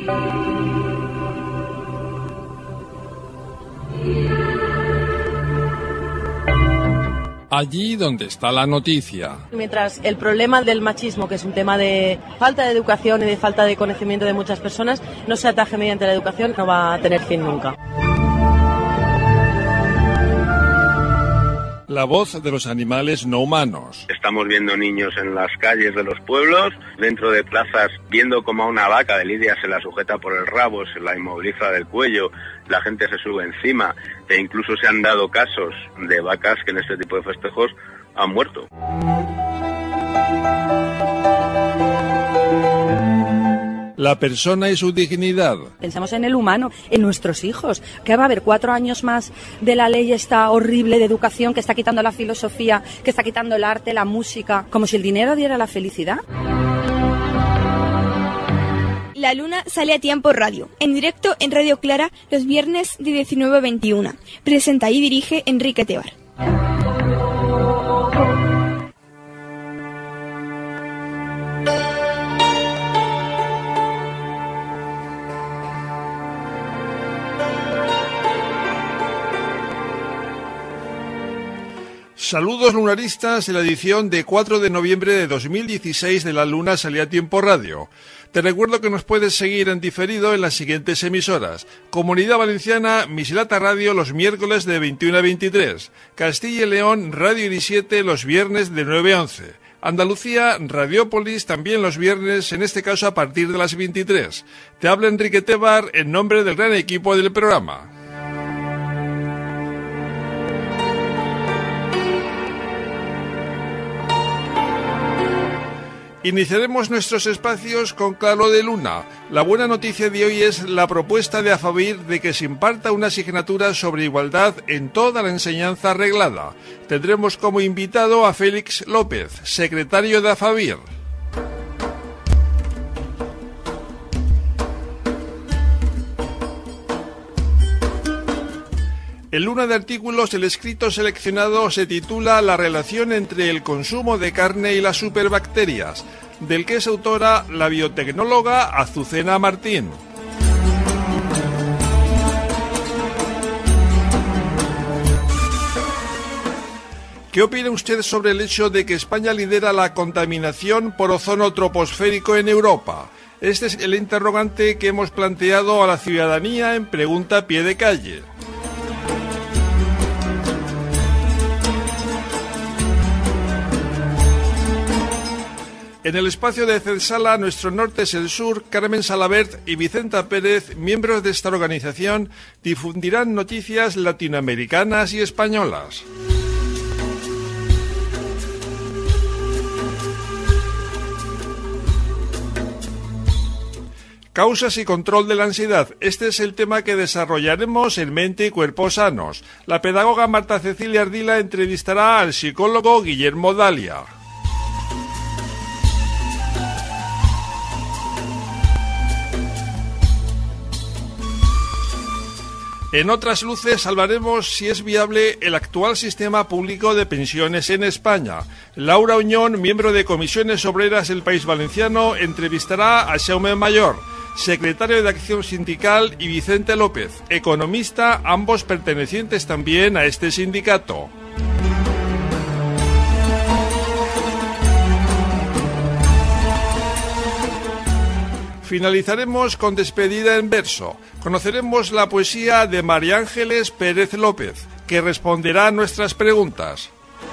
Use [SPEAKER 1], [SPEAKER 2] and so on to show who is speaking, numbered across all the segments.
[SPEAKER 1] Allí donde está la noticia.
[SPEAKER 2] Mientras el problema del machismo, que es un tema de falta de educación y de falta de conocimiento de muchas personas, no se ataje mediante la educación, no va a tener fin nunca.
[SPEAKER 1] La voz de los animales no humanos.
[SPEAKER 3] Estamos viendo niños en las calles de los pueblos, dentro de plazas, viendo como a una vaca de lidia se la sujeta por el rabo, se la inmoviliza del cuello, la gente se sube encima, e incluso se han dado casos de vacas que en este tipo de festejos han muerto.
[SPEAKER 1] La persona y su dignidad.
[SPEAKER 4] Pensamos en el humano, en nuestros hijos. Que va a haber 4 años más de la ley esta horrible de educación que está quitando la filosofía, que está quitando el arte, la música, como si el dinero diera la felicidad.
[SPEAKER 5] La Luna sale a tiempo radio, en directo en Radio Clara los viernes de 19 a 21. Presenta y dirige Enrique Tebar.
[SPEAKER 1] Saludos lunaristas en la edición de 4 de noviembre de 2016 de La Luna Salía a Tiempo Radio. Te recuerdo que nos puedes seguir en diferido en las siguientes emisoras. Comunidad Valenciana, Mislata Radio los miércoles de 21 a 23. Castilla y León, Radio Iris 7 los viernes de 9 a 11. Andalucía, Radiópolis también los viernes, en este caso a partir de las 23. Te habla Enrique Tebar en nombre del gran equipo del programa. Iniciaremos nuestros espacios con Claro de Luna. La buena noticia de hoy es la propuesta de AFAVIR de que se imparta una asignatura sobre igualdad en toda la enseñanza reglada. Tendremos como invitado a Félix López, secretario de AFAVIR. En Luna de Artículos, el escrito seleccionado se titula La relación entre el consumo de carne y las superbacterias, del que es autora la biotecnóloga Azucena Martín. ¿Qué opina usted sobre el hecho de que España lidera la contaminación por ozono troposférico en Europa? Este es el interrogante que hemos planteado a la ciudadanía en Pregunta a Pie de Calle. En el espacio de CEDSALA, Nuestro Norte es el Sur, Carmen Salabert y Vicenta Pérez, miembros de esta organización, difundirán noticias latinoamericanas y españolas. Causas y control de la ansiedad. Este es el tema que desarrollaremos en Mente y Cuerpo Sanos. La pedagoga Marta Cecilia Ardila entrevistará al psicólogo Guillermo Dalia. En otras luces hablaremos si es viable el actual sistema público de pensiones en España. Laura Uñón, miembro de Comisiones Obreras del País Valenciano, entrevistará a Xaume Mayor, secretario de Acción Sindical, y Vicente López, economista, ambos pertenecientes también a este sindicato. Finalizaremos con despedida en verso. Conoceremos la poesía de María Ángeles Pérez López, que responderá a nuestras preguntas.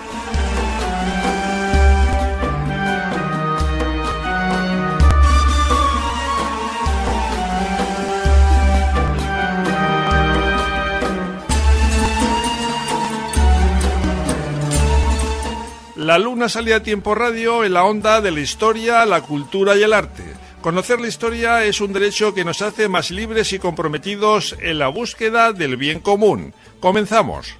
[SPEAKER 1] La Luna Salía a Tiempo Radio en la onda de la historia, la cultura y el arte. Conocer la historia es un derecho que nos hace más libres y comprometidos en la búsqueda del bien común. Comenzamos.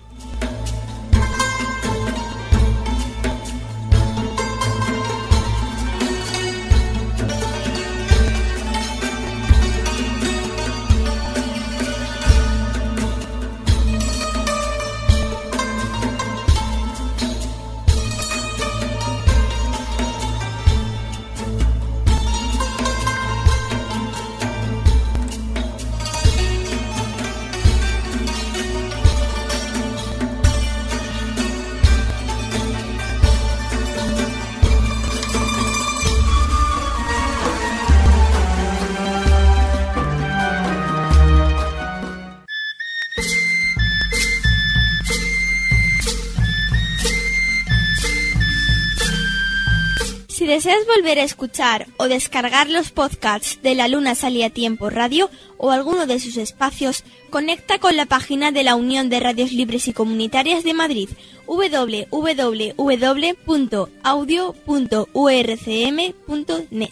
[SPEAKER 5] Si deseas volver a escuchar o descargar los podcasts de La Luna Salía a Tiempo Radio o alguno de sus espacios, conecta con la página de la Unión de Radios Libres y Comunitarias de Madrid, www.audio.urcm.net.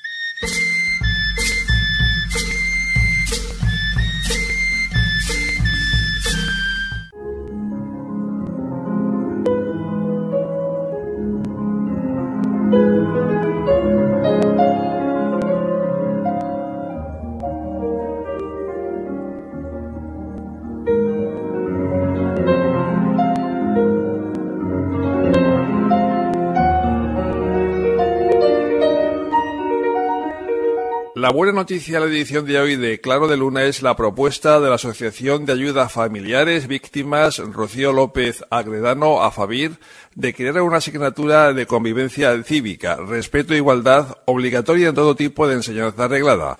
[SPEAKER 1] La buena noticia de la edición de hoy de Claro de Luna es la propuesta de la Asociación de Ayuda a Familiares Víctimas Rocío López Agredano Afavir de crear una asignatura de convivencia cívica, respeto e igualdad obligatoria en todo tipo de enseñanza reglada.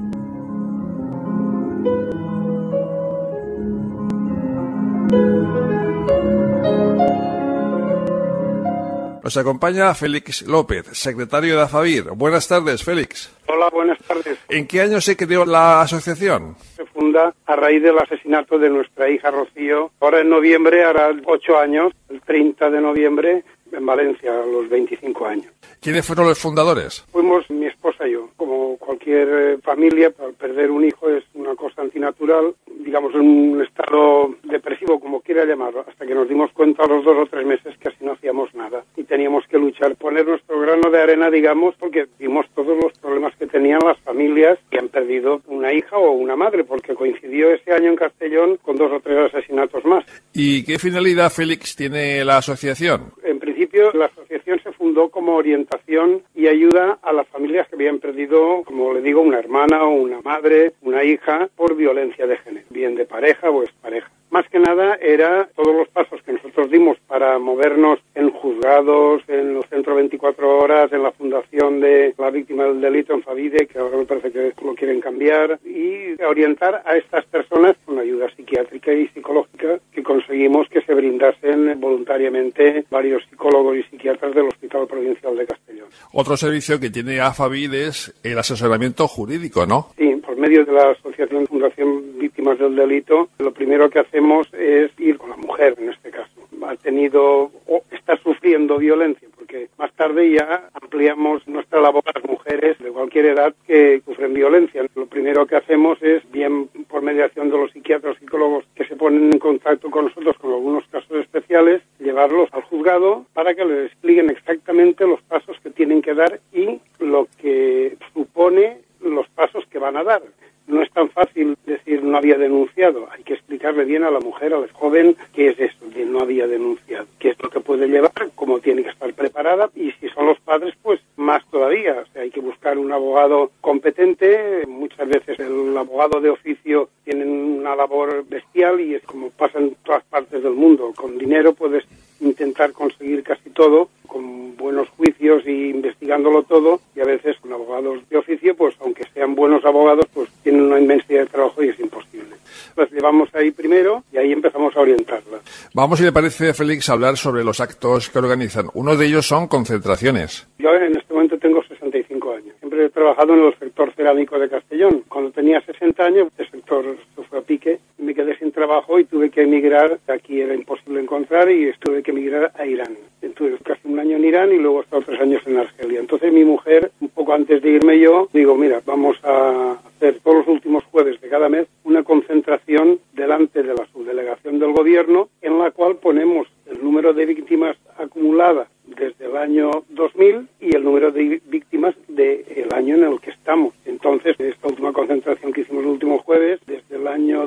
[SPEAKER 1] Nos acompaña Félix López, secretario de Afavir. Buenas tardes, Félix.
[SPEAKER 6] Hola, buenas tardes.
[SPEAKER 1] ¿En qué año se creó la asociación?
[SPEAKER 6] Se funda a raíz del asesinato de nuestra hija Rocío. Ahora en noviembre hará 8 años, el 30 de noviembre, en Valencia, a los 25 años.
[SPEAKER 1] ¿Quiénes fueron los fundadores?
[SPEAKER 6] Fuimos mi esposa y yo. Como cualquier familia, al perder un hijo es una cosa antinatural, digamos en un estado depresivo, como quiera llamarlo, hasta que nos dimos cuenta a los 2 o 3 meses que así no hacíamos nada. Y teníamos que luchar, poner nuestro grano de arena, digamos, porque vimos todos los problemas que tenían las familias que han perdido una hija o una madre, porque coincidió ese año en Castellón con 2 o 3 asesinatos más.
[SPEAKER 1] ¿Y qué finalidad, Félix, tiene la asociación?
[SPEAKER 6] En principio, la asociación se fundó como orientación y ayuda a las familias que habían perdido, como le digo, una hermana o una madre, una hija, por violencia de género, bien de pareja o expareja. Más que nada era todos los pasos que nosotros dimos para movernos en juzgados, en los centros 24 horas, en la fundación de la víctima del delito en Favide, que ahora me parece que lo quieren cambiar, y orientar a estas personas con ayuda psiquiátrica y psicológica que conseguimos que se brindasen voluntariamente varios psicólogos y psiquiatras del Hospital Provincial de Castellón.
[SPEAKER 1] Otro servicio que tiene AFAVID es el asesoramiento jurídico, ¿no?
[SPEAKER 6] Sí, por medio de la Asociación Fundación Víctimas del Delito, lo primero que hacemos es ir con la mujer, en este caso. Ha tenido o está sufriendo violencia, porque más tarde ya ampliamos nuestra labor a las mujeres de cualquier edad que sufren violencia. Lo primero que hacemos es, bien por mediación de los psiquiatras o psicólogos que se ponen en contacto con nosotros con algunos casos especiales, llevarlos al juzgado para que les expliquen exactamente los pasos que tienen que dar y lo que supone los pasos que van a dar. No es tan fácil decir no había denunciado. Hay que explicarle bien a la mujer, a la joven, qué es eso de no había denunciado, qué es lo que puede llevar, cómo tiene que estar preparada, y si son los padres, pues más todavía. O sea, hay que buscar un abogado competente. Muchas veces el abogado de oficio tiene una labor bestial y es como pasa en todas partes del mundo. Con dinero puedes intentar conseguir casi todo, con buenos juicios y investigándolo todo, y a veces con abogados de oficio, pues aunque sean buenos abogados, pues tienen una inmensidad de trabajo y es imposible. Las llevamos ahí primero y ahí empezamos a orientarlas.
[SPEAKER 1] Vamos, si le parece, Félix, a hablar sobre los actos que organizan. Uno de ellos son concentraciones.
[SPEAKER 6] Yo en este momento tengo 65 años. Siempre he trabajado en el sector cerámico de Castellón. Cuando tenía 60 años, el sector se fue a pique y me quedé sin trabajo y tuve que emigrar. Aquí era imposible encontrar y tuve que emigrar a Irán. Estuve casi un año en Irán y luego he estado 3 años en Argelia. Entonces mi mujer, un poco antes de irme yo, digo, mira, vamos a hacer todos los últimos jueves de cada mes una concentración delante de la subdelegación del gobierno en la cual ponemos el número de víctimas acumuladas desde el año 2000 y el número de víctimas del año en el que estamos. Entonces, esta última concentración que hicimos el último jueves, desde el año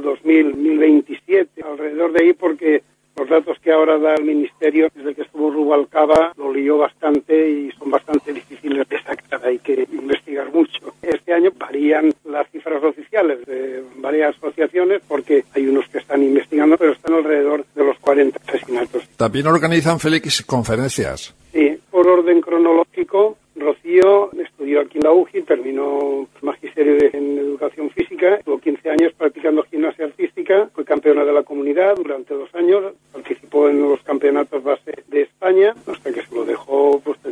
[SPEAKER 6] 2027, alrededor de ahí, porque los datos que ahora da el Ministerio, desde que estuvo Rubalcaba, lo lió bastante y son bastante difíciles de sacar, hay que investigar mucho. Este año varían las cifras oficiales de varias asociaciones porque hay unos que están investigando, pero están alrededor de los 40 asesinatos.
[SPEAKER 1] También organizan, Félix, conferencias.
[SPEAKER 6] Sí, por orden cronológico. Rocío estudió aquí en la UJI, terminó magisterio en educación física, tuvo 15 años practicando gimnasia artística, fue campeona de la comunidad durante 2 años, participó en los campeonatos base de España, hasta que se lo dejó, pues tendría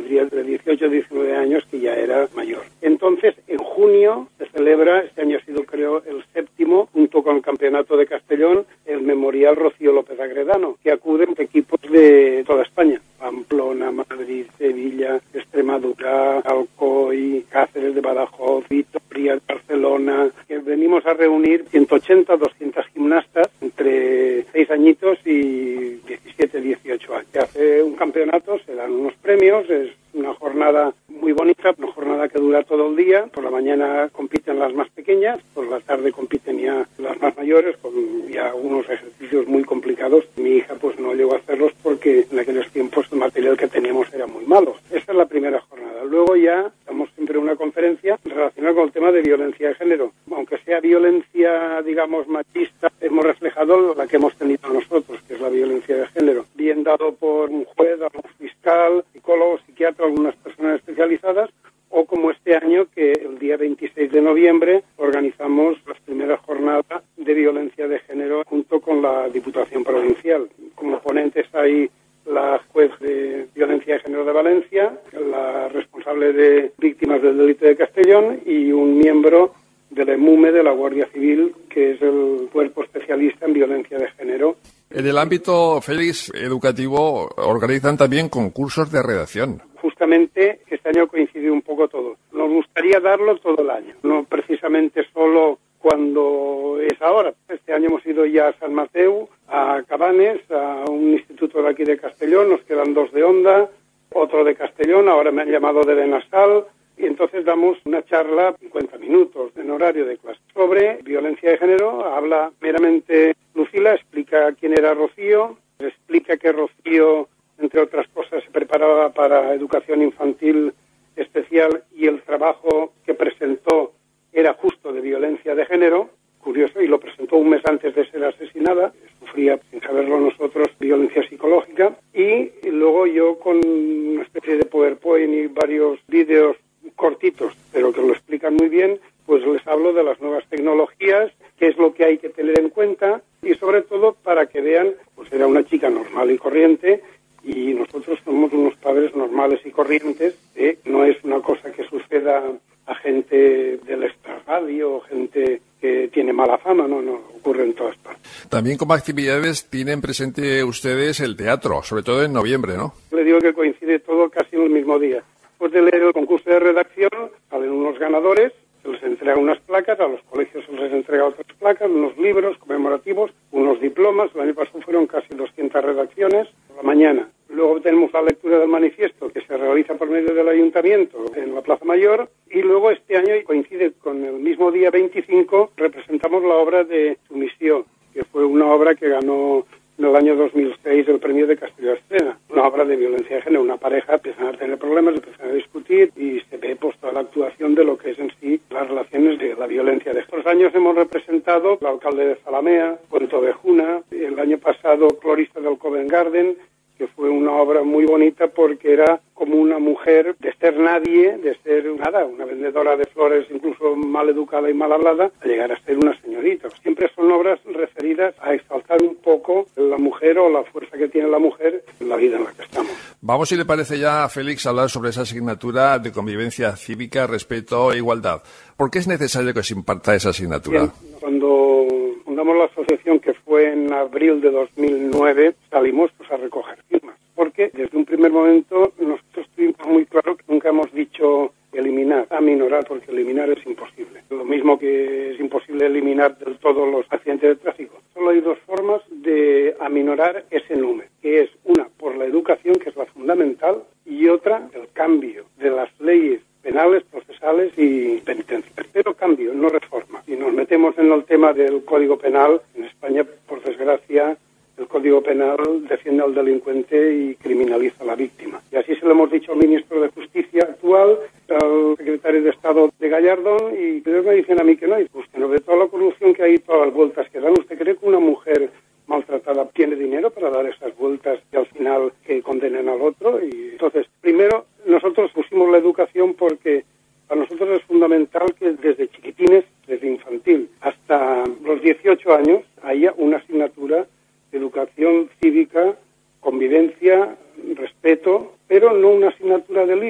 [SPEAKER 6] tendría de 18 a 19 años, que ya era mayor. Entonces, en junio se celebra, este año ha sido creo el 7º, junto con el Campeonato de Castellón, el Memorial Rocío López Agredano, que acuden equipos de toda España: Pamplona, Madrid, Sevilla, Extremadura, Alcoy, Cáceres de Badajoz, Vitoria, Barcelona, que venimos a reunir 180, 200 gimnastas entre 6 añitos y 17, 18 años. Se hace un campeonato, se dan unos premios, es una jornada muy bonita, una jornada que dura todo el día. Por la mañana compiten las más pequeñas, por la tarde compiten ya las más mayores, con ya unos ejercicios muy complicados. Mi hija pues no llegó a hacerlos porque en aquellos tiempos el material que teníamos era muy malo. Esa es la primera jornada. Luego ya damos siempre una conferencia relacionada con el tema de violencia de género. Aunque sea violencia, digamos, machista, hemos reflejado la que hemos tenido nosotros, que es la violencia de género, bien dado por un juez, un fiscal, psicólogo, psiquiatra, algunas personas especializadas, o como este año, que el día 26 de noviembre organizamos las primeras jornadas de violencia de género junto con la Diputación Provincial. Como ponentes hay la juez de violencia de género de Valencia, la responsable de víctimas del delito de Castellón y un miembro del EMUME de la Guardia Civil, que es el cuerpo especialista en violencia de género.
[SPEAKER 1] En el ámbito, Félix, educativo, organizan también concursos de redacción.
[SPEAKER 6] Justamente este año coincide un poco todo. Nos gustaría darlo todo el año, no precisamente solo cuando es ahora. Este año hemos ido ya a San Mateu, a Cabanes, a un instituto de aquí de Castellón, nos quedan 2 de Onda, otro de Castellón, ahora me han llamado de Benassal, y entonces damos una charla, 50 minutos, en horario de clase, sobre violencia de género. Habla meramente Lucila, explica quién era Rocío, explica que Rocío, entre otras cosas, se preparaba para educación infantil especial y el trabajo que presentó era justo de violencia de género, curioso, y lo presentó un mes antes de ser asesinada. Sufría, sin saberlo nosotros, violencia psicológica. Y luego yo, con una especie de PowerPoint y varios vídeos cortitos, pero que lo explican muy bien, pues les hablo de las nuevas tecnologías, qué es lo que hay que tener en cuenta, y sobre todo para que vean, pues era una chica normal y corriente, y nosotros somos unos padres normales y corrientes, no es una cosa que suceda a gente del extrarradio, gente que tiene mala fama, no, ocurre en todas partes.
[SPEAKER 1] También como actividades tienen presente ustedes el teatro, sobre todo en noviembre, ¿no?
[SPEAKER 6] Le digo que coincide todo casi en el mismo día. Después de leer el concurso de redacción, salen unos ganadores, se les entregan unas placas, a los colegios se les entrega otras placas, unos libros conmemorativos, unos diplomas. El año pasado fueron casi 200 redacciones por la mañana. Luego tenemos la lectura del manifiesto, que se realiza por medio del ayuntamiento en la Plaza Mayor, y luego este año, y coincide con el mismo día 25, representamos la obra de Sumisión, que fue una obra que ganó en el año 2006 el premio de Castelló Estrena, una obra de violencia de género. Una pareja empiezan a tener problemas, empiezan a discutir y se ve pues toda la actuación de lo que es en sí las relaciones de la violencia de género. Estos años hemos representado el alcalde de Zalamea, Puerto de Juna, el año pasado Clorista del Covent Garden, que fue una obra muy bonita porque era como una mujer de ser nadie, de ser nada, una vendedora de flores incluso mal educada y mal hablada, a llegar a ser una señorita. Siempre son obras referidas a exaltar un poco la mujer o la fuerza que tiene la mujer en la vida en la que estamos.
[SPEAKER 1] Vamos, si le parece ya, Félix, hablar sobre esa asignatura de convivencia cívica, respeto e igualdad. ¿Por qué es necesario que se imparta esa asignatura?
[SPEAKER 6] Bien, cuando fundamos la asociación, que fue en abril de 2009, salimos pues a recoger firmas, porque desde un primer momento nosotros tuvimos muy claro que nunca hemos dicho eliminar, aminorar, porque eliminar es imposible. Lo mismo que es imposible eliminar del todo los accidentes de tráfico. Solo hay 2 formas de aminorar ese número, que es una por la educación, que es la fundamental, y otra el cambio de las leyes penales, procesales y penitenciarias. Pero cambio, no reforma. Si nos metemos en el tema del Código Penal, en España, por desgracia, el Código Penal defiende al delincuente y criminaliza a la víctima. Y así se lo hemos dicho al ministro de Justicia actual, al secretario de Estado de Gallardón, y ellos me dicen a mí que no. Y usted no ve toda la corrupción que hay, todas las vueltas que dan. ¿Usted cree que una mujer maltratada tiene dinero para dar esas vueltas y al final que condenen al otro? Y entonces, primero, nosotros pusimos la educación porque para nosotros es fundamental que desde chiquitines, desde infantil hasta los 18 años, haya una asignatura de educación cívica, convivencia, respeto, pero no una asignatura de libro.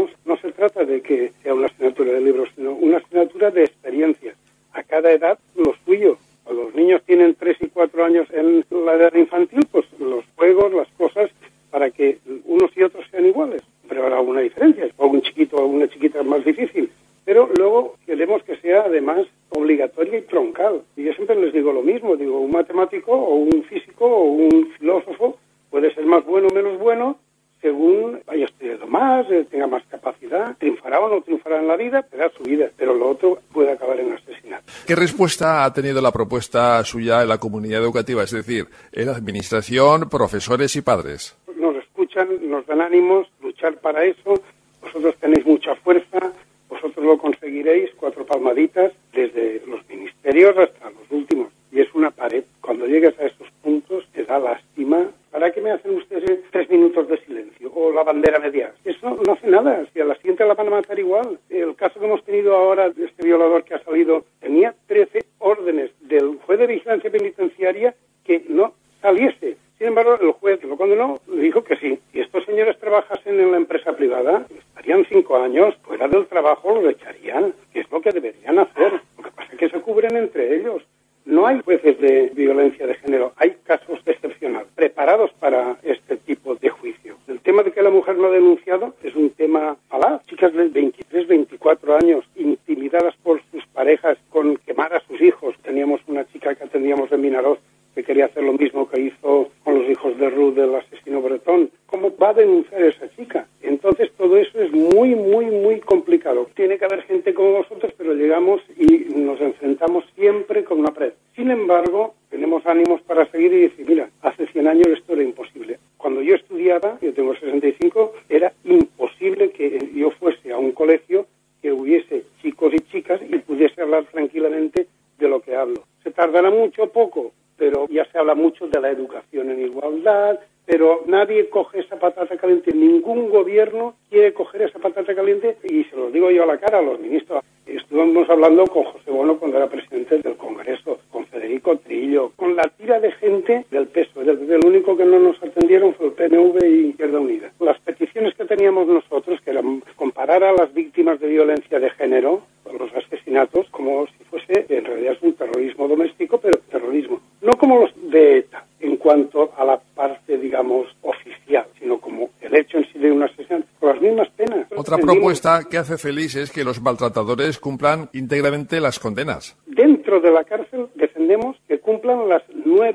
[SPEAKER 6] años, no se trata de que sea una asignatura de libros, sino una asignatura de experiencias. A cada edad lo suyo. Cuando los niños tienen 3 y 4 años en la edad infantil, pues los juegos, las cosas, para que unos y otros sean iguales. Pero habrá alguna diferencia. O un chiquito o una chiquita es más difícil. Pero luego queremos que sea además obligatoria y troncal. Y yo siempre les digo lo mismo. Digo, un matemático o un físico o un filósofo puede ser más bueno o menos bueno según haya estudiado más, tenga más capacidad, triunfará o no triunfará en la vida, será su vida, pero lo otro puede acabar en asesinato.
[SPEAKER 1] ¿Qué respuesta ha tenido la propuesta suya en la comunidad educativa, es decir, en la administración, profesores y padres?
[SPEAKER 6] Nos escuchan, nos dan ánimos, luchar para eso, vosotros tenéis mucha fuerza, vosotros lo conseguiréis, 4 palmaditas, desde los ministerios hasta los últimos. Y es una pared. Cuando llegues a estos puntos, te da lástima. ¿Para qué me hacen ustedes 3 minutos de silencio? O la bandera medial. Eso no hace nada. Si a la siguiente la van a matar igual. El caso que hemos tenido ahora de este violador que ha salido, tenía 13 órdenes del juez de vigilancia penitenciaria que no saliese. Sin embargo, el juez que lo condenó le dijo que sí. Si estos señores trabajasen en la empresa privada, estarían 5 años fuera del trabajo, los echarían, que es lo que deberían hacer. Lo que pasa es que se cubren entre ellos. No hay jueces de violencia de género, hay casos excepcionales, preparados para este tipo de juicio. El tema de que la mujer no ha denunciado es un tema falaz. Chicas de 23, 24 años, intimidadas por sus parejas con quemar a sus hijos. Teníamos una chica que atendíamos en Vinaroz que quería hacer lo mismo que hizo con los hijos de Ruth, del asesino bretón. ¿Cómo va a denunciar esa chica? Entonces todo eso es muy, muy, muy complicado. Tiene que haber gente como vosotros, pero llegamos y nos enfrentamos siempre con una pared. Sin embargo, tenemos ánimos para seguir y decir, mira, hace 100 años esto era imposible. Cuando yo estudiaba, yo tengo 65, era imposible que yo fuese a un colegio que hubiese chicos y chicas y pudiese hablar tranquilamente de lo que hablo. ¿Se tardará mucho o poco? Pero ya se habla mucho de la educación en igualdad, pero nadie coge esa patata caliente, ningún gobierno quiere coger esa patata caliente, y se lo digo yo a la cara a los ministros. Estuvimos hablando con José Bono cuando era presidente del Congreso, con Federico Trillo, con la tira de gente del PSOE. El único que no nos atendieron fue el PNV y Izquierda Unida. Las peticiones que teníamos nosotros, que eran comparar a las víctimas de violencia de género, a los asesinatos, como si fuese, en realidad es un terrorismo doméstico, pero terrorismo. No como los de ETA, en cuanto a la parte, digamos, oficial, sino como el hecho en sí de un asesinato, con las mismas penas.
[SPEAKER 1] Otra propuesta que hace feliz es que los maltratadores cumplan íntegramente las condenas.
[SPEAKER 6] Dentro de la cárcel defendemos que cumplan las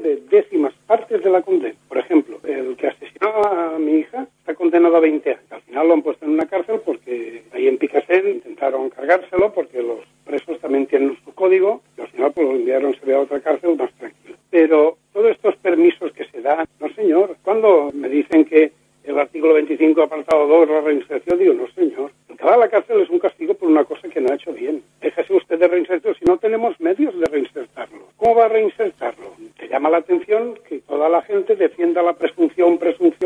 [SPEAKER 6] 9/10 partes de la condena. Por ejemplo, el que asesinó a mi hija está condenado a 20 años. Al final lo han puesto en una cárcel porque ahí en Picassent intentaron cargárselo porque los presos también tienen su código y al final pues lo enviaron a otra cárcel más tranquilo. Pero todos estos permisos que se dan, no señor, cuando me dicen que el artículo 25 apartado 2, la reinserción, digo, no señor, el que va a la cárcel es un castigo por una cosa que no ha hecho bien. Déjese usted de reinserción si no tenemos medios de reinsertarlo. ¿Cómo va a reinsertarlo? Te llama la atención que toda la gente defienda la presunción,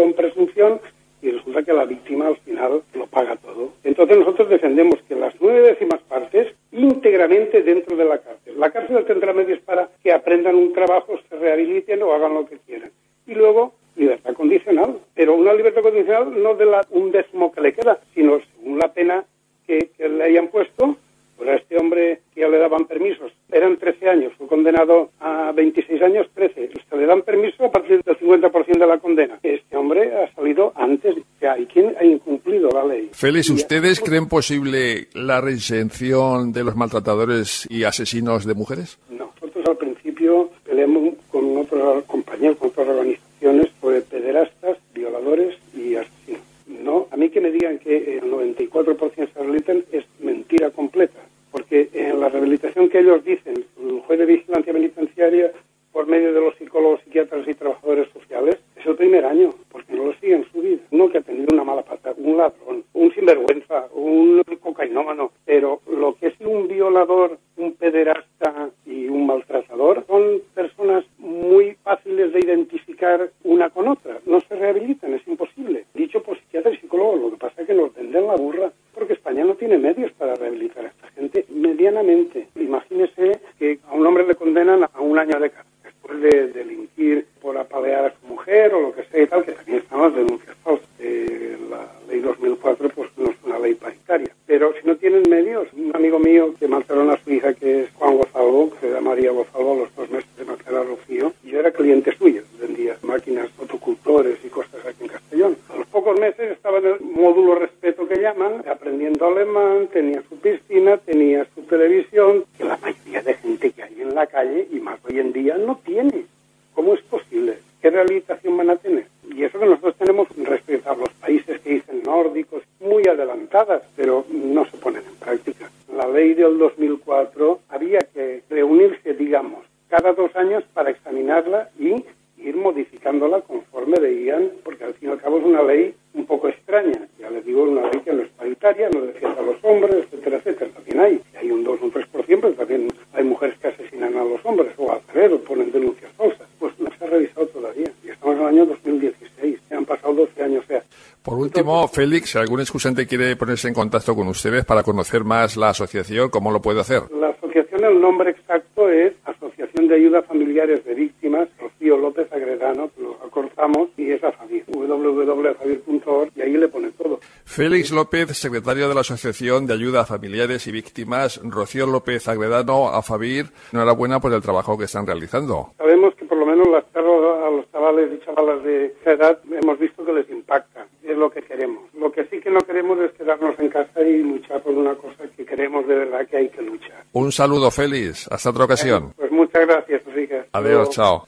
[SPEAKER 6] y resulta que la víctima al final lo paga todo. Entonces nosotros defendemos que las 9/10 partes íntegramente dentro de la cárcel. La cárcel tendrá medios para que aprendan un trabajo, se rehabiliten o hagan lo que quieran. Y luego, libertad condicional. Pero una libertad condicional no de un décimo que le queda, sino según la pena que le hayan puesto. Pues a este hombre que ya le daban permisos, eran 13 años, fue condenado a 26 años, 13. Se le dan permiso a partir del 50% de la condena. Este hombre ha salido antes. ¿Y quién ha incumplido la ley?
[SPEAKER 1] Félix, ¿ustedes creen posible la reinserción de los maltratadores y asesinos de mujeres?
[SPEAKER 6] Nosotros al principio peleamos con otros compañeros, con otras organizaciones, sobre pederastas, violadores y asesinos. No, a mí que me digan que el 94% se rehabilitan es mentira completa, porque en la rehabilitación que ellos dicen, el juez de vigilancia penitenciaria, por medio de los psicólogos, psiquiatras y trabajadores sociales, es el primer año, porque no lo sigue en su vida. Uno que ha tenido una mala pata, un ladrón, un sinvergüenza, un cocainómano, pero lo que es un violador, un pederasta y un maltratador son personas muy fáciles de identificar una con otra. No se rehabilitan, es imposible. Dicho por psiquiatras y psicólogos, lo que pasa es que nos venden la burra, porque España no tiene medios para rehabilitar a esta gente medianamente. Imagínese que a un hombre le condenan a 1 año de cárcel después de delinquir por apalear a su mujer o lo que sea y tal, que también están las denuncias falsas. La ley 2004 pues no es una ley tienen medios. Un amigo mío que maltraron a su hija, que es Juan Gozalvo, que se llama María Gozalvo, a los 2 meses de maltratar a Rocío, yo era cliente suyo, vendía máquinas fotocultores y cosas aquí en Castellón. A los pocos meses estaba en el módulo respeto que llaman, aprendiendo alemán, tenía su piscina, tenía su televisión, que la mayoría de gente que hay en la calle, y más hoy en día, no tiene. ¿Cómo es posible? ¿Qué rehabilitación van a tener? Y eso que nosotros tenemos respecto a los países que dicen nórdicos, muy adelantadas, pero no se ponen en práctica. La ley del 2004 había que reunirse, digamos, cada 2 años para examinarla y ir modificándola conforme veían, porque al fin y al cabo es una ley un poco extraña. Ya les digo, una ley que no es paritaria, no defiende a los hombres, etcétera, etcétera. También hay un 2 o un 3%, pero también hay mujeres que asesinan a los hombres, o al revés, o ponen denuncias falsas. Pues no se ha revisado todavía. Y estamos en el año 2016, ya han pasado 12 años. O sea,
[SPEAKER 1] por último, Félix, si algún excusante quiere ponerse en contacto con ustedes para conocer más la asociación, ¿cómo lo puede hacer?
[SPEAKER 6] La asociación, el nombre exacto es Asociación de Ayuda a Familiares de Víctimas, Rocío López Agredano, lo acortamos, y es AFAVIR, www.afavir.org, y ahí le pone todo.
[SPEAKER 1] Félix López, secretario de la Asociación de Ayuda a Familiares y Víctimas, Rocío López Agredano, AFAVIR, enhorabuena por el trabajo que están realizando.
[SPEAKER 6] Sabemos que por lo menos las charlas a los chavales y chavalas de esa edad hemos visto que les impacta, es lo que queremos. Lo que sí que no queremos es quedarnos en casa y luchar por una cosa que queremos de verdad, que hay que luchar.
[SPEAKER 1] Un saludo, Félix. Hasta otra ocasión.
[SPEAKER 6] Pues muchas gracias, Enrique.
[SPEAKER 1] Adiós, chao.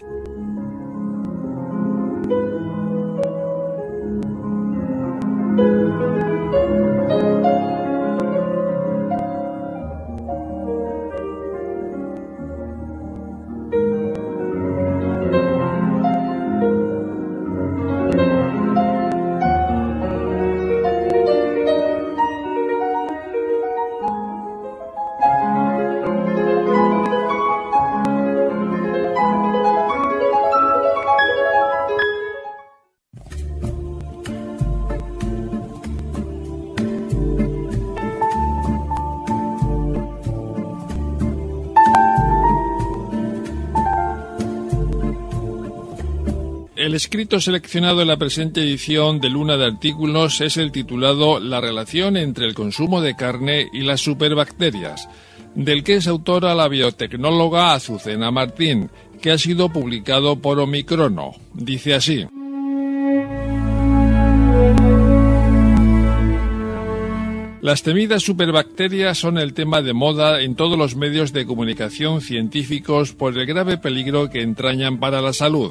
[SPEAKER 1] El escrito seleccionado en la presente edición de Luna de Artículos es el titulado La relación entre el consumo de carne y las superbacterias, del que es autora la biotecnóloga Azucena Martín, que ha sido publicado por Omicrono. Dice así: las temidas superbacterias son el tema de moda en todos los medios de comunicación científicos por el grave peligro que entrañan para la salud.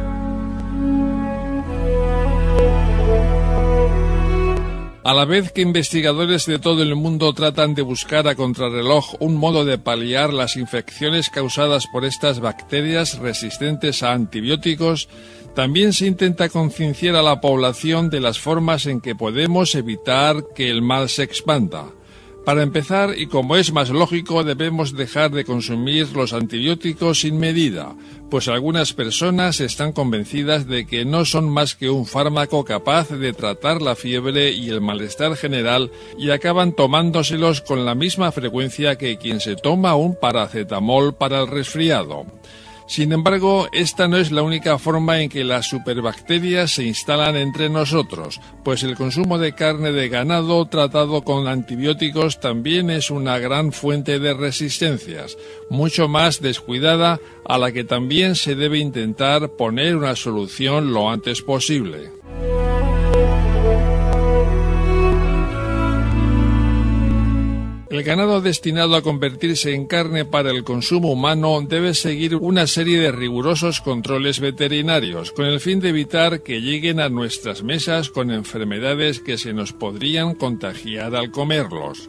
[SPEAKER 1] A la vez que investigadores de todo el mundo tratan de buscar a contrarreloj un modo de paliar las infecciones causadas por estas bacterias resistentes a antibióticos, también se intenta concienciar a la población de las formas en que podemos evitar que el mal se expanda. Para empezar, y como es más lógico, debemos dejar de consumir los antibióticos sin medida, pues algunas personas están convencidas de que no son más que un fármaco capaz de tratar la fiebre y el malestar general y acaban tomándoselos con la misma frecuencia que quien se toma un paracetamol para el resfriado. Sin embargo, esta no es la única forma en que las superbacterias se instalan entre nosotros, pues el consumo de carne de ganado tratado con antibióticos también es una gran fuente de resistencias, mucho más descuidada, a la que también se debe intentar poner una solución lo antes posible. El ganado destinado a convertirse en carne para el consumo humano debe seguir una serie de rigurosos controles veterinarios, con el fin de evitar que lleguen a nuestras mesas con enfermedades que se nos podrían contagiar al comerlos.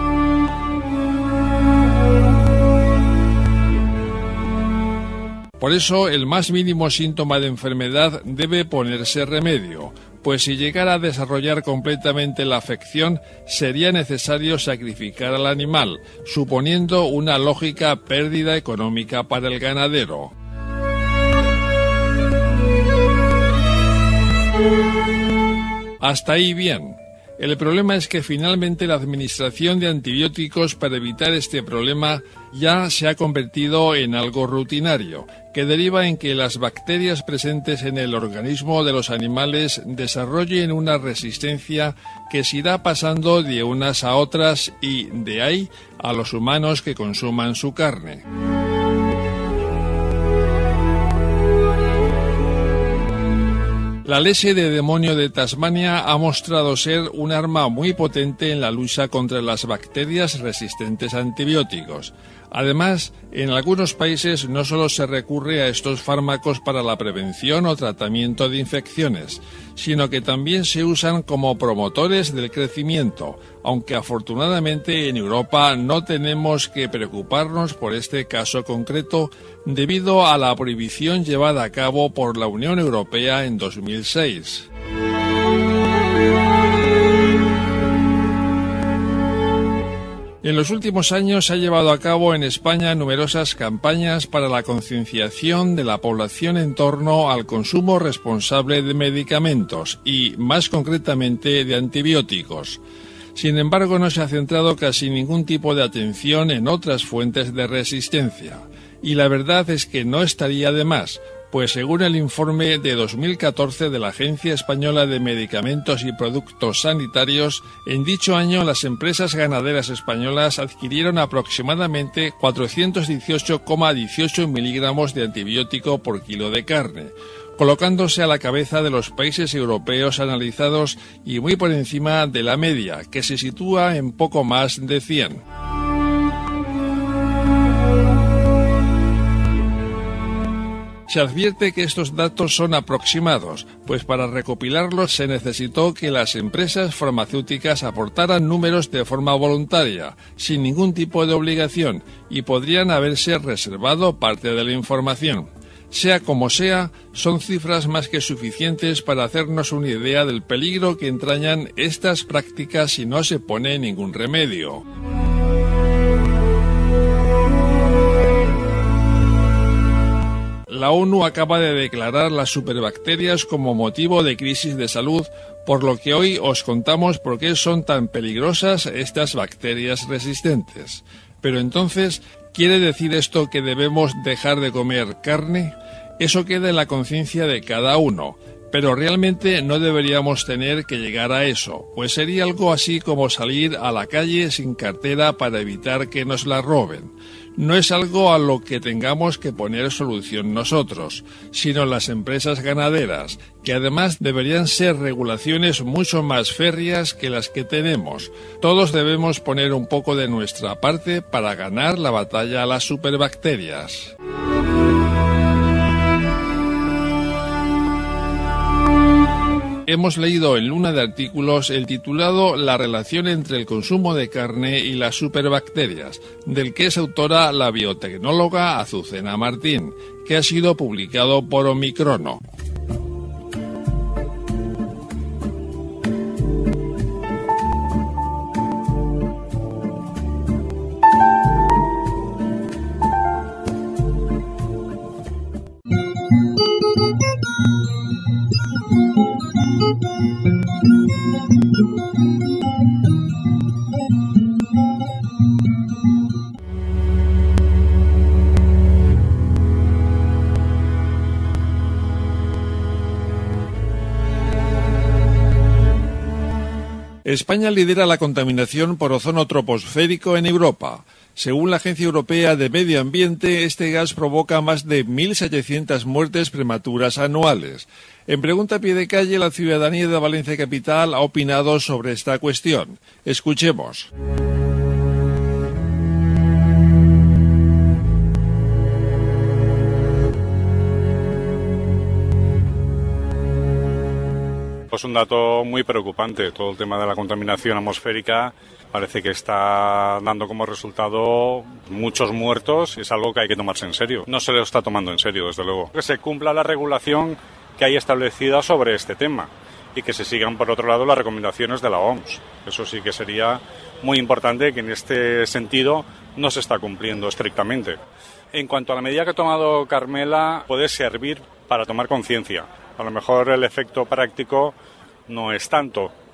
[SPEAKER 1] Por eso, el más mínimo síntoma de enfermedad debe ponerse remedio, pues si llegara a desarrollar completamente la afección, sería necesario sacrificar al animal, suponiendo una lógica pérdida económica para el ganadero. Hasta ahí bien. El problema es que finalmente la administración de antibióticos para evitar este problema ya se ha convertido en algo rutinario, que deriva en que las bacterias presentes en el organismo de los animales desarrollen una resistencia que se irá pasando de unas a otras y de ahí a los humanos que consuman su carne. La leche de demonio de Tasmania ha mostrado ser un arma muy potente en la lucha contra las bacterias resistentes a antibióticos. Además, en algunos países no solo se recurre a estos fármacos para la prevención o tratamiento de infecciones, sino que también se usan como promotores del crecimiento, aunque afortunadamente en Europa no tenemos que preocuparnos por este caso concreto debido a la prohibición llevada a cabo por la Unión Europea en 2006. En los últimos años se ha llevado a cabo en España numerosas campañas para la concienciación de la población en torno al consumo responsable de medicamentos y, más concretamente, de antibióticos. Sin embargo, no se ha centrado casi ningún tipo de atención en otras fuentes de resistencia. Y la verdad es que no estaría de más, pues según el informe de 2014 de la Agencia Española de Medicamentos y Productos Sanitarios, en dicho año las empresas ganaderas españolas adquirieron aproximadamente 418,18 miligramos de antibiótico por kilo de carne, colocándose a la cabeza de los países europeos analizados y muy por encima de la media, que se sitúa en poco más de 100. Se advierte que estos datos son aproximados, pues para recopilarlos se necesitó que las empresas farmacéuticas aportaran números de forma voluntaria, sin ningún tipo de obligación, y podrían haberse reservado parte de la información. Sea como sea, son cifras más que suficientes para hacernos una idea del peligro que entrañan estas prácticas si no se pone ningún remedio. La ONU acaba de declarar las superbacterias como motivo de crisis de salud, por lo que hoy os contamos por qué son tan peligrosas estas bacterias resistentes. Pero entonces, ¿quiere decir esto que debemos dejar de comer carne? Eso queda en la conciencia de cada uno, pero realmente no deberíamos tener que llegar a eso, pues sería algo así como salir a la calle sin cartera para evitar que nos la roben. No es algo a lo que tengamos que poner solución nosotros, sino las empresas ganaderas, que además deberían ser regulaciones mucho más férreas que las que tenemos. Todos debemos poner un poco de nuestra parte para ganar la batalla a las superbacterias. Hemos leído en Luna de Artículos el titulado La relación entre el consumo de carne y las superbacterias, del que es autora la biotecnóloga Azucena Martín, que ha sido publicado por Omicrono. España lidera la contaminación por ozono troposférico en Europa. Según la Agencia Europea de Medio Ambiente, este gas provoca más de 1.700 muertes prematuras anuales. En Pregunta a Pie de Calle, la ciudadanía de Valencia Capital ha opinado sobre esta cuestión. Escuchemos.
[SPEAKER 7] Es un dato muy preocupante. Todo el tema de la contaminación atmosférica parece que está dando como resultado muchos muertos. Es algo que hay que tomarse en serio. No se lo está tomando en serio, desde luego. Que se cumpla la regulación que hay establecida sobre este tema y que se sigan, por otro lado, las recomendaciones de la OMS. Eso sí que sería muy importante, que en este sentido no se está cumpliendo estrictamente. En cuanto a la medida que ha tomado Carmela, puede servir para tomar conciencia. A lo mejor el efecto práctico no es tanto,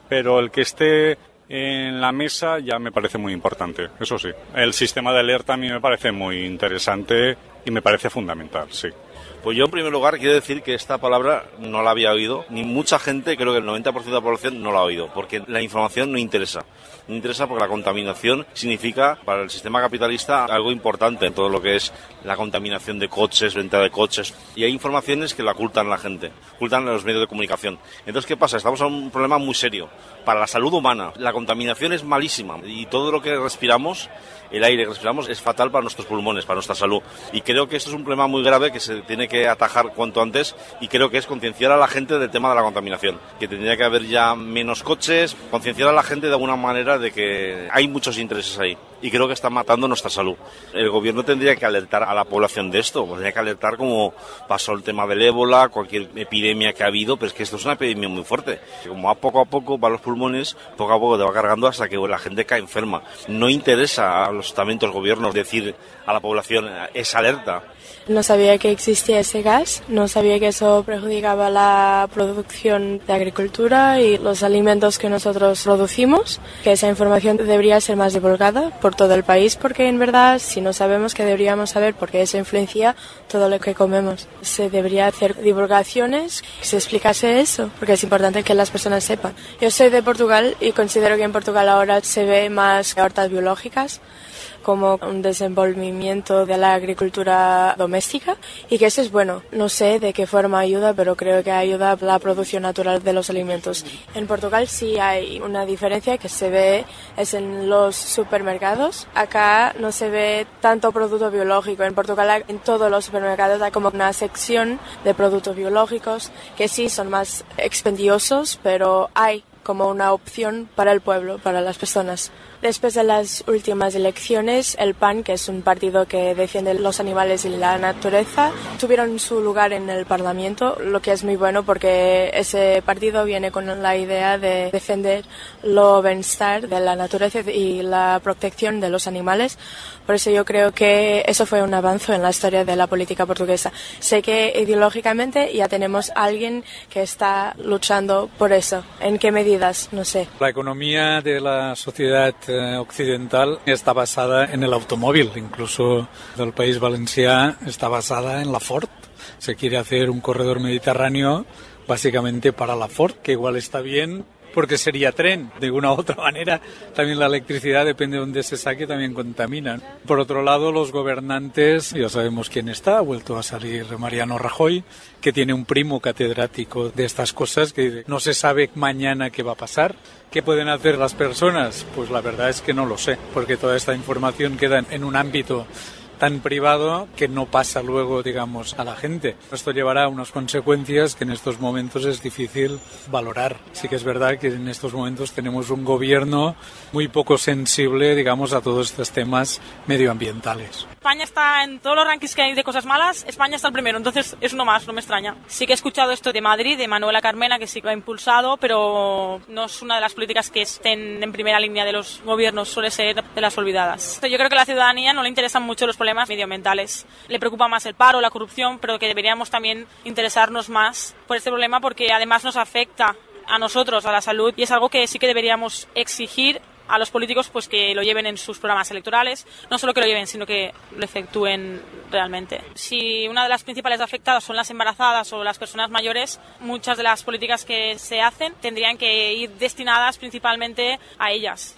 [SPEAKER 7] pero el que esté en la mesa ya me parece muy importante, eso sí. El sistema de alerta a mí me parece muy interesante y me parece fundamental, sí.
[SPEAKER 8] Pues yo en primer lugar quiero decir que esta palabra no la había oído, ni mucha gente, creo que el 90% de la población no la ha oído, porque la información no interesa. No interesa porque la contaminación significa para el sistema capitalista algo importante en todo lo que es la contaminación de coches, venta de coches. Y hay informaciones que la ocultan la gente, ocultan los medios de comunicación. Entonces, ¿qué pasa? Estamos en un problema muy serio. Para la salud humana, la contaminación es malísima y todo lo que respiramos, el aire que respiramos, es fatal para nuestros pulmones, para nuestra salud. Y creo que esto es un problema muy grave que se tiene que atajar cuanto antes, y creo que es concienciar a la gente del tema de la contaminación, que tendría que haber ya menos coches, concienciar a la gente de alguna manera de que hay muchos intereses ahí y creo que están matando nuestra salud. El gobierno tendría que alertar a la población de esto, tendría que alertar como pasó el tema del ébola, cualquier epidemia que ha habido, pero es que esto es una epidemia muy fuerte. Como a poco va a los pulmones, poco a poco te va cargando hasta que la gente cae enferma. No interesa a los estamentos gobiernos decir a la población esa alerta.
[SPEAKER 9] No sabía que existía ese gas, no sabía que eso perjudicaba la producción de agricultura y los alimentos que nosotros producimos, que esa información debería ser más divulgada por todo el país, porque en verdad si no sabemos que deberíamos saber, porque eso influencia todo lo que comemos. Se debería hacer divulgaciones, que se explicase eso, porque es importante que las personas sepan. Yo soy de Portugal y considero que en Portugal ahora se ve más hortas biológicas, como un desenvolvimiento de la agricultura doméstica, y que eso es bueno. No sé de qué forma ayuda, pero creo que ayuda a la producción natural de los alimentos. En Portugal sí hay una diferencia que se ve, es en los supermercados. Acá no se ve tanto producto biológico. En Portugal en todos los supermercados hay como una sección de productos biológicos que sí son más expendiosos, pero hay como una opción para el pueblo, para las personas. Después de las últimas elecciones, el PAN, que es un partido que defiende los animales y la naturaleza, tuvieron su lugar en el Parlamento, lo que es muy bueno porque ese partido viene con la idea de defender el bienestar de la naturaleza y la protección de los animales. Por eso yo creo que eso fue un avance en la historia de la política portuguesa. Sé que ideológicamente ya tenemos a alguien que está luchando por eso. ¿En qué medidas? No sé.
[SPEAKER 10] La economía de la sociedad occidental está basada en el automóvil, incluso del país valencià está basada en la Ford. Se quiere hacer un corredor mediterráneo básicamente para la Ford, que igual está bien porque sería tren. De una u otra manera, también la electricidad, depende de dónde se saque, también contamina. Por otro lado, los gobernantes, ya sabemos quién está, ha vuelto a salir Mariano Rajoy, que tiene un primo catedrático de estas cosas, que no se sabe mañana qué va a pasar. ¿Qué pueden hacer las personas? Pues la verdad es que no lo sé, porque toda esta información queda en un ámbito tan privado que no pasa luego, digamos, a la gente. Esto llevará a unas consecuencias que en estos momentos es difícil valorar. Sí que es verdad que en estos momentos tenemos un gobierno muy poco sensible, digamos, a todos estos temas medioambientales.
[SPEAKER 11] España está en todos los rankings que hay de cosas malas, España está el primero, entonces es uno más, no me extraña. Sí que he escuchado esto de Madrid, de Manuela Carmena, que sí que lo ha impulsado, pero no es una de las políticas que estén en primera línea de los gobiernos, suele ser de las olvidadas. Yo creo que a la ciudadanía no le interesan mucho los problemas medioambientales. Le preocupa más el paro, la corrupción, pero que deberíamos también interesarnos más por este problema porque además nos afecta a nosotros, a la salud, y es algo que sí que deberíamos exigir a los políticos, pues que lo lleven en sus programas electorales, no solo que lo lleven, sino que lo efectúen realmente. Si una de las principales afectadas son las embarazadas o las personas mayores, muchas de las políticas que se hacen tendrían que ir destinadas principalmente a ellas,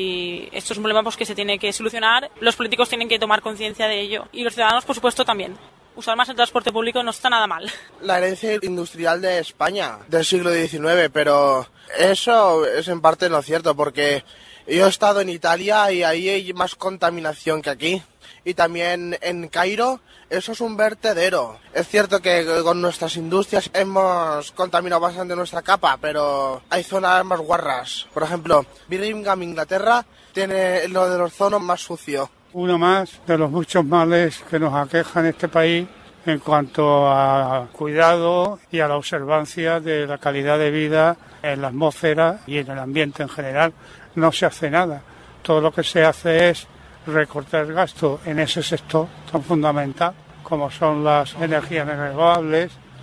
[SPEAKER 11] y esto es un problema pues que se tiene que solucionar. Los políticos tienen que tomar conciencia de ello y los ciudadanos, por supuesto, también. Usar más el transporte público no está nada mal.
[SPEAKER 12] La herencia industrial de España del siglo XIX, pero eso es en parte no cierto, porque yo he estado en Italia y ahí hay más contaminación que aquí. Y también en Cairo, eso es un vertedero. Es cierto que con nuestras industrias hemos contaminado bastante nuestra capa, pero hay zonas más guarras. Por ejemplo, Birmingham, Inglaterra, tiene lo del ozono más sucio.
[SPEAKER 13] Uno más de los muchos males que nos aquejan en este país en cuanto a cuidado y a la observancia de la calidad de vida en la atmósfera y en el ambiente en general. No se hace nada. Todo lo que se hace es recortar gasto en ese sector tan fundamental como son las energías renovables,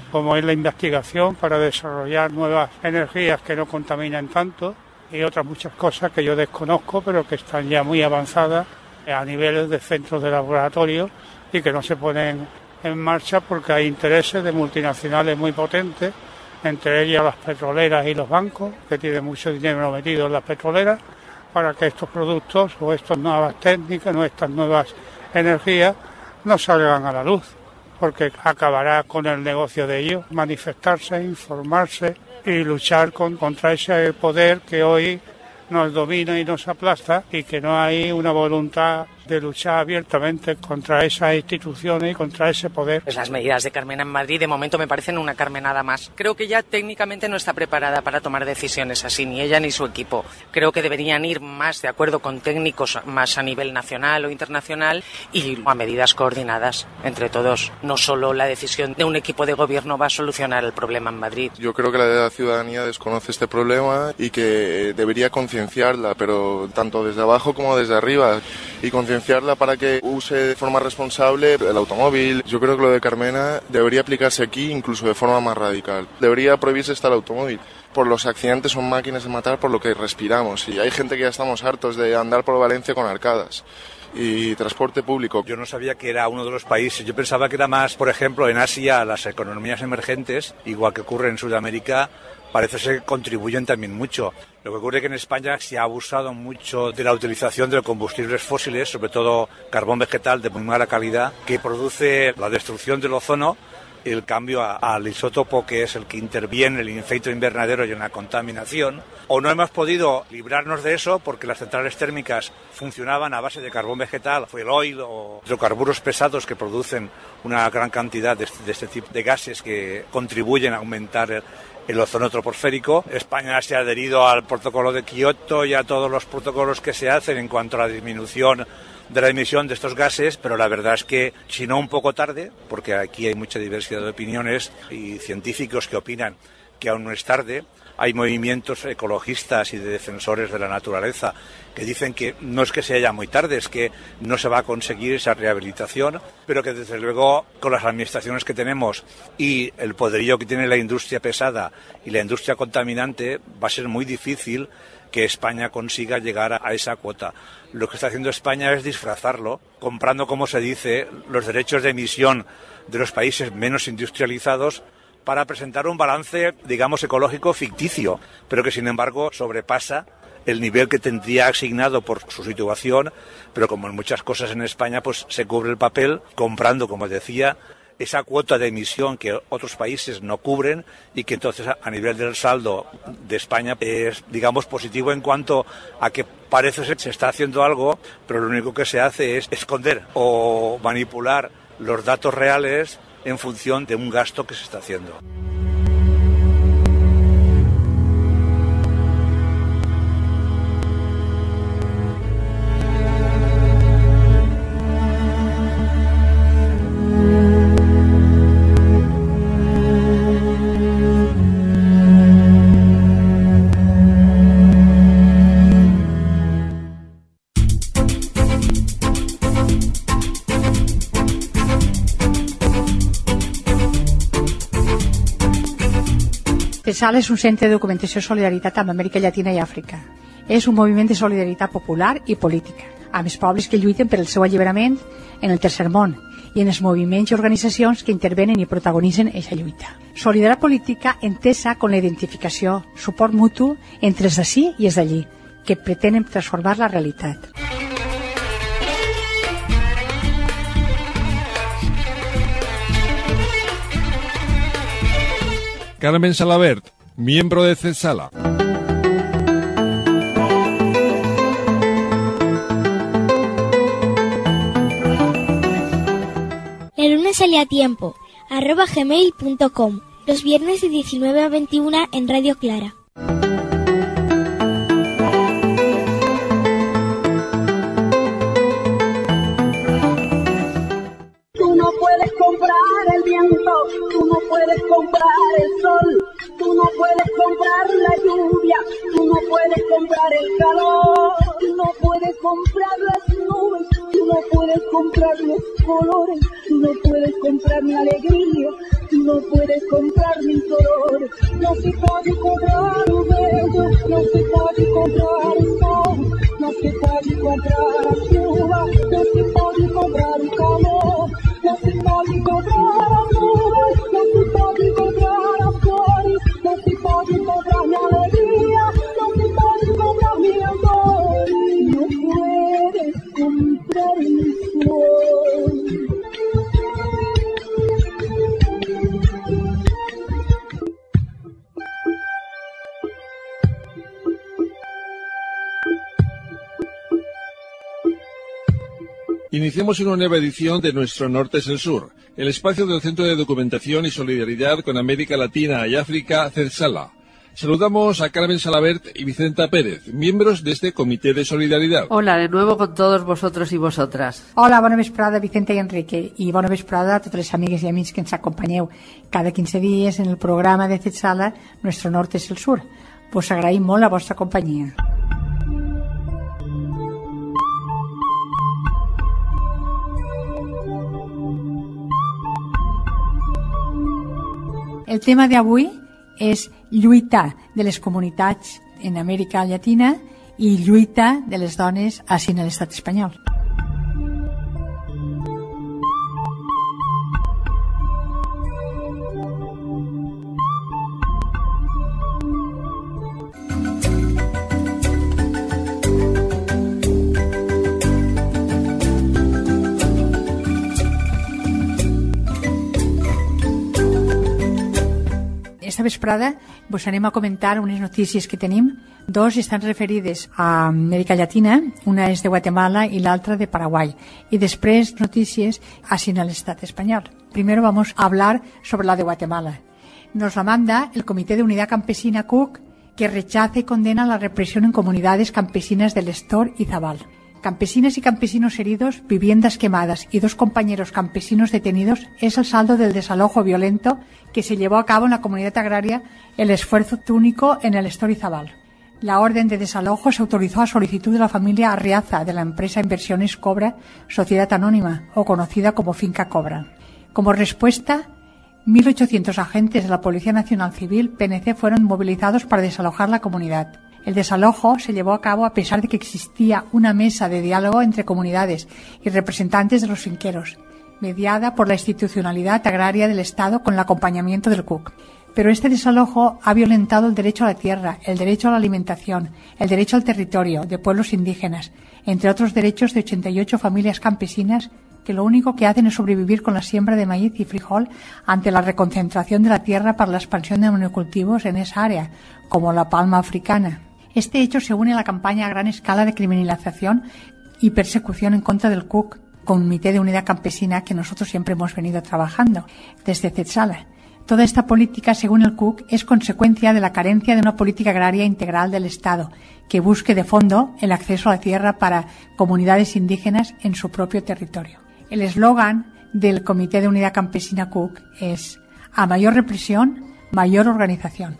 [SPEAKER 13] como es la investigación para desarrollar nuevas energías que no contaminan tanto y otras muchas cosas que yo desconozco pero que están ya muy avanzadas a niveles de centros de laboratorio y que no se ponen en marcha porque hay intereses de multinacionales muy potentes, entre ellas las petroleras y los bancos, que tienen mucho dinero metido en las petroleras, para que estos productos o estas nuevas técnicas o estas nuevas energías no salgan a la luz, porque acabará con el negocio de ellos, manifestarse, informarse y luchar contra ese poder que hoy nos domina y nos aplasta y que no hay una voluntad de luchar abiertamente contra esas instituciones y contra ese poder.
[SPEAKER 14] Pues las medidas de Carmena en Madrid de momento me parecen una carmenada más. Creo que ella técnicamente no está preparada para tomar decisiones así, ni ella ni su equipo. Creo que deberían ir más de acuerdo con técnicos más a nivel nacional o internacional y a medidas coordinadas entre todos. No solo la decisión de un equipo de gobierno va a solucionar el problema en Madrid.
[SPEAKER 15] Yo creo que la ciudadanía desconoce este problema y que debería concienciarla, pero tanto desde abajo como desde arriba, y concienciarla para que use de forma responsable el automóvil. Yo creo que lo de Carmena debería aplicarse aquí incluso de forma más radical. Debería prohibirse hasta el automóvil. Por los accidentes son máquinas de matar por lo que respiramos y hay gente que ya estamos hartos de andar por Valencia con arcadas. Y transporte público.
[SPEAKER 16] Yo no sabía que era uno de los países, yo pensaba que era más, por ejemplo, en Asia, las economías emergentes, igual que ocurre en Sudamérica, parece ser que contribuyen también mucho. Lo que ocurre es que en España se ha abusado mucho de la utilización de combustibles fósiles, sobre todo carbón vegetal de muy mala calidad, que produce la destrucción del ozono, el cambio al isótopo que es el que interviene en el efecto invernadero y en la contaminación. O no hemos podido librarnos de eso porque las centrales térmicas funcionaban a base de carbón vegetal, fuel oil o hidrocarburos pesados que producen una gran cantidad de este tipo de gases que contribuyen a aumentar el ozono troposférico. España se ha adherido al protocolo de Kioto y a todos los protocolos que se hacen en cuanto a la disminución de la emisión de estos gases, pero la verdad es que, si no un poco tarde, porque aquí hay mucha diversidad de opiniones y científicos que opinan que aún no es tarde, hay movimientos ecologistas y de defensores de la naturaleza que dicen que no es que sea ya muy tarde, es que no se va a conseguir esa rehabilitación, pero que desde luego con las administraciones que tenemos y el poderío que tiene la industria pesada y la industria contaminante va a ser muy difícil que España consiga llegar a esa cuota. Lo que está haciendo España es disfrazarlo, comprando, como se dice, los derechos de emisión de los países menos industrializados para presentar un balance, digamos, ecológico ficticio, pero que sin embargo sobrepasa el nivel que tendría asignado por su situación, pero como en muchas cosas en España, pues se cubre el papel comprando, como decía, esa cuota de emisión que otros países no cubren y que entonces a nivel del saldo de España es, digamos, positivo en cuanto a que parece ser que se está haciendo algo, pero lo único que se hace es esconder o manipular los datos reales en función de un gasto que se está haciendo.
[SPEAKER 17] CESAL és un centre de documentació i solidaritat amb Amèrica Llatina i Àfrica. És un moviment de solidaritat popular i política, amb els pobles que lluiten per el seu alliberament en el tercer món i en els moviments i organitzacions que intervenen i protagonitzen aquesta lluita. Solidaritat política entesa con la identificació, suport mutu entre els d'ací i els d'allí, que pretenen transformar la realitat.
[SPEAKER 1] Carmen Salabert, miembro de CESAL.
[SPEAKER 5] La luna sale a tiempo, @gmail.com, los viernes de 19 a 21 en Radio Clara.
[SPEAKER 18] Tú no puedes comprar el viento, tú no puedes comprar el sol, tú no puedes comprar la lluvia, tú no puedes comprar el calor, tú no puedes comprar las nubes, tú no puedes comprar los colores, tú no puedes comprar mi alegría, tú no puedes comprar mis dolores. No se puede comprar un beso, no se puede comprar el sol, no se puede comprar la chuva, no se puede comprar el calor, no se puede comprar las nubes, no se puede comprar las flores, no se puede comprar mi alegría, no se puede comprar mi amor, no puedes comprar mi sol.
[SPEAKER 1] Iniciamos una nueva edición de Nuestro Norte es el Sur, el espacio del Centro de Documentación y Solidaridad con América Latina y África, CEDSALA. Saludamos a Carmen Salabert y Vicenta Pérez, miembros de este Comité de Solidaridad.
[SPEAKER 19] Hola, de nuevo con todos vosotros y vosotras.
[SPEAKER 17] Hola, bona vesprada, Vicenta i Enrique, i bona vesprada a totes les amigues i amics que ens acompanyeu cada 15 dies en el programa de CEDSALA Nuestro Norte es el Sur. Vos agraïm molt la vostra companyia. El tema d'avui és lluita de les comunitats en Amèrica Llatina i lluita de les dones ací en l'estat espanyol. Esta vesprada vos anem a comentar unes notícies que tenim. Dos estan referides a Amèrica Llatina, una és de Guatemala i l'altra de Paraguay. Y després notícies así en l'estat espanyol. Primero vamos a hablar sobre la de Guatemala. Nos la manda el Comité de Unidad Campesina CUC, que rechaza y condena la represión en comunidades campesinas del Estor y Zabal. Campesinas y campesinos heridos, viviendas quemadas y 2 compañeros campesinos detenidos es el saldo del desalojo violento que se llevó a cabo en la comunidad agraria El Esfuerzo Túnico en el Estor y Zabal. La orden de desalojo se autorizó a solicitud de la familia Arriaza de la empresa Inversiones Cobra, Sociedad Anónima, o conocida como Finca Cobra. Como respuesta, 1.800 agentes de la Policía Nacional Civil, PNC, fueron movilizados para desalojar la comunidad. El desalojo se llevó a cabo a pesar de que existía una mesa de diálogo entre comunidades y representantes de los finqueros, mediada por la institucionalidad agraria del Estado con el acompañamiento del CUC. Pero este desalojo ha violentado el derecho a la tierra, el derecho a la alimentación, el derecho al territorio de pueblos indígenas, entre otros derechos de 88 familias campesinas que lo único que hacen es sobrevivir con la siembra de maíz y frijol ante la reconcentración de la tierra para la expansión de monocultivos en esa área, como la palma africana. Este hecho se une a la campaña a gran escala de criminalización y persecución en contra del CUC, Comité de Unidad Campesina, que nosotros siempre hemos venido trabajando desde CEDSALA. Toda esta política, según el CUC, es consecuencia de la carencia de una política agraria integral del Estado, que busque de fondo el acceso a la tierra para comunidades indígenas en su propio territorio. El eslogan del Comité de Unidad Campesina CUC es: a mayor represión, mayor organización.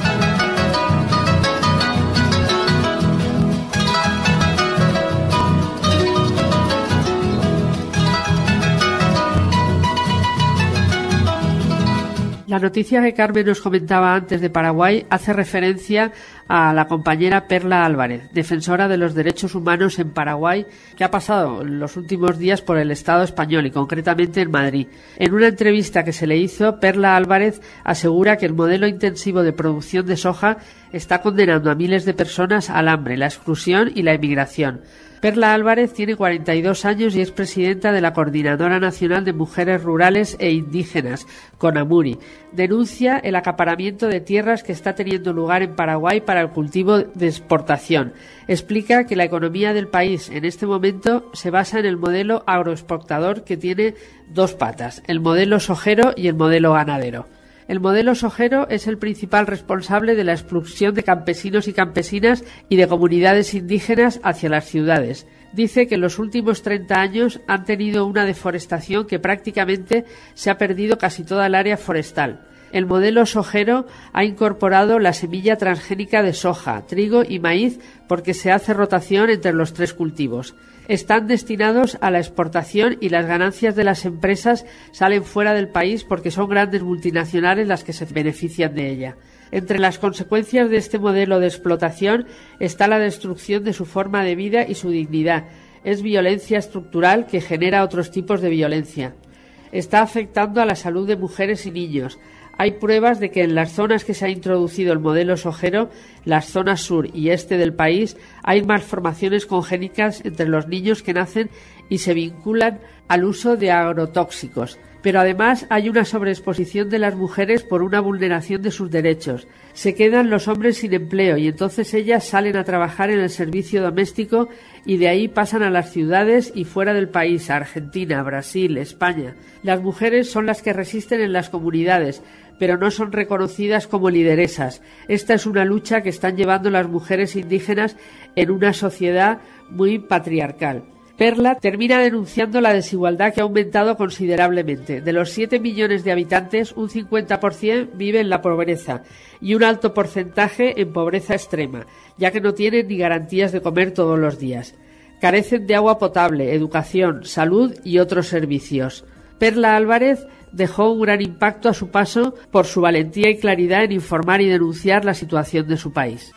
[SPEAKER 19] La noticia que Carmen nos comentaba antes de Paraguay hace referencia a la compañera Perla Álvarez, defensora de los derechos humanos en Paraguay, que ha pasado los últimos días por el Estado español y concretamente en Madrid. En una entrevista que se le hizo, Perla Álvarez asegura que el modelo intensivo de producción de soja está condenando a miles de personas al hambre, la exclusión y la emigración. Perla Álvarez tiene 42 años y es presidenta de la Coordinadora Nacional de Mujeres Rurales e Indígenas, CONAMURI. Denuncia el acaparamiento de tierras que está teniendo lugar en Paraguay para el cultivo de exportación. Explica que la economía del país en este momento se basa en el modelo agroexportador, que tiene 2 patas, el modelo sojero y el modelo ganadero. El modelo sojero es el principal responsable de la expulsión de campesinos y campesinas y de comunidades indígenas hacia las ciudades. Dice que en los últimos 30 años han tenido una deforestación que prácticamente se ha perdido casi toda el área forestal. El modelo sojero ha incorporado la semilla transgénica de soja, trigo y maíz porque se hace rotación entre los 3 cultivos. Están destinados a la exportación y las ganancias de las empresas salen fuera del país porque son grandes multinacionales las que se benefician de ella. Entre las consecuencias de este modelo de explotación está la destrucción de su forma de vida y su dignidad. Es violencia estructural que genera otros tipos de violencia. Está afectando a la salud de mujeres y niños. Hay pruebas de que en las zonas que se ha introducido el modelo sojero, las zonas sur y este del país, hay malformaciones congénitas entre los niños que nacen y se vinculan al uso de agrotóxicos. Pero además hay una sobreexposición de las mujeres por una vulneración de sus derechos. Se quedan los hombres sin empleo y entonces ellas salen a trabajar en el servicio doméstico y de ahí pasan a las ciudades y fuera del país, a Argentina, Brasil, España. Las mujeres son las que resisten en las comunidades, pero no son reconocidas como lideresas. Esta es una lucha que están llevando las mujeres indígenas en una sociedad muy patriarcal. Perla termina denunciando la desigualdad que ha aumentado considerablemente. De los 7 millones de habitantes, un 50% vive en la pobreza y un alto porcentaje en pobreza extrema, ya que no tienen ni garantías de comer todos los días. Carecen de agua potable, educación, salud y otros servicios. Perla Álvarez dejó un gran impacto a su paso por su valentía y claridad en informar y denunciar la situación de su país.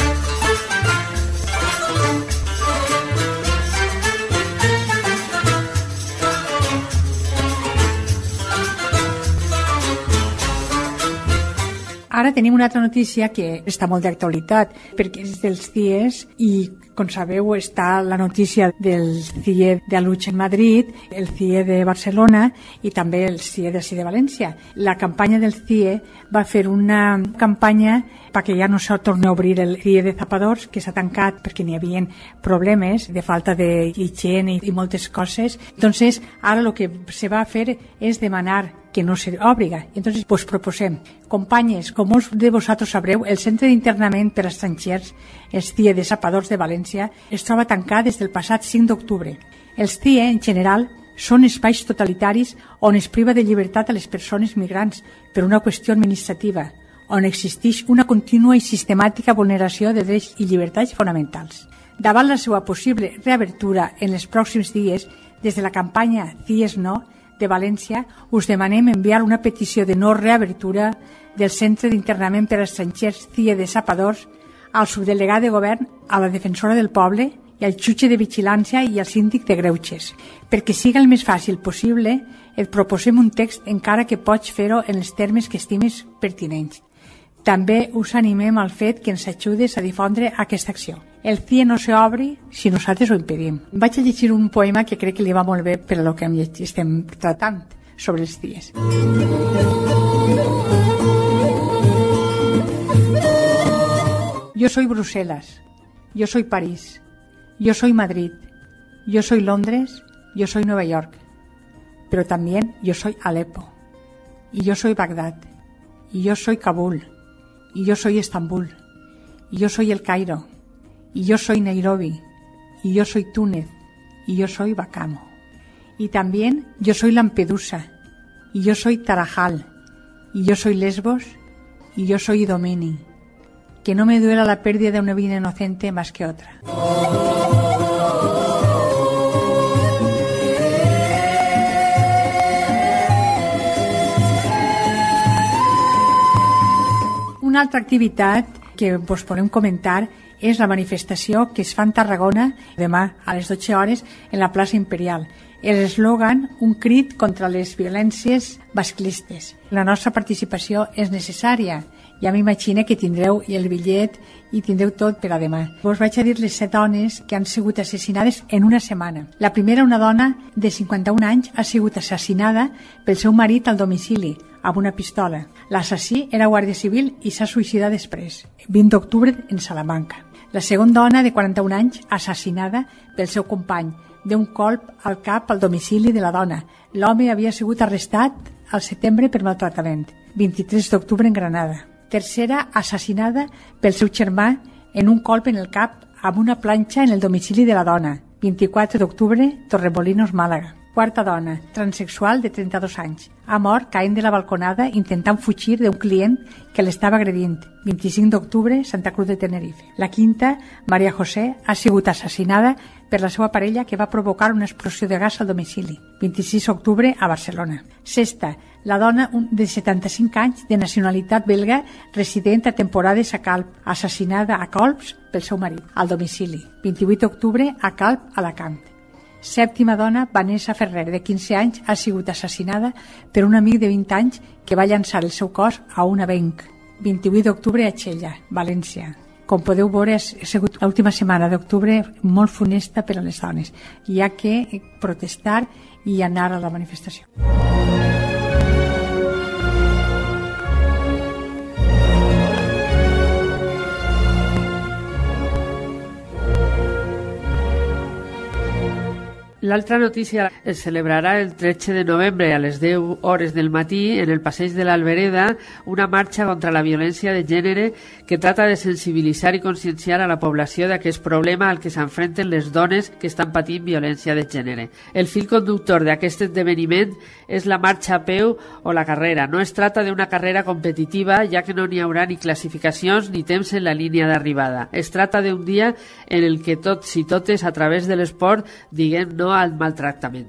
[SPEAKER 17] Ara tenim una altra notícia que està molt d'actualitat perquè és dels CIEs i, com sabeu, està la notícia del CIE de Aluche en Madrid, el CIE de Barcelona i també el CIE de València. La campanya del CIE va fer una campanya perquè ja no se torni a obrir el CIE de Zapadors, que s'ha tancat perquè n'hi havia problemes de falta d'higiene i moltes coses. Entonces, ara el que se va fer és demanar que no se obriga. Entonces, pues proposem, companyes, com molts de vosaltres sabreu, el Centre d'Internament per a Estrangers, el CIE de Zapadors de València, es troba tancat des del passat 5 d'octubre. Els CIE, en general, són espais totalitaris on es priva de llibertat a les persones migrants per una qüestió administrativa, on existeix una contínua i sistemàtica vulneració de drets i llibertats fonamentals. Davant la seva possible reabertura en els pròxims dies, des de la campanya CIEs No, de València, us demanem enviar una petició de no reabertura del Centre d'Internament per a Estrangers CIE de Zapadors al subdelegat de govern, a la defensora del poble i al jutge de vigilància i al síndic de greuges. Perquè siga el més fàcil possible, et proposem un text encara que pots fer-ho en els termes que estimes pertinents. També us animem al fet que ens ajudes a difondre aquesta acció. El CIE no s'obri si nosaltres ho impedim. Vaig a llegir un poema que crec que li va molt bé per a lo que estem tratant sobre els CIEs. Yo soy Bruselas, yo soy París, yo soy Madrid, yo soy Londres, yo soy Nueva York, pero también yo soy Alepo, y yo soy Bagdad, y yo soy Kabul, y yo soy Estambul, y yo soy El Cairo, y yo soy Nairobi, y yo soy Túnez, y yo soy Bacamo. Y también yo soy Lampedusa, y yo soy Tarajal, y yo soy Lesbos, y yo soy Idomeni. Que no me duela la pérdida de una vida inocente más que otra. Una altra activitat que vos podem comentar és la manifestació que es fa en Tarragona demà a les 12 hores en la plaça Imperial. L'eslògan, un crit contra les violències masclistes. La nostra participació és necessària. Ja m'imagino que tindreu el bitllet i tindreu tot per a demà. Vos vaig a dir les 7 dones que han sigut assassinades en una setmana. La primera, una dona de 51 anys, ha sigut assassinada pel seu marit al domicili, amb una pistola. L'assassí era guàrdia civil i s'ha suïcidat després, 20 d'octubre en Salamanca. La segona dona, de 41 anys, assassinada pel seu company, d'un colp al cap al domicili de la dona. L'home havia sigut arrestat al setembre per maltractament, 23 d'octubre en Granada. Tercera, assassinada pel seu germà en un colp en el cap amb una planxa en el domicili de la dona, 24 d'octubre, Torremolinos, Màlaga. Quarta dona, transexual de 32 anys. Ha mort caient de la balconada intentant fugir d'un client que l'estava agredint. 25 d'octubre, Santa Cruz de Tenerife. La quinta, Maria José, ha sigut assassinada per la seva parella que va provocar una explosió de gas al domicili. 26 d'octubre a Barcelona. Sexta, la dona de 75 anys de nacionalitat belga resident a temporades a Calp, assassinada a colps pel seu marit al domicili. 28 d'octubre a Calp, Alacant. Sèptima dona, Vanessa Ferrer, de 15 anys, ha sigut assassinada per un amic de 20 anys que va llançar el seu cos a un avenc. 28 d'octubre a Xella, València. Com podeu veure, ha sigut l'última setmana d'octubre molt funesta per a les dones. Hi ha que protestar i anar a la manifestació.
[SPEAKER 19] L'altra notícia es celebrarà el 13 de novembre a les 10 hores del matí en el passeig de l'Albereda una marxa contra la violència de gènere que trata de sensibilitzar i conscienciar a la població d'aquest problema al que s'enfrenten les dones que estan patint violència de gènere. El fil conductor d'aquest esdeveniment és la marxa a peu o la carrera. No es trata d'una carrera competitiva, ja que no n'hi haurà ni classificacions ni temps en la línia d'arribada. Es trata d'un dia en el que tots i totes, a través de l'esport, diguem no al maltractament.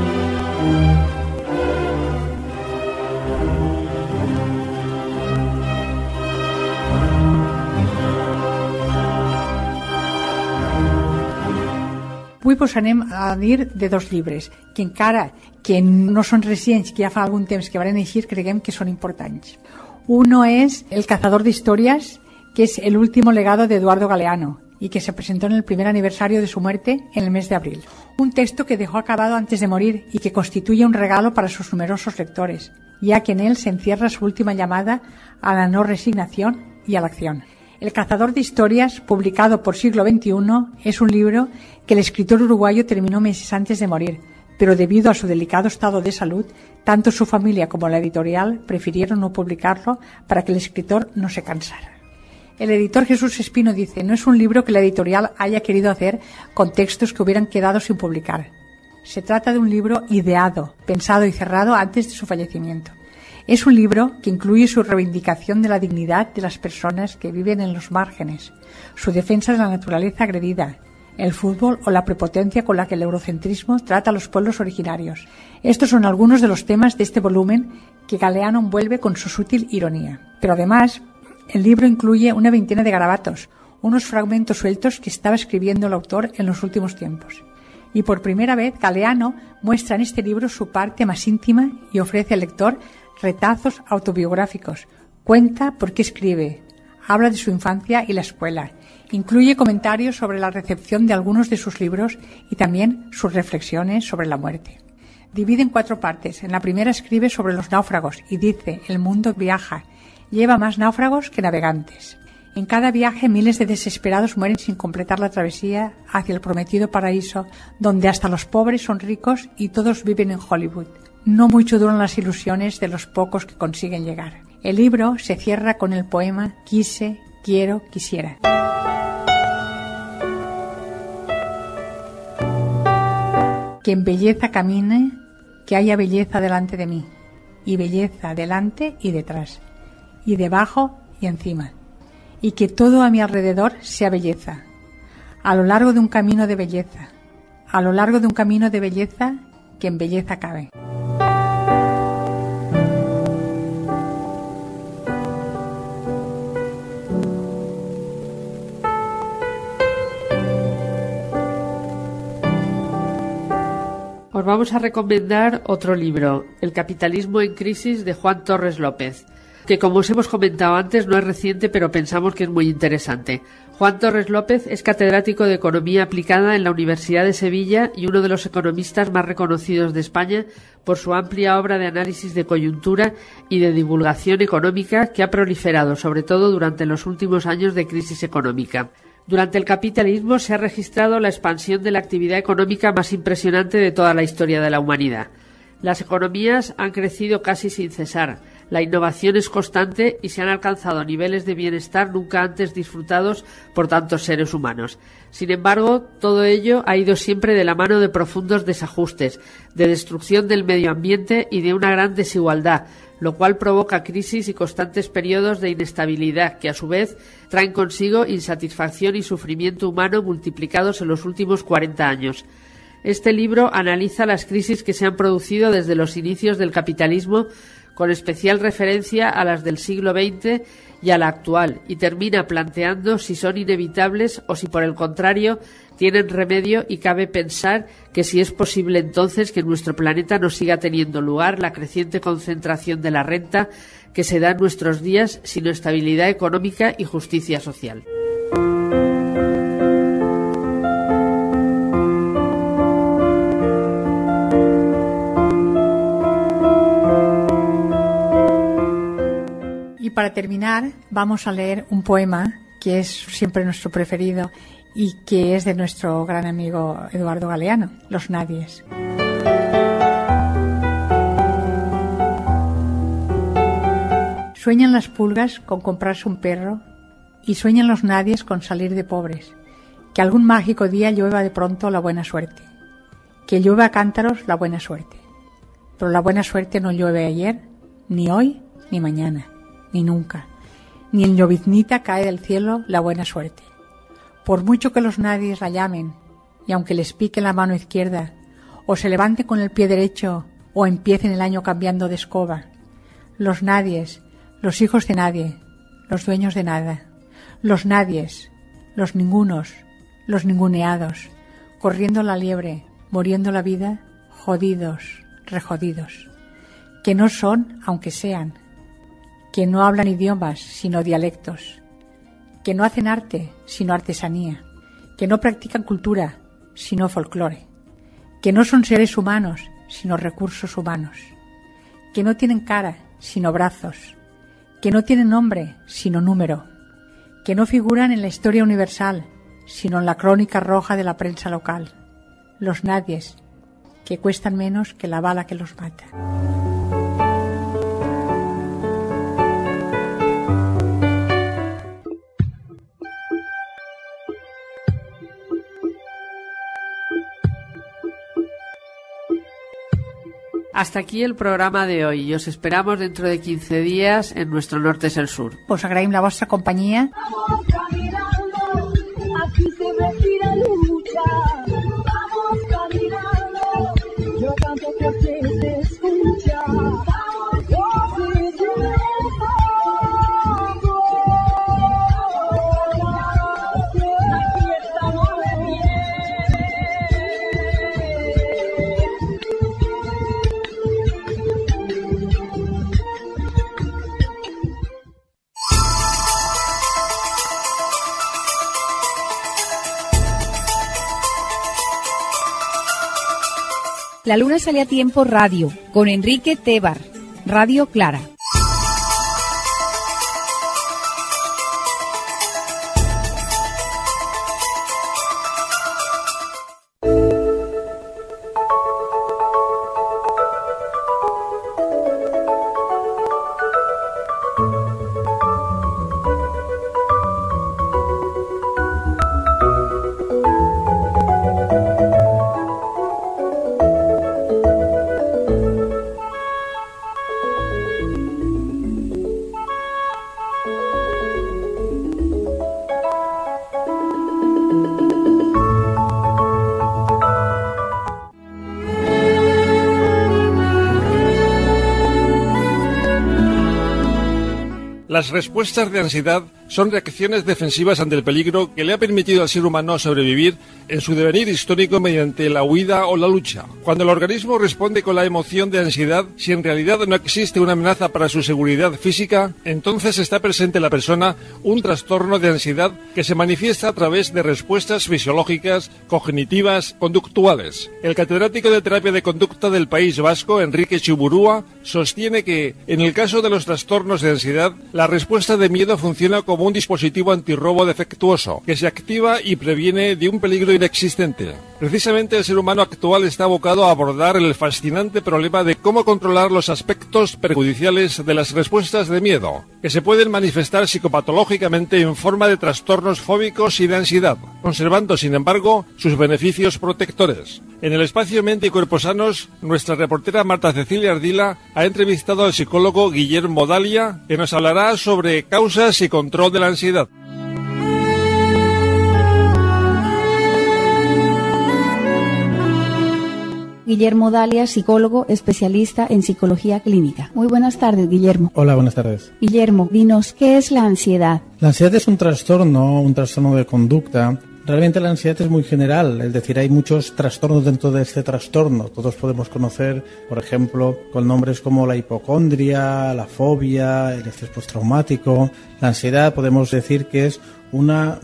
[SPEAKER 17] Avui pues anem a dir de dos llibres que encara que no són recents, que ja fa algun temps que van eixir, creguem que són importants. Uno es El cazador de historias, que es el último legado de Eduardo Galeano y que se presentó en el primer aniversario de su muerte en el mes de abril. Un texto que dejó acabado antes de morir y que constituye un regalo para sus numerosos lectores, ya que en él se encierra su última llamada a la no resignación y a la acción. El cazador de historias, publicado por Siglo XXI, es un libro que el escritor uruguayo terminó meses antes de morir, pero debido a su delicado estado de salud, tanto su familia como la editorial prefirieron no publicarlo para que el escritor no se cansara. El editor Jesús Espino dice: no es un libro que la editorial haya querido hacer con textos que hubieran quedado sin publicar. Se trata de un libro ideado, pensado y cerrado antes de su fallecimiento. Es un libro que incluye su reivindicación de la dignidad de las personas que viven en los márgenes, su defensa de la naturaleza agredida, el fútbol o la prepotencia con la que el eurocentrismo trata a los pueblos originarios. Estos son algunos de los temas de este volumen que Galeano envuelve con su sutil ironía. Pero además, el libro incluye una veintena de garabatos, unos fragmentos sueltos que estaba escribiendo el autor en los últimos tiempos. Y por primera vez, Galeano muestra en este libro su parte más íntima y ofrece al lector retazos autobiográficos. Cuenta por qué escribe, habla de su infancia y la escuela, incluye comentarios sobre la recepción de algunos de sus libros y también sus reflexiones sobre la muerte. Divide en 4 partes. En la primera escribe sobre los náufragos y dice: el mundo viaja, lleva más náufragos que navegantes. En cada viaje miles de desesperados mueren sin completar la travesía hacia el prometido paraíso, donde hasta los pobres son ricos y todos viven en Hollywood. No mucho duran las ilusiones de los pocos que consiguen llegar. El libro se cierra con el poema Quise, quiero, quisiera. Que en belleza camine, que haya belleza delante de mí, y belleza delante y detrás, y debajo y encima, y que todo a mi alrededor sea belleza, a lo largo de un camino de belleza, a lo largo de un camino de belleza que en belleza cabe.
[SPEAKER 19] Os vamos a recomendar otro libro, El capitalismo en crisis, de Juan Torres López, que como os hemos comentado antes no es reciente, pero pensamos que es muy interesante. Juan Torres López es catedrático de Economía Aplicada en la Universidad de Sevilla y uno de los economistas más reconocidos de España por su amplia obra de análisis de coyuntura y de divulgación económica que ha proliferado sobre todo durante los últimos años de crisis económica. Durante el capitalismo se ha registrado la expansión de la actividad económica más impresionante de toda la historia de la humanidad. Las economías han crecido casi sin cesar. La innovación es constante y se han alcanzado niveles de bienestar nunca antes disfrutados por tantos seres humanos. Sin embargo, todo ello ha ido siempre de la mano de profundos desajustes, de destrucción del medio ambiente y de una gran desigualdad, lo cual provoca crisis y constantes periodos de inestabilidad que, a su vez, traen consigo insatisfacción y sufrimiento humano multiplicados en los últimos 40 años. Este libro analiza las crisis que se han producido desde los inicios del capitalismo, con especial referencia a las del siglo XX y a la actual, y termina planteando si son inevitables o si, por el contrario, tienen remedio, y cabe pensar que si es posible entonces que en nuestro planeta no siga teniendo lugar la creciente concentración de la renta que se da en nuestros días, sino estabilidad económica y justicia social.
[SPEAKER 17] Y para terminar, vamos a leer un poema que es siempre nuestro preferido y que es de nuestro gran amigo Eduardo Galeano, Los Nadies. Sueñan las pulgas con comprarse un perro y sueñan los nadies con salir de pobres, que algún mágico día llueva de pronto la buena suerte, que llueva a cántaros la buena suerte. Pero la buena suerte no llueve ayer, ni hoy, ni mañana, ni nunca, ni en lloviznita cae del cielo la buena suerte. Por mucho que los nadies la llamen, y aunque les pique la mano izquierda, o se levante con el pie derecho, o empiecen el año cambiando de escoba, los nadies, los hijos de nadie, los dueños de nada, los nadies, los ningunos, los ninguneados, corriendo la liebre, muriendo la vida, jodidos, rejodidos, que no son, aunque sean, que no hablan idiomas, sino dialectos, que no hacen arte, sino artesanía, que no practican cultura, sino folclore, que no son seres humanos, sino recursos humanos, que no tienen cara, sino brazos, que no tienen nombre, sino número, que no figuran en la historia universal, sino en la crónica roja de la prensa local, los nadies, que cuestan menos que la bala que los mata.
[SPEAKER 19] Hasta aquí el programa de hoy y os esperamos dentro de 15 días en nuestro Norte es el Sur.
[SPEAKER 17] Us agraïm la vostra companyia.
[SPEAKER 18] Vamos caminando, aquí se respira lucha. Vamos caminando, yo canto porque se escucha. Vamos, aquí estamos de pie.
[SPEAKER 20] La Luna sale a tiempo radio, con Enrique Tebar, Radio Clara.
[SPEAKER 1] Las respuestas de ansiedad son reacciones defensivas ante el peligro que le ha permitido al ser humano sobrevivir en su devenir histórico mediante la huida o la lucha. Cuando el organismo responde con la emoción de ansiedad, si en realidad no existe una amenaza para su seguridad física, entonces está presente en la persona un trastorno de ansiedad que se manifiesta a través de respuestas fisiológicas, cognitivas, conductuales. El catedrático de terapia de conducta del País Vasco, Enrique Chuburúa, sostiene que, en el caso de los trastornos de ansiedad, la respuesta de miedo funciona como como un dispositivo antirrobo defectuoso, que se activa y previene de un peligro inexistente. Precisamente el ser humano actual está abocado a abordar el fascinante problema de cómo controlar los aspectos perjudiciales de las respuestas de miedo, que se pueden manifestar psicopatológicamente en forma de trastornos fóbicos y de ansiedad, conservando, sin embargo, sus beneficios protectores. En el espacio Mente y Cuerpo Sanos, nuestra reportera Marta Cecilia Ardila ha entrevistado al psicólogo Guillermo Dalia, que nos hablará sobre causas y control de la ansiedad.
[SPEAKER 21] Guillermo Dalia, psicólogo especialista en psicología clínica. Muy buenas tardes, Guillermo.
[SPEAKER 22] Hola, buenas tardes.
[SPEAKER 21] Guillermo, dinos, ¿qué es la ansiedad?
[SPEAKER 22] La ansiedad es un trastorno de conducta. Realmente la ansiedad es muy general, es decir, hay muchos trastornos dentro de este trastorno. Todos podemos conocer, por ejemplo, con nombres como la hipocondria, la fobia, el estrés postraumático. La ansiedad podemos decir que es una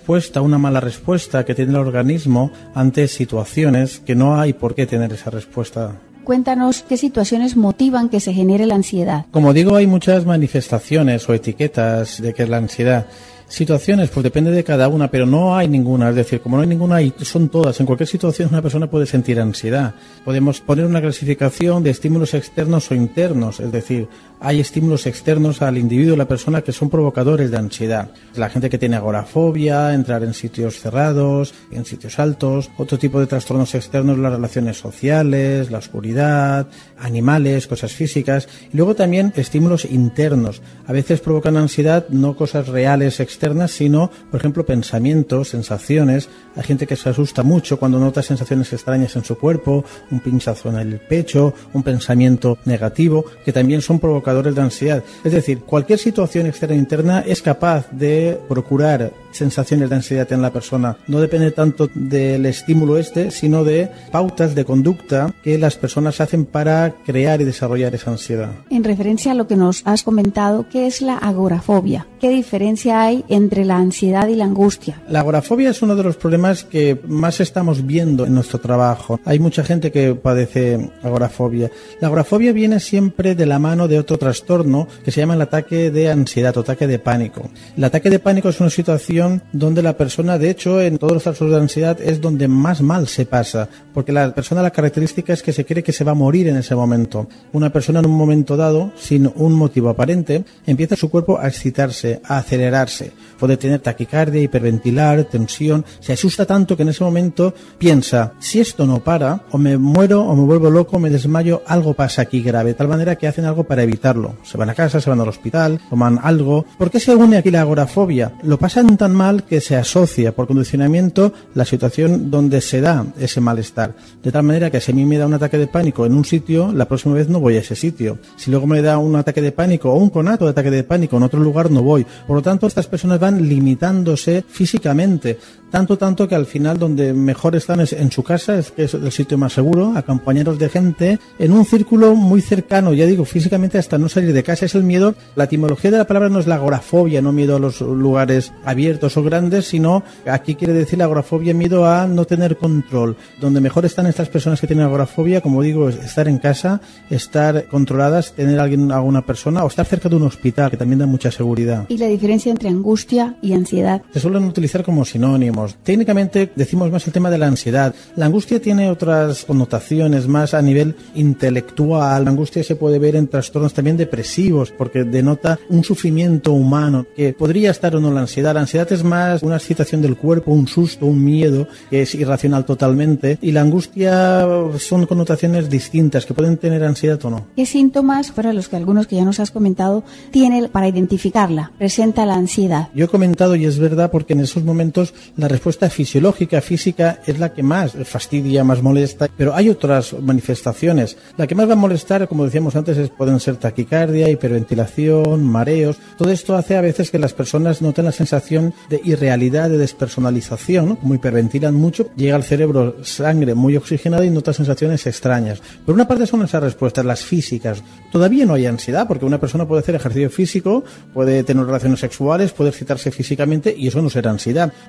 [SPEAKER 22] mala respuesta que tiene el organismo ante situaciones que no hay por qué tener esa respuesta.
[SPEAKER 21] Cuéntanos qué situaciones motivan que se genere la ansiedad.
[SPEAKER 22] Como digo, hay muchas manifestaciones o etiquetas de qué es la ansiedad. Situaciones, pues depende de cada una, pero no hay ninguna. Es decir, como no hay ninguna, son todas. En cualquier situación una persona puede sentir ansiedad. Podemos poner una clasificación de estímulos externos o internos. Es decir, hay estímulos externos al individuo, a la persona, que son provocadores de ansiedad. La gente que tiene agorafobia, entrar en sitios cerrados, en sitios altos. Otro tipo de trastornos externos, las relaciones sociales, la oscuridad, animales, cosas físicas. Y luego también estímulos internos. A veces provocan ansiedad no cosas reales externas, sino, por ejemplo, pensamientos, sensaciones. Hay gente que se asusta mucho cuando nota sensaciones extrañas en su cuerpo, un pinchazo en el pecho, un pensamiento negativo, que también son provocadores de ansiedad. Es decir, cualquier situación externa e interna es capaz de procurar sensaciones de ansiedad en la persona. No depende tanto del estímulo sino de pautas de conducta que las personas hacen para crear y desarrollar esa ansiedad.
[SPEAKER 21] En referencia a lo que nos has comentado, ¿qué es la agorafobia? ¿Qué diferencia hay entre la ansiedad y la angustia?
[SPEAKER 22] La agorafobia es uno de los problemas que más estamos viendo en nuestro trabajo. Hay mucha gente que padece agorafobia. La agorafobia viene siempre de la mano de otro trastorno que se llama el ataque de ansiedad o ataque de pánico. El ataque de pánico es una situación donde la persona, de hecho, en todos los trastornos de ansiedad es donde más mal se pasa, porque la persona, la característica es que se cree que se va a morir en ese momento. Una persona en un momento dado, sin un motivo aparente, empieza su cuerpo a excitarse, a acelerarse. Puede tener taquicardia, hiperventilar, tensión. Se asusta tanto que en ese momento piensa, si esto no para, o me muero, o me vuelvo loco, o me desmayo, algo pasa aquí grave, de tal manera que hacen algo para evitarlo. Se van a casa, se van al hospital, toman algo. ¿Por qué se une aquí la agorafobia? Lo pasan tan mal que se asocia por condicionamiento la situación donde se da ese malestar. De tal manera que si a mí me da un ataque de pánico en un sitio, la próxima vez no voy a ese sitio. Si luego me da un ataque de pánico o un conato de ataque de pánico en otro lugar, no voy. Por lo tanto, estas personas van limitándose físicamente. Tanto que al final donde mejor están es en su casa, que es el sitio más seguro, acompañados de gente, en un círculo muy cercano, ya digo, físicamente hasta no salir de casa. Es el miedo. La etimología de la palabra no es la agorafobia, no miedo a los lugares abiertos o grandes, sino aquí quiere decir la agorafobia, miedo a no tener control. Donde mejor están estas personas que tienen agorafobia, como digo, es estar en casa, estar controladas, tener alguna persona o estar cerca de un hospital, que también da mucha seguridad.
[SPEAKER 21] ¿Y la diferencia entre angustia y ansiedad?
[SPEAKER 22] Se suelen utilizar como sinónimos. Técnicamente decimos más el tema de la ansiedad. La angustia tiene otras connotaciones más a nivel intelectual. La angustia se puede ver en trastornos también depresivos, porque denota un sufrimiento humano, que podría estar o no la ansiedad. La ansiedad es más una excitación del cuerpo, un susto, un miedo, que es irracional totalmente. Y la angustia son connotaciones distintas, que pueden tener ansiedad o no.
[SPEAKER 21] ¿Qué síntomas, para los que algunos que ya nos has comentado, tiene para identificarla, presenta la ansiedad?
[SPEAKER 22] Yo he comentado, y es verdad, porque en esos momentos la respuesta fisiológica, física, es la que más fastidia, más molesta, pero hay otras manifestaciones. La que más va a molestar, como decíamos antes, pueden ser taquicardia, hiperventilación, mareos. Todo esto hace a veces que las personas noten la sensación de irrealidad, de despersonalización, ¿no? Como hiperventilan mucho, llega al cerebro sangre muy oxigenada y nota sensaciones extrañas. Por una parte son esas respuestas, las físicas. Todavía no hay ansiedad, porque una persona puede hacer ejercicio físico, puede tener relaciones sexuales, puede excitarse físicamente, y eso no será ansiedad. Para que sea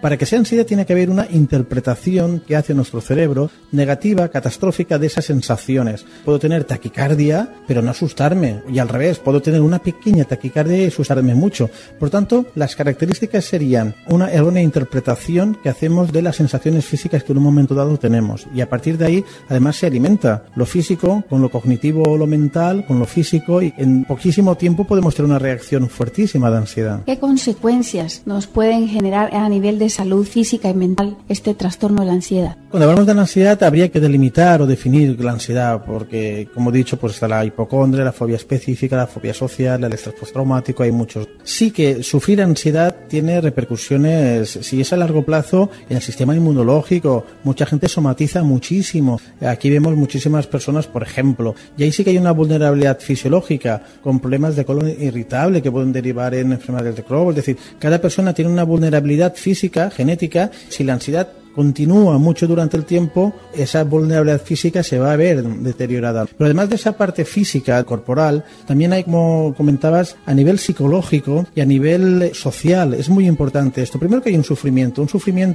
[SPEAKER 22] ansiedad tiene que haber una interpretación que hace nuestro cerebro negativa, catastrófica de esas sensaciones. Puedo tener taquicardia, pero no asustarme. Y al revés, puedo tener una pequeña taquicardia y asustarme mucho. Por tanto, las características serían una errónea interpretación que hacemos de las sensaciones físicas que en un momento dado tenemos. Y a partir de ahí, además, se alimenta lo físico con lo cognitivo o lo mental, con lo físico, y en poquísimo tiempo podemos tener una reacción fuertísima de ansiedad.
[SPEAKER 21] ¿Qué consecuencias nos pueden generar a nivel de salud física y mental este trastorno de la ansiedad?
[SPEAKER 22] Cuando hablamos de la ansiedad habría que delimitar o definir la ansiedad, porque, como he dicho, pues está la hipocondria, la fobia específica, la fobia social, el estrés postraumático, hay muchos. Sí que sufrir ansiedad tiene repercusiones, si es a largo plazo, en el sistema inmunológico. Mucha gente somatiza muchísimo. Aquí vemos muchísimas personas, por ejemplo, y ahí sí que hay una vulnerabilidad fisiológica, con problemas de colon irritable que pueden derivar en enfermedades de Crohn. Es decir, cada persona tiene una vulnerabilidad física, genética. Si la ansiedad continúa mucho durante el tiempo, esa vulnerabilidad física se va a ver deteriorada. Pero además de esa parte física, corporal, también hay, como comentabas, a nivel psicológico y a nivel social. Es muy importante esto. Primero que hay un sufrimiento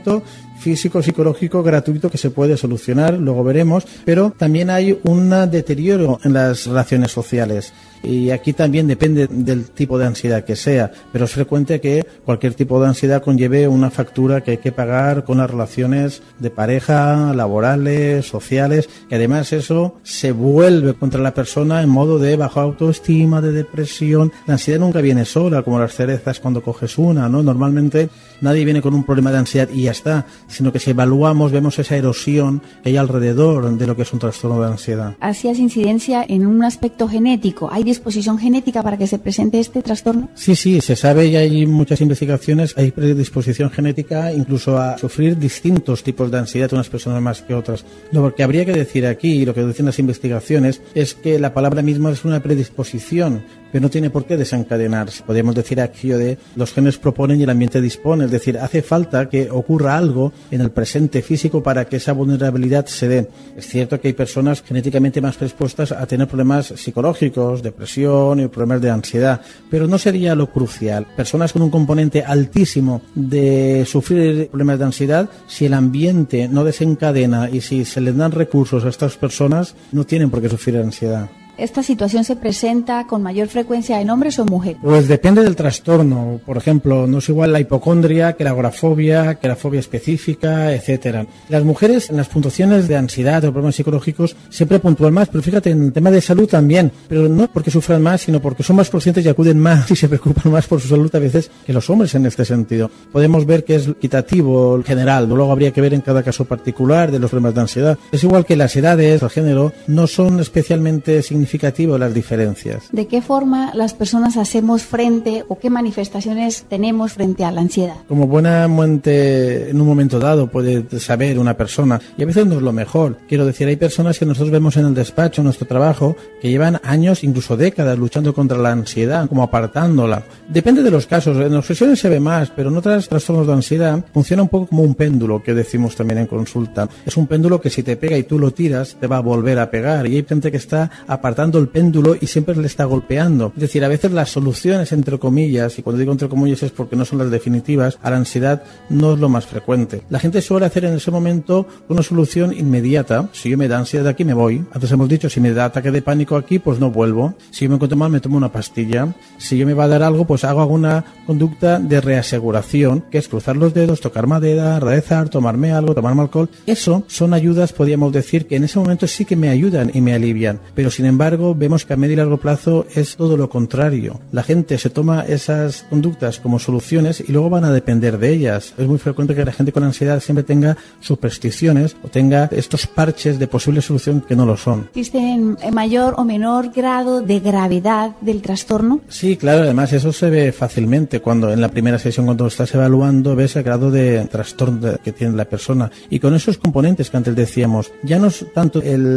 [SPEAKER 22] físico, psicológico, gratuito, que se puede solucionar, luego veremos, pero también hay un deterioro en las relaciones sociales. Y aquí también depende del tipo de ansiedad que sea, pero es frecuente que cualquier tipo de ansiedad conlleve una factura que hay que pagar con las relaciones de pareja, laborales, sociales, que además eso se vuelve contra la persona en modo de baja autoestima, de depresión. La ansiedad nunca viene sola, como las cerezas cuando coges una, ¿no? Normalmente nadie viene con un problema de ansiedad y ya está, sino que si evaluamos, vemos esa erosión que hay alrededor de lo que es un trastorno de ansiedad.
[SPEAKER 21] ¿Hacías incidencia en un aspecto genético? ¿Hay disposición genética para que se presente este trastorno?
[SPEAKER 22] Sí, se sabe y hay muchas investigaciones, hay predisposición genética incluso a sufrir distintos tipos de ansiedad, unas personas más que otras. Lo que habría que decir aquí, y lo que dicen las investigaciones, es que la palabra misma es una predisposición, pero no tiene por qué desencadenarse. Podríamos decir aquello de los genes proponen y el ambiente dispone, es decir, hace falta que ocurra algo en el presente físico para que esa vulnerabilidad se dé. Es cierto que hay personas genéticamente más predispuestas a tener problemas psicológicos, depresión y problemas de ansiedad, pero no sería lo crucial. Personas con un componente altísimo de sufrir problemas de ansiedad, si el ambiente no desencadena y si se les dan recursos a estas personas, no tienen por qué sufrir ansiedad.
[SPEAKER 21] ¿Esta situación se presenta con mayor frecuencia en hombres o mujeres?
[SPEAKER 22] Pues depende del trastorno. Por ejemplo, no es igual la hipocondria que la agorafobia, que la fobia específica, etcétera. Las mujeres en las puntuaciones de ansiedad o problemas psicológicos siempre puntúan más, pero fíjate, en el tema de salud también, pero no porque sufran más, sino porque son más conscientes y acuden más y se preocupan más por su salud a veces que los hombres en este sentido. Podemos ver que es equitativo el general, luego habría que ver en cada caso particular de los problemas de ansiedad. Es igual que las edades, el género, no son especialmente significativas las diferencias.
[SPEAKER 21] ¿De qué forma las personas hacemos frente o qué manifestaciones tenemos frente a la ansiedad?
[SPEAKER 22] Como buena mente en un momento dado puede saber una persona, y a veces no es lo mejor. Quiero decir, hay personas que nosotros vemos en el despacho, en nuestro trabajo, que llevan años, incluso décadas, luchando contra la ansiedad, como apartándola. Depende de los casos, en obsesiones se ve más, pero en otros trastornos de ansiedad funciona un poco como un péndulo, que decimos también en consulta. Es un péndulo que si te pega y tú lo tiras, te va a volver a pegar, y hay gente que está apartando el péndulo y siempre le está golpeando. Es decir, a veces las soluciones, entre comillas, y cuando digo entre comillas es porque no son las definitivas, a la ansiedad no es lo más frecuente. La gente suele hacer en ese momento una solución inmediata. Si yo me da ansiedad aquí, me voy. Antes hemos dicho, si me da ataque de pánico aquí, pues no vuelvo. Si yo me encuentro mal, me tomo una pastilla. Si yo me va a dar algo, pues hago alguna conducta de reaseguración, que es cruzar los dedos, tocar madera, rezar, tomarme algo, tomarme alcohol. Eso son ayudas, podríamos decir, que en ese momento sí que me ayudan y me alivian. Pero sin embargo, vemos que a medio y largo plazo es todo lo contrario. La gente se toma esas conductas como soluciones y luego van a depender de ellas. Es muy frecuente que la gente con ansiedad siempre tenga supersticiones o tenga estos parches de posible solución que no lo son.
[SPEAKER 21] ¿Existen mayor o menor grado de gravedad del trastorno?
[SPEAKER 22] Sí, claro, además eso se ve fácilmente cuando en la primera sesión, cuando lo estás evaluando, ves el grado de trastorno que tiene la persona. Y con esos componentes que antes decíamos, ya no es tanto el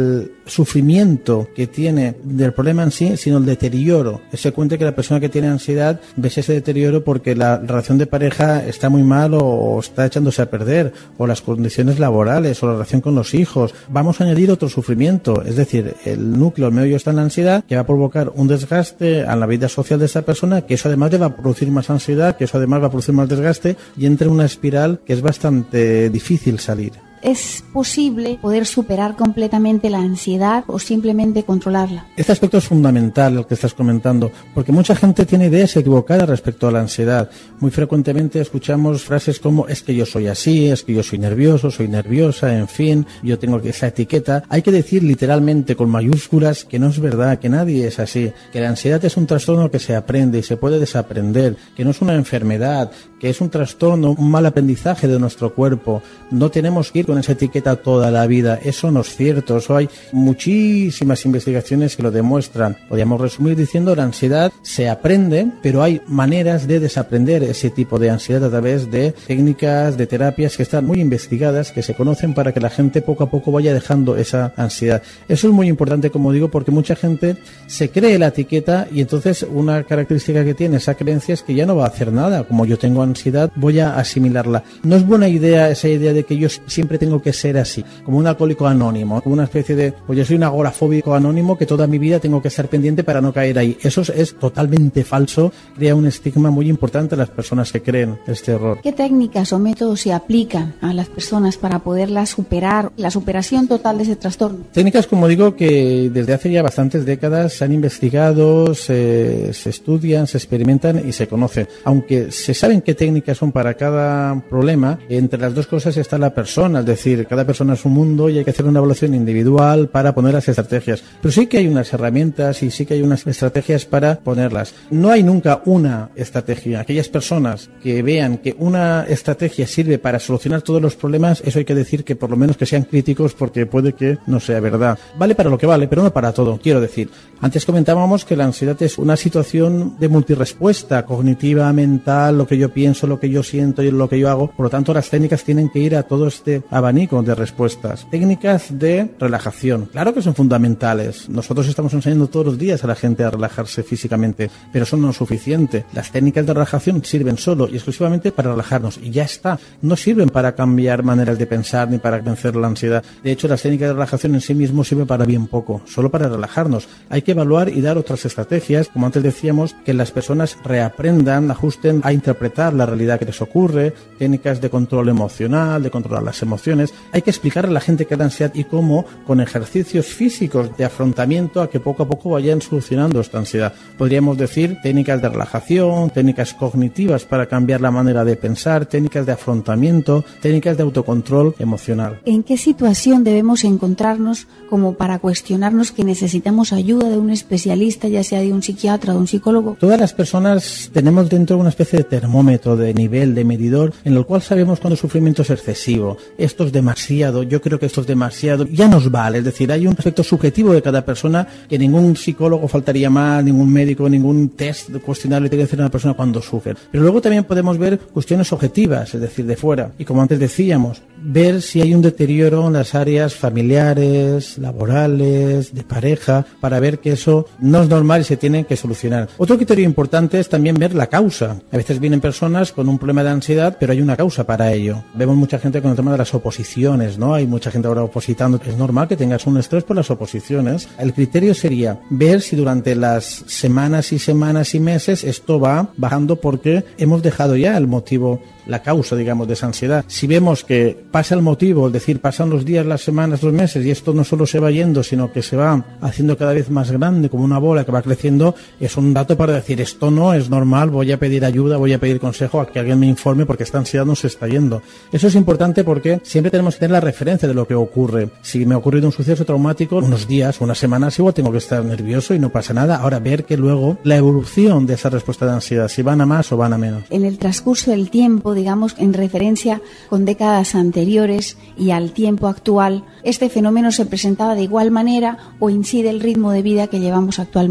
[SPEAKER 22] sufrimiento que tiene del problema en sí, sino el deterioro. Se cuenta que la persona que tiene ansiedad ves ese deterioro porque la relación de pareja está muy mal o está echándose a perder, o las condiciones laborales o la relación con los hijos. Vamos a añadir otro sufrimiento, es decir, el núcleo, el meollo está en la ansiedad, que va a provocar un desgaste a la vida social de esa persona, que eso además le va a producir más ansiedad, que eso además va a producir más desgaste, y entra en una espiral que es bastante difícil salir.
[SPEAKER 21] ¿Es posible poder superar completamente la ansiedad o simplemente controlarla?
[SPEAKER 22] Este aspecto es fundamental, el que estás comentando, porque mucha gente tiene ideas equivocadas respecto a la ansiedad. Muy frecuentemente escuchamos frases como es que yo soy así, es que yo soy nervioso, soy nerviosa, en fin, yo tengo esa etiqueta. Hay que decir literalmente con mayúsculas que no es verdad, que nadie es así, que la ansiedad es un trastorno que se aprende y se puede desaprender, que no es una enfermedad, que es un trastorno, un mal aprendizaje de nuestro cuerpo. No tenemos que ir con esa etiqueta toda la vida. Eso no es cierto. Eso hay muchísimas investigaciones que lo demuestran. Podríamos resumir diciendo que la ansiedad se aprende, pero hay maneras de desaprender ese tipo de ansiedad a través de técnicas, de terapias que están muy investigadas, que se conocen para que la gente poco a poco vaya dejando esa ansiedad. Eso es muy importante, como digo, porque mucha gente se cree la etiqueta y entonces una característica que tiene esa creencia es que ya no va a hacer nada. Como yo tengo ansiedad, voy a asimilarla. No es buena idea esa idea de que yo siempre tengo que ser así, como un alcohólico anónimo, como una especie de, pues yo soy un agorafóbico anónimo que toda mi vida tengo que estar pendiente para no caer ahí. Eso es totalmente falso, crea un estigma muy importante a las personas que creen este error.
[SPEAKER 21] ¿Qué técnicas o métodos se aplican a las personas para poderlas superar, la superación total de ese trastorno?
[SPEAKER 22] Técnicas, como digo, que desde hace ya bastantes décadas se han investigado, se estudian, se experimentan y se conocen. Aunque se saben qué técnicas son para cada problema, entre las dos cosas está la persona, es decir, cada persona es un mundo y hay que hacer una evaluación individual para poner las estrategias. Pero sí que hay unas herramientas y sí que hay unas estrategias para ponerlas. No hay nunca una estrategia. Aquellas personas que vean que una estrategia sirve para solucionar todos los problemas, eso hay que decir que por lo menos que sean críticos, porque puede que no sea verdad. Vale para lo que vale, pero no para todo. Quiero decir, antes comentábamos que la ansiedad es una situación de multirrespuesta cognitiva, mental, lo que yo pienso, lo que yo siento y lo que yo hago. Por lo tanto, las técnicas tienen que ir a todo este abanico de respuestas. Técnicas de relajación, claro que son fundamentales. Nosotros estamos enseñando todos los días a la gente a relajarse físicamente, pero eso no es suficiente. Las técnicas de relajación sirven solo y exclusivamente para relajarnos y ya está. No sirven para cambiar maneras de pensar ni para vencer la ansiedad. De hecho, las técnicas de relajación en sí mismos sirven para bien poco, solo para relajarnos. Hay que evaluar y dar otras estrategias, como antes decíamos, que las personas reaprendan, ajusten a interpretar la realidad que les ocurre, técnicas de control emocional, de controlar las emociones. Hay que explicarle a la gente que da ansiedad y cómo, con ejercicios físicos de afrontamiento, a que poco a poco vayan solucionando esta ansiedad. Podríamos decir técnicas de relajación, técnicas cognitivas para cambiar la manera de pensar, técnicas de afrontamiento, técnicas de autocontrol emocional.
[SPEAKER 21] ¿En qué situación debemos encontrarnos como para cuestionarnos que necesitamos ayuda de un especialista, ya sea de un psiquiatra o de un psicólogo?
[SPEAKER 22] Todas las personas tenemos dentro una especie de termómetro, de nivel, de medidor, en el cual sabemos cuando el sufrimiento es excesivo. Esto es demasiado, yo creo que esto es demasiado, ya nos vale. Es decir, hay un aspecto subjetivo de cada persona que ningún psicólogo faltaría más, ningún médico, ningún test cuestionario tiene que hacer a una persona cuando sufre. Pero luego también podemos ver cuestiones objetivas, es decir, de fuera. Y como antes decíamos, ver si hay un deterioro en las áreas familiares, laborales, de pareja, para ver que eso no es normal y se tiene que solucionar. Otro criterio importante es también ver la causa. A veces vienen personas con un problema de ansiedad, pero hay una causa para ello. Vemos mucha gente con el tema de las oposiciones, ¿no? Hay mucha gente ahora opositando. Es normal que tengas un estrés por las oposiciones. El criterio sería ver si durante las semanas y meses esto va bajando porque hemos dejado ya el motivo, la causa, digamos, de esa ansiedad. Si vemos que pasa el motivo, es decir, pasan los días, las semanas, los meses y esto no solo se va yendo, sino que se va haciendo cada vez más grande, como una bola que va creciendo, es un dato para decir, esto no es normal, voy a pedir ayuda, voy a pedir consejo, a que alguien me informe porque esta ansiedad no se está yendo. Eso es importante porque siempre tenemos que tener la referencia de lo que ocurre. Si me ha ocurrido un suceso traumático, unos días, unas semanas, igual tengo que estar nervioso y no pasa nada. Ahora, ver que luego la evolución de esa respuesta de ansiedad, si van a más o van a menos.
[SPEAKER 21] En el transcurso del tiempo, digamos, en referencia con décadas anteriores y al tiempo actual, ¿este fenómeno se presentaba de igual manera o incide el ritmo de vida que llevamos actualmente?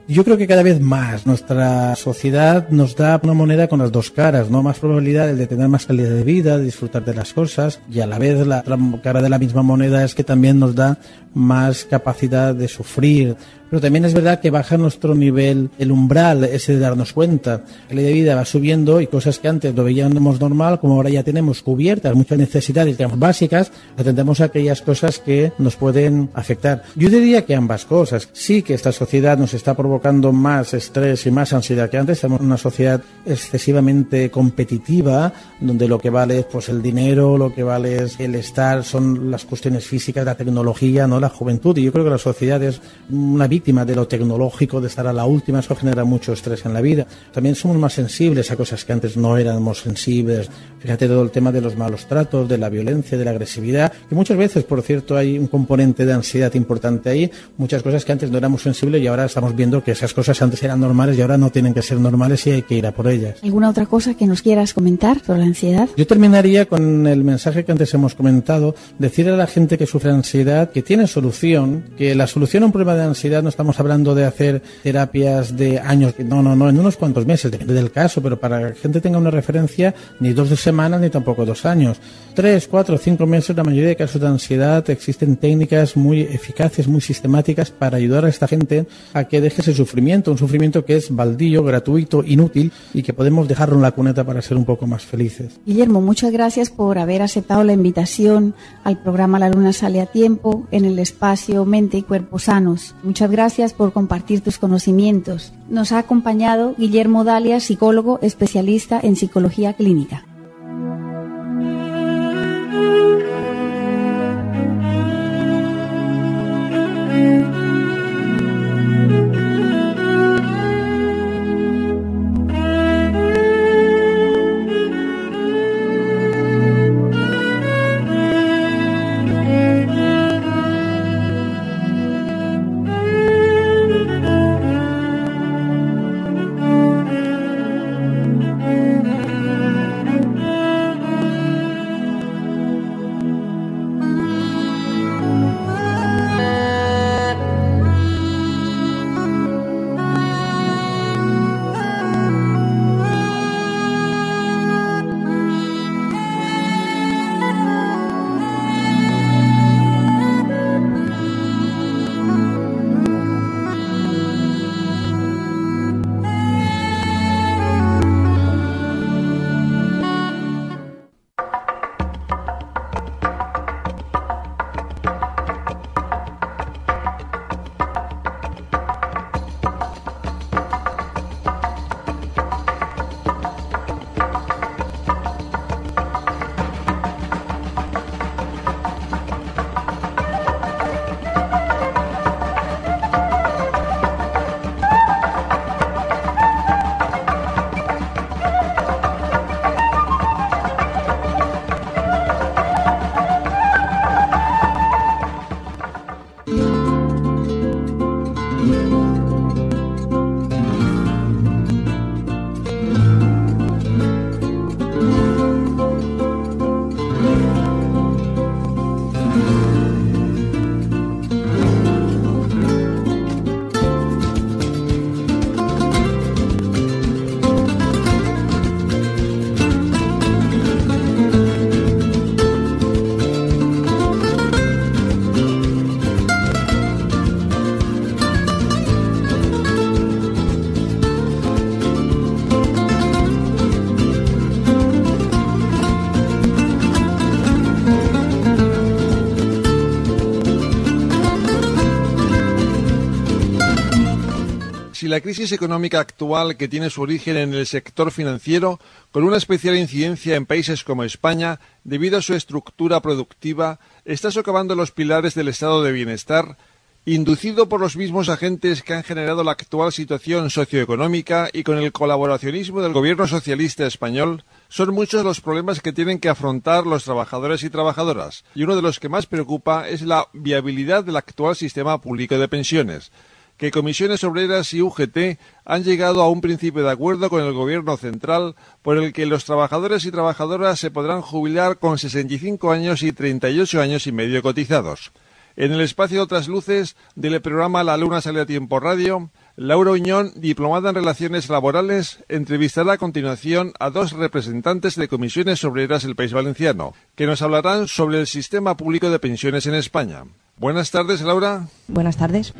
[SPEAKER 22] Yo creo que cada vez más nuestra sociedad nos da una moneda con las dos caras, ¿no? Más probabilidades de tener más calidad de vida, de disfrutar de las cosas, y a la vez la otra cara de la misma moneda es que también nos da más capacidad de sufrir. Pero también es verdad que baja nuestro nivel, el umbral ese de darnos cuenta. La calidad de vida va subiendo y cosas que antes lo veíamos normal, como ahora ya tenemos cubiertas muchas necesidades, digamos, básicas, atendemos a aquellas cosas que nos pueden afectar. Yo diría que ambas cosas. Sí que esta sociedad nos está provocando más estrés y más ansiedad que antes. Estamos en una sociedad excesivamente competitiva, donde lo que vale es pues el dinero, lo que vale es el estar, son las cuestiones físicas, la tecnología, no la juventud. Y yo creo que la sociedad es una víctima de lo tecnológico, de estar a la última. Eso genera mucho estrés en la vida. También somos más sensibles a cosas que antes no éramos sensibles. Fíjate todo el tema de los malos tratos, de la violencia, de la agresividad, y muchas veces, por cierto, hay un componente de ansiedad importante ahí. Muchas cosas que antes no éramos sensibles y ahora estamos viendo que esas cosas antes eran normales y ahora no tienen que ser normales y hay que ir a por ellas.
[SPEAKER 21] ¿Alguna otra cosa que nos quieras comentar sobre la ansiedad?
[SPEAKER 22] Yo terminaría con el mensaje que antes hemos comentado, decirle a la gente que sufre ansiedad que tiene solución, que la solución a un problema de ansiedad no estamos hablando de hacer terapias de años, no, en unos cuantos meses, depende del caso, pero para que la gente tenga una referencia, ni 2 semanas ni tampoco 2 años. 3, 4, 5 meses, la mayoría de casos de ansiedad, existen técnicas muy eficaces, muy sistemáticas para ayudar a esta gente a que deje ese sufrimiento, un sufrimiento que es baldío, gratuito, inútil y que podemos dejarlo en la cuneta para ser un poco más felices.
[SPEAKER 21] Guillermo, muchas gracias por haber aceptado la invitación al programa La Luna Sale a Tiempo en el espacio Mente y Cuerpo Sanos. Muchas gracias por compartir tus conocimientos. Nos ha acompañado Guillermo Dalia, psicólogo especialista en psicología clínica.
[SPEAKER 1] La crisis económica actual, que tiene su origen en el sector financiero, con una especial incidencia en países como España, debido a su estructura productiva, está socavando los pilares del estado de bienestar, inducido por los mismos agentes que han generado la actual situación socioeconómica, y con el colaboracionismo del gobierno socialista español. Son muchos los problemas que tienen que afrontar los trabajadores y trabajadoras, y uno de los que más preocupa es la viabilidad del actual sistema público de pensiones, que Comisiones Obreras y UGT han llegado a un principio de acuerdo con el Gobierno central por el que los trabajadores y trabajadoras se podrán jubilar con 65 años y 38 años y medio cotizados. En el espacio de Otras Luces del programa La Luna Sale a Tiempo Radio, Laura Uñón, diplomada en Relaciones Laborales, entrevistará a continuación a dos representantes de comisiones obreras del País Valenciano, que nos hablarán sobre el sistema público de pensiones en España. Buenas tardes, Laura.
[SPEAKER 2] Buenas tardes.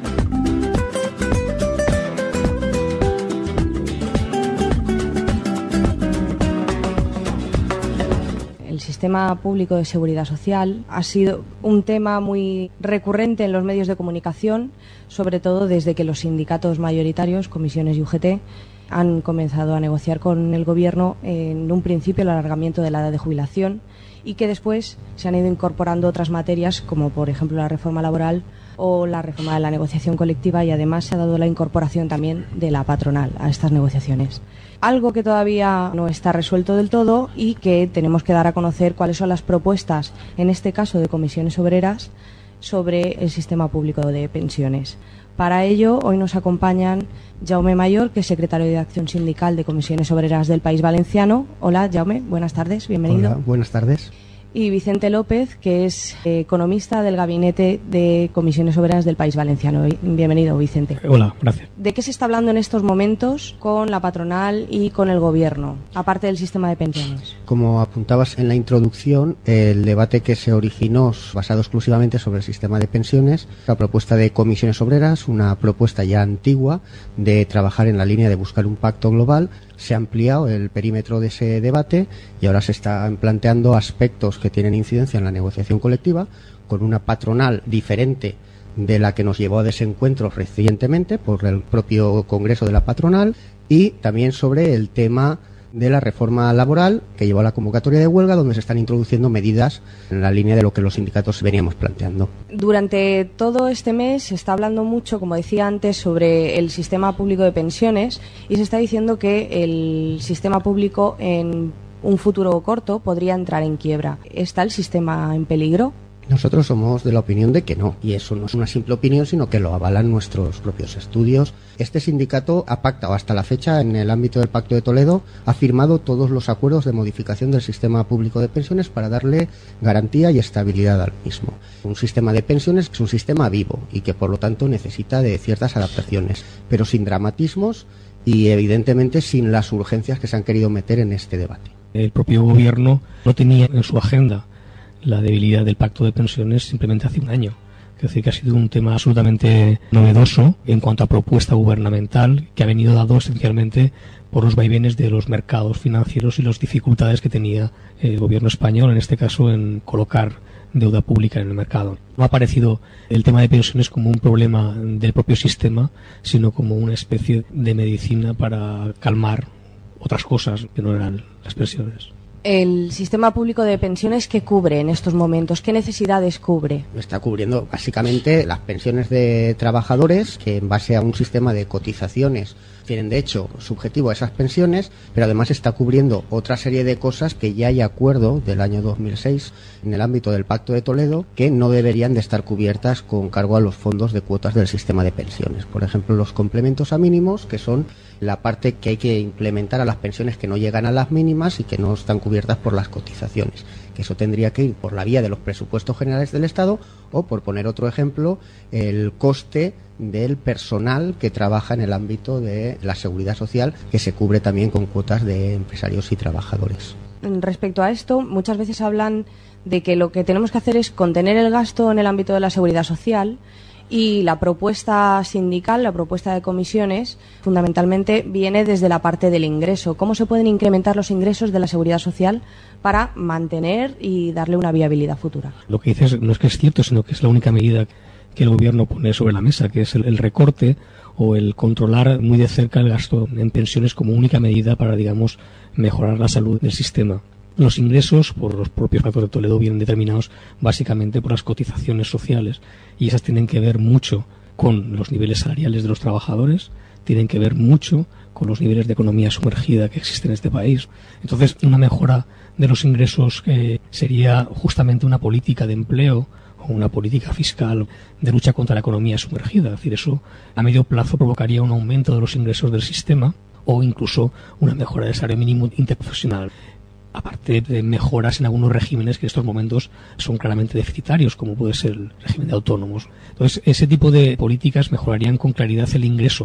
[SPEAKER 2] El sistema público de seguridad social ha sido un tema muy recurrente en los medios de comunicación, sobre todo desde que los sindicatos mayoritarios, comisiones y UGT, han comenzado a negociar con el Gobierno en un principio el alargamiento de la edad de jubilación y que después se han ido incorporando otras materias como por ejemplo la reforma laboral o la reforma de la negociación colectiva, y además se ha dado la incorporación también de la patronal a estas negociaciones. Algo que todavía no está resuelto del todo y que tenemos que dar a conocer cuáles son las propuestas, en este caso de comisiones obreras, sobre el sistema público de pensiones. Para ello, hoy nos acompañan Jaume Mayor, que es secretario de Acción Sindical de Comisiones Obreras del País Valenciano. Hola, Jaume, buenas tardes, bienvenido.
[SPEAKER 3] Hola, buenas tardes.
[SPEAKER 2] Y Vicente López, que es economista del Gabinete de Comisiones Obreras del País Valenciano. Bienvenido, Vicente.
[SPEAKER 3] Hola, gracias.
[SPEAKER 2] ¿De qué se está hablando en estos momentos con la patronal y con el Gobierno, aparte del sistema de pensiones?
[SPEAKER 3] Como apuntabas en la introducción, el debate que se originó basado exclusivamente sobre el sistema de pensiones, la propuesta de Comisiones Obreras, una propuesta ya antigua de trabajar en la línea de buscar un pacto global. Se ha ampliado el perímetro de ese debate y ahora se están planteando aspectos que tienen incidencia en la negociación colectiva, con una patronal diferente de la que nos llevó a desencuentros recientemente por el propio Congreso de la Patronal, y también sobre el tema de la reforma laboral que llevó a la convocatoria de huelga, donde se están introduciendo medidas en la línea de lo que los sindicatos veníamos planteando.
[SPEAKER 2] Durante todo este mes se está hablando mucho, como decía antes, sobre el sistema público de pensiones, y se está diciendo que el sistema público en un futuro corto podría entrar en quiebra. ¿Está el sistema en peligro?
[SPEAKER 3] Nosotros somos de la opinión de que no, y eso no es una simple opinión, sino que lo avalan nuestros propios estudios. Este sindicato ha pactado hasta la fecha, en el ámbito del Pacto de Toledo, ha firmado todos los acuerdos de modificación del sistema público de pensiones para darle garantía y estabilidad al mismo. Un sistema de pensiones es un sistema vivo y que por lo tanto necesita de ciertas adaptaciones, pero sin dramatismos y evidentemente sin las urgencias que se han querido meter en este debate.
[SPEAKER 23] El propio Gobierno no tenía en su agenda la debilidad del pacto de pensiones simplemente hace un año. Es decir, que ha sido un tema absolutamente novedoso en cuanto a propuesta gubernamental, que ha venido dado esencialmente por los vaivenes de los mercados financieros y las dificultades que tenía el gobierno español, en este caso, en colocar deuda pública en el mercado. No ha aparecido el tema de pensiones como un problema del propio sistema, sino como una especie de medicina para calmar otras cosas que no eran las pensiones.
[SPEAKER 2] El sistema público de pensiones, ¿qué cubre en estos momentos? ¿Qué necesidades cubre?
[SPEAKER 3] Está cubriendo básicamente las pensiones de trabajadores que, en base a un sistema de cotizaciones, tienen derecho subjetivo a esas pensiones, pero además está cubriendo otra serie de cosas que ya hay acuerdo del año 2006 en el ámbito del Pacto de Toledo, que no deberían de estar cubiertas con cargo a los fondos de cuotas del sistema de pensiones. Por ejemplo, los complementos a mínimos, que son la parte que hay que implementar a las pensiones que no llegan a las mínimas y que no están cubiertas por las cotizaciones, que eso tendría que ir por la vía de los presupuestos generales del Estado, o, por poner otro ejemplo, el coste del personal que trabaja en el ámbito de la seguridad social, que se cubre también con cuotas de empresarios y trabajadores.
[SPEAKER 2] Respecto a esto, muchas veces hablan de que lo que tenemos que hacer es contener el gasto en el ámbito de la seguridad social, y la propuesta sindical, la propuesta de comisiones, fundamentalmente viene desde la parte del ingreso. ¿Cómo se pueden incrementar los ingresos de la seguridad social para mantener y darle una viabilidad futura?
[SPEAKER 23] Lo que dices no es que es cierto, sino que es la única medida que el Gobierno pone sobre la mesa, que es el recorte o el controlar muy de cerca el gasto en pensiones como única medida para, digamos, mejorar la salud del sistema. Los ingresos, por los propios Pactos de Toledo, vienen determinados básicamente por las cotizaciones sociales, y esas tienen que ver mucho con los niveles salariales de los trabajadores, tienen que ver mucho con los niveles de economía sumergida que existen en este país. Entonces, una mejora de los ingresos sería justamente una política de empleo o una política fiscal de lucha contra la economía sumergida. Es decir, eso a medio plazo provocaría un aumento de los ingresos del sistema o incluso una mejora del salario mínimo interprofesional. Aparte de mejoras en algunos regímenes que en estos momentos son claramente deficitarios, como puede ser el régimen de autónomos. Entonces, ese tipo de políticas mejorarían con claridad el ingreso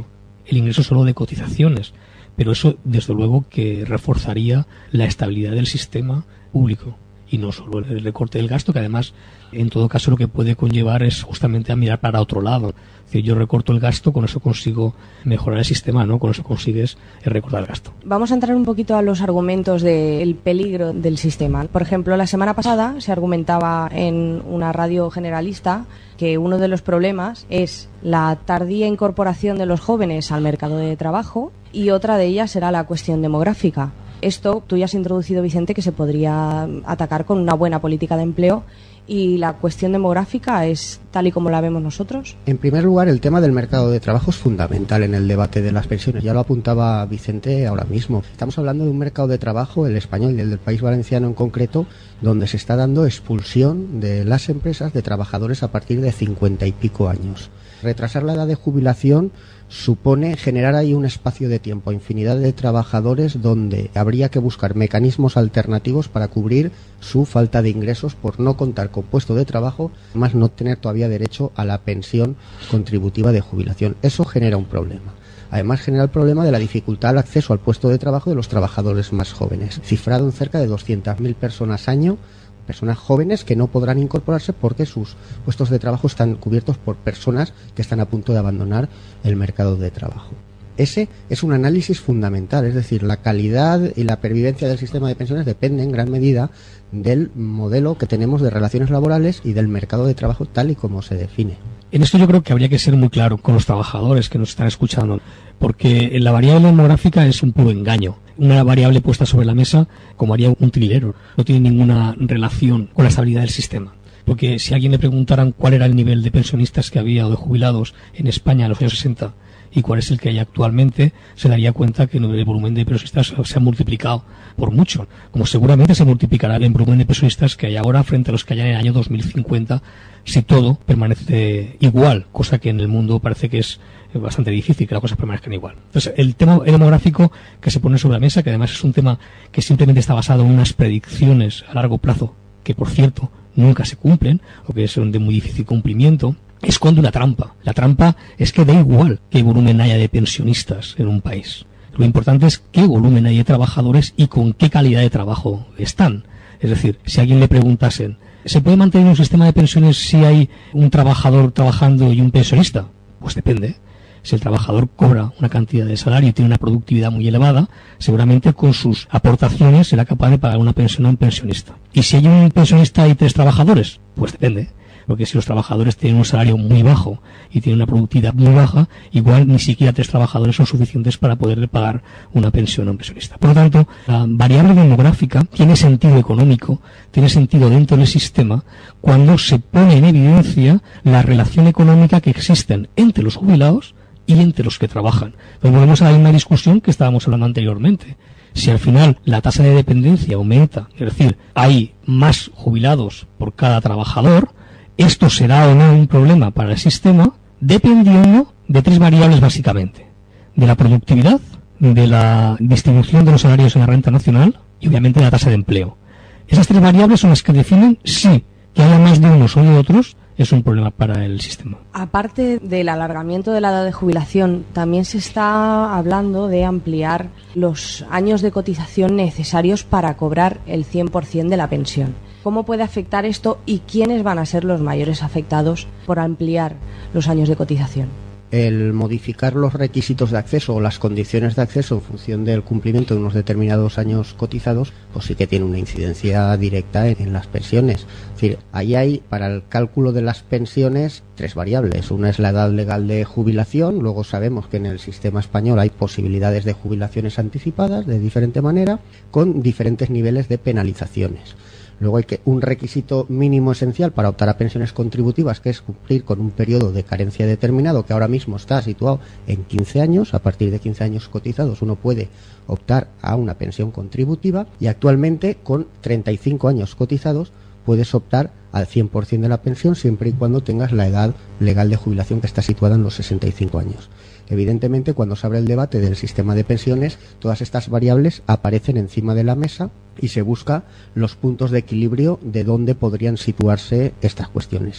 [SPEAKER 23] el ingreso solo de cotizaciones, pero eso desde luego que reforzaría la estabilidad del sistema público y no solo el recorte del gasto, que además en todo caso lo que puede conllevar es justamente a mirar para otro lado. Es decir, yo recorto el gasto, con eso consigo mejorar el sistema, ¿no? Con eso consigues recortar el gasto.
[SPEAKER 2] Vamos a entrar un poquito a los argumentos del peligro del sistema. Por ejemplo, la semana pasada se argumentaba en una radio generalista que uno de los problemas es la tardía incorporación de los jóvenes al mercado de trabajo y otra de ellas será la cuestión demográfica. Esto tú ya has introducido, Vicente, que se podría atacar con una buena política de empleo. ¿Y la cuestión demográfica es tal y como la vemos nosotros?
[SPEAKER 3] En primer lugar, el tema del mercado de trabajo es fundamental en el debate de las pensiones. Ya lo apuntaba Vicente ahora mismo. Estamos hablando de un mercado de trabajo, el español y el del País Valenciano en concreto, donde se está dando expulsión de las empresas de trabajadores a partir de 50 y pico años. Retrasar la edad de jubilación supone generar ahí un espacio de tiempo a infinidad de trabajadores donde habría que buscar mecanismos alternativos para cubrir su falta de ingresos por no contar con puesto de trabajo, más no tener todavía derecho a la pensión contributiva de jubilación. Eso genera un problema. Además genera el problema de la dificultad al acceso al puesto de trabajo de los trabajadores más jóvenes, cifrado en cerca de 200.000 personas año, personas jóvenes que no podrán incorporarse porque sus puestos de trabajo están cubiertos por personas que están a punto de abandonar el mercado de trabajo. Ese es un análisis fundamental, es decir, la calidad y la pervivencia del sistema de pensiones depende en gran medida del modelo que tenemos de relaciones laborales y del mercado de trabajo tal y como se define.
[SPEAKER 23] En esto yo creo que habría que ser muy claro con los trabajadores que nos están escuchando, porque la variable demográfica es un puro engaño. Una variable puesta sobre la mesa como haría un trilero. No tiene ninguna relación con la estabilidad del sistema. Porque si a alguien le preguntaran cuál era el nivel de pensionistas que había o de jubilados en España en los años 60 y cuál es el que hay actualmente, se daría cuenta que el volumen de pensionistas se ha multiplicado por mucho, como seguramente se multiplicará el volumen de pensionistas que hay ahora frente a los que hay en el año 2050 si todo permanece igual, cosa que en el mundo parece que es bastante difícil que las cosas permanezcan igual. Entonces, el tema demográfico que se pone sobre la mesa, que además es un tema que simplemente está basado en unas predicciones a largo plazo, que por cierto nunca se cumplen, o que son de muy difícil cumplimiento, esconde una trampa. La trampa es que da igual qué volumen haya de pensionistas en un país. Lo importante es qué volumen hay de trabajadores y con qué calidad de trabajo están. Es decir, si a alguien le preguntasen, ¿se puede mantener un sistema de pensiones si hay un trabajador trabajando y un pensionista? Pues depende. Si el trabajador cobra una cantidad de salario y tiene una productividad muy elevada, seguramente con sus aportaciones será capaz de pagar una pensión a un pensionista. ¿Y si hay un pensionista y 3 trabajadores? Pues depende. Porque si los trabajadores tienen un salario muy bajo y tienen una productividad muy baja, igual ni siquiera 3 trabajadores son suficientes para poderle pagar una pensión a un pensionista. Por lo tanto, la variable demográfica tiene sentido económico, tiene sentido dentro del sistema cuando se pone en evidencia la relación económica que existen entre los jubilados y entre los que trabajan. Pues volvemos a la misma discusión que estábamos hablando anteriormente. Si al final la tasa de dependencia aumenta, es decir, hay más jubilados por cada trabajador, esto será o no un problema para el sistema dependiendo de 3 variables básicamente. De la productividad, de la distribución de los salarios en la renta nacional y obviamente de la tasa de empleo. Esas 3 variables son las que definen si que haya más de unos o de otros es un problema para el sistema.
[SPEAKER 2] Aparte del alargamiento de la edad de jubilación, también se está hablando de ampliar los años de cotización necesarios para cobrar el 100% de la pensión. ¿Cómo puede afectar esto y quiénes van a ser los mayores afectados por ampliar los años de cotización?
[SPEAKER 3] El modificar los requisitos de acceso o las condiciones de acceso en función del cumplimiento de unos determinados años cotizados, pues sí que tiene una incidencia directa en las pensiones. Es decir, ahí hay para el cálculo de las pensiones 3 variables. Una es la edad legal de jubilación, luego sabemos que en el sistema español hay posibilidades de jubilaciones anticipadas de diferente manera, con diferentes niveles de penalizaciones. Luego hay un requisito mínimo esencial para optar a pensiones contributivas, que es cumplir con un periodo de carencia determinado, que ahora mismo está situado en 15 años. A partir de 15 años cotizados uno puede optar a una pensión contributiva y actualmente con 35 años cotizados puedes optar al 100% de la pensión siempre y cuando tengas la edad legal de jubilación que está situada en los 65 años. Evidentemente, cuando se abre el debate del sistema de pensiones, todas estas variables aparecen encima de la mesa y se busca los puntos de equilibrio de dónde podrían situarse estas cuestiones.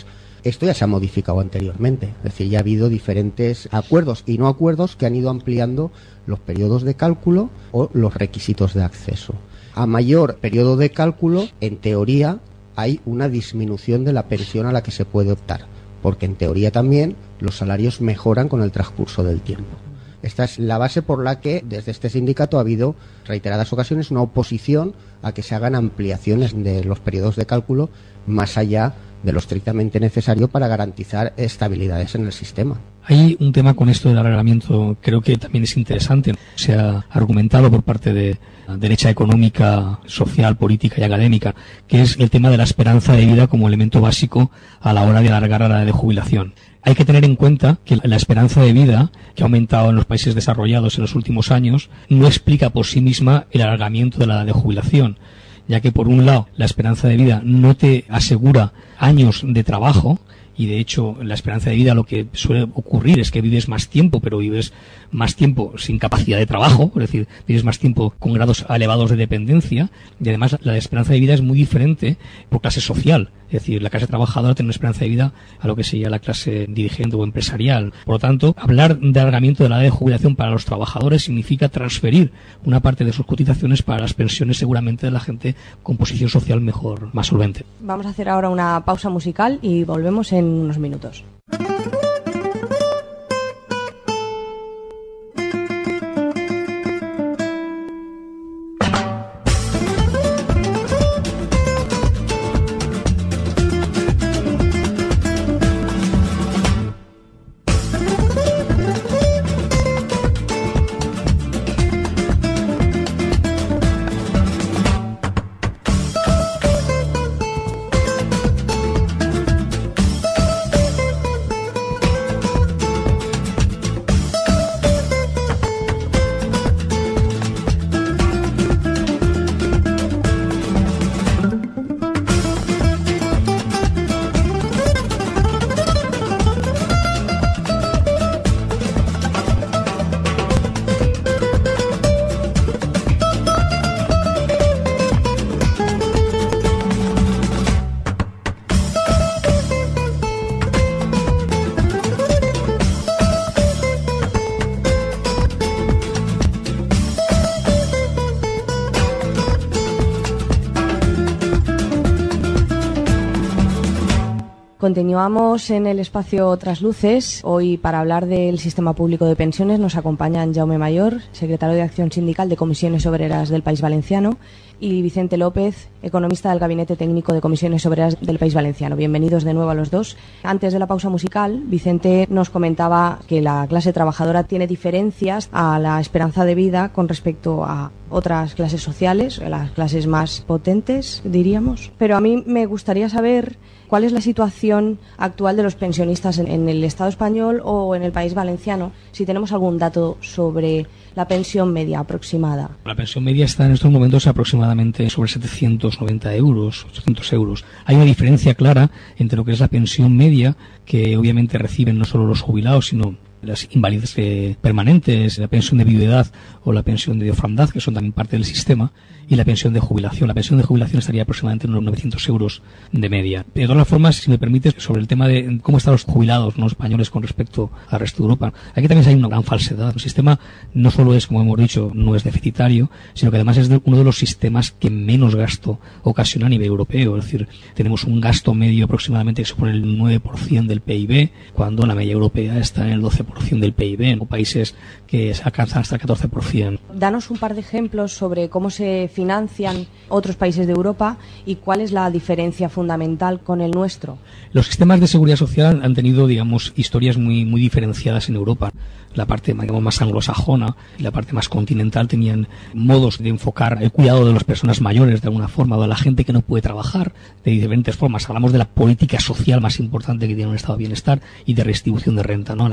[SPEAKER 3] Esto ya se ha modificado anteriormente, es decir, ya ha habido diferentes acuerdos y no acuerdos que han ido ampliando los periodos de cálculo o los requisitos de acceso. A mayor periodo de cálculo, en teoría, hay una disminución de la pensión a la que se puede optar, porque en teoría también los salarios mejoran con el transcurso del tiempo. Esta es la base por la que desde este sindicato ha habido reiteradas ocasiones una oposición a que se hagan ampliaciones de los periodos de cálculo más allá de lo estrictamente necesario para garantizar estabilidades en el sistema.
[SPEAKER 23] Hay un tema con esto del alargamiento, creo que también es interesante. Se ha argumentado por parte de la derecha económica, social, política y académica, que es el tema de la esperanza de vida como elemento básico a la hora de alargar la edad de jubilación. Hay que tener en cuenta que la esperanza de vida, que ha aumentado en los países desarrollados en los últimos años, no explica por sí misma el alargamiento de la edad de jubilación, ya que por un lado la esperanza de vida no te asegura años de trabajo, y de hecho la esperanza de vida lo que suele ocurrir es que vives más tiempo, pero vives más tiempo sin capacidad de trabajo, es decir, vives más tiempo con grados elevados de dependencia, y además la esperanza de vida es muy diferente por clase social, es decir, la clase trabajadora tiene una esperanza de vida a lo que sería la clase dirigente o empresarial. Por lo tanto, hablar de alargamiento de la edad de jubilación para los trabajadores significa transferir una parte de sus cotizaciones para las pensiones seguramente de la gente con posición social mejor, más solvente.
[SPEAKER 2] Vamos a hacer ahora una pausa musical y volvemos en unos minutos. Continuamos en el espacio Trasluces. Hoy, para hablar del sistema público de pensiones, nos acompañan Jaume Mayor, secretario de Acción Sindical de Comisiones Obreras del País Valenciano, y Vicente López, economista del Gabinete Técnico de Comisiones Obreras del País Valenciano. Bienvenidos de nuevo a los dos. Antes de la pausa musical, Vicente nos comentaba que la clase trabajadora tiene diferencias a la esperanza de vida con respecto a otras clases sociales, las clases más potentes, diríamos. Pero a mí me gustaría saber cuál es la situación actual de los pensionistas en el Estado español o en el País Valenciano, si tenemos algún dato sobre la pensión media aproximada.
[SPEAKER 23] La pensión media está en estos momentos aproximadamente sobre 790 euros, 800 euros. Hay una diferencia clara entre lo que es la pensión media, que obviamente reciben no solo los jubilados, sino las invalidez permanentes, la pensión de viudedad o la pensión de orfandad, que son también parte del sistema, y la pensión de jubilación. La pensión de jubilación estaría aproximadamente en unos 900 euros de media. De todas formas, si me permites, sobre el tema de cómo están los jubilados no españoles con respecto al resto de Europa, aquí también hay una gran falsedad. El sistema no solo es, como hemos dicho, no es deficitario, sino que además es uno de los sistemas que menos gasto ocasiona a nivel europeo. Es decir, tenemos un gasto medio aproximadamente que supone el 9% del PIB, cuando la media europea está en el 12% del PIB, o países que alcanzan hasta el 14%.
[SPEAKER 2] Danos un par de ejemplos sobre cómo se financian otros países de Europa y cuál es la diferencia fundamental con el nuestro.
[SPEAKER 23] Los sistemas de seguridad social han tenido, digamos, historias muy diferenciadas en Europa. La parte, digamos, más anglosajona y la parte más continental tenían modos de enfocar el cuidado de las personas mayores de alguna forma, o de la gente que no puede trabajar de diferentes formas. Hablamos de la política social más importante que tiene un estado de bienestar y de redistribución de renta, ¿no? La más potente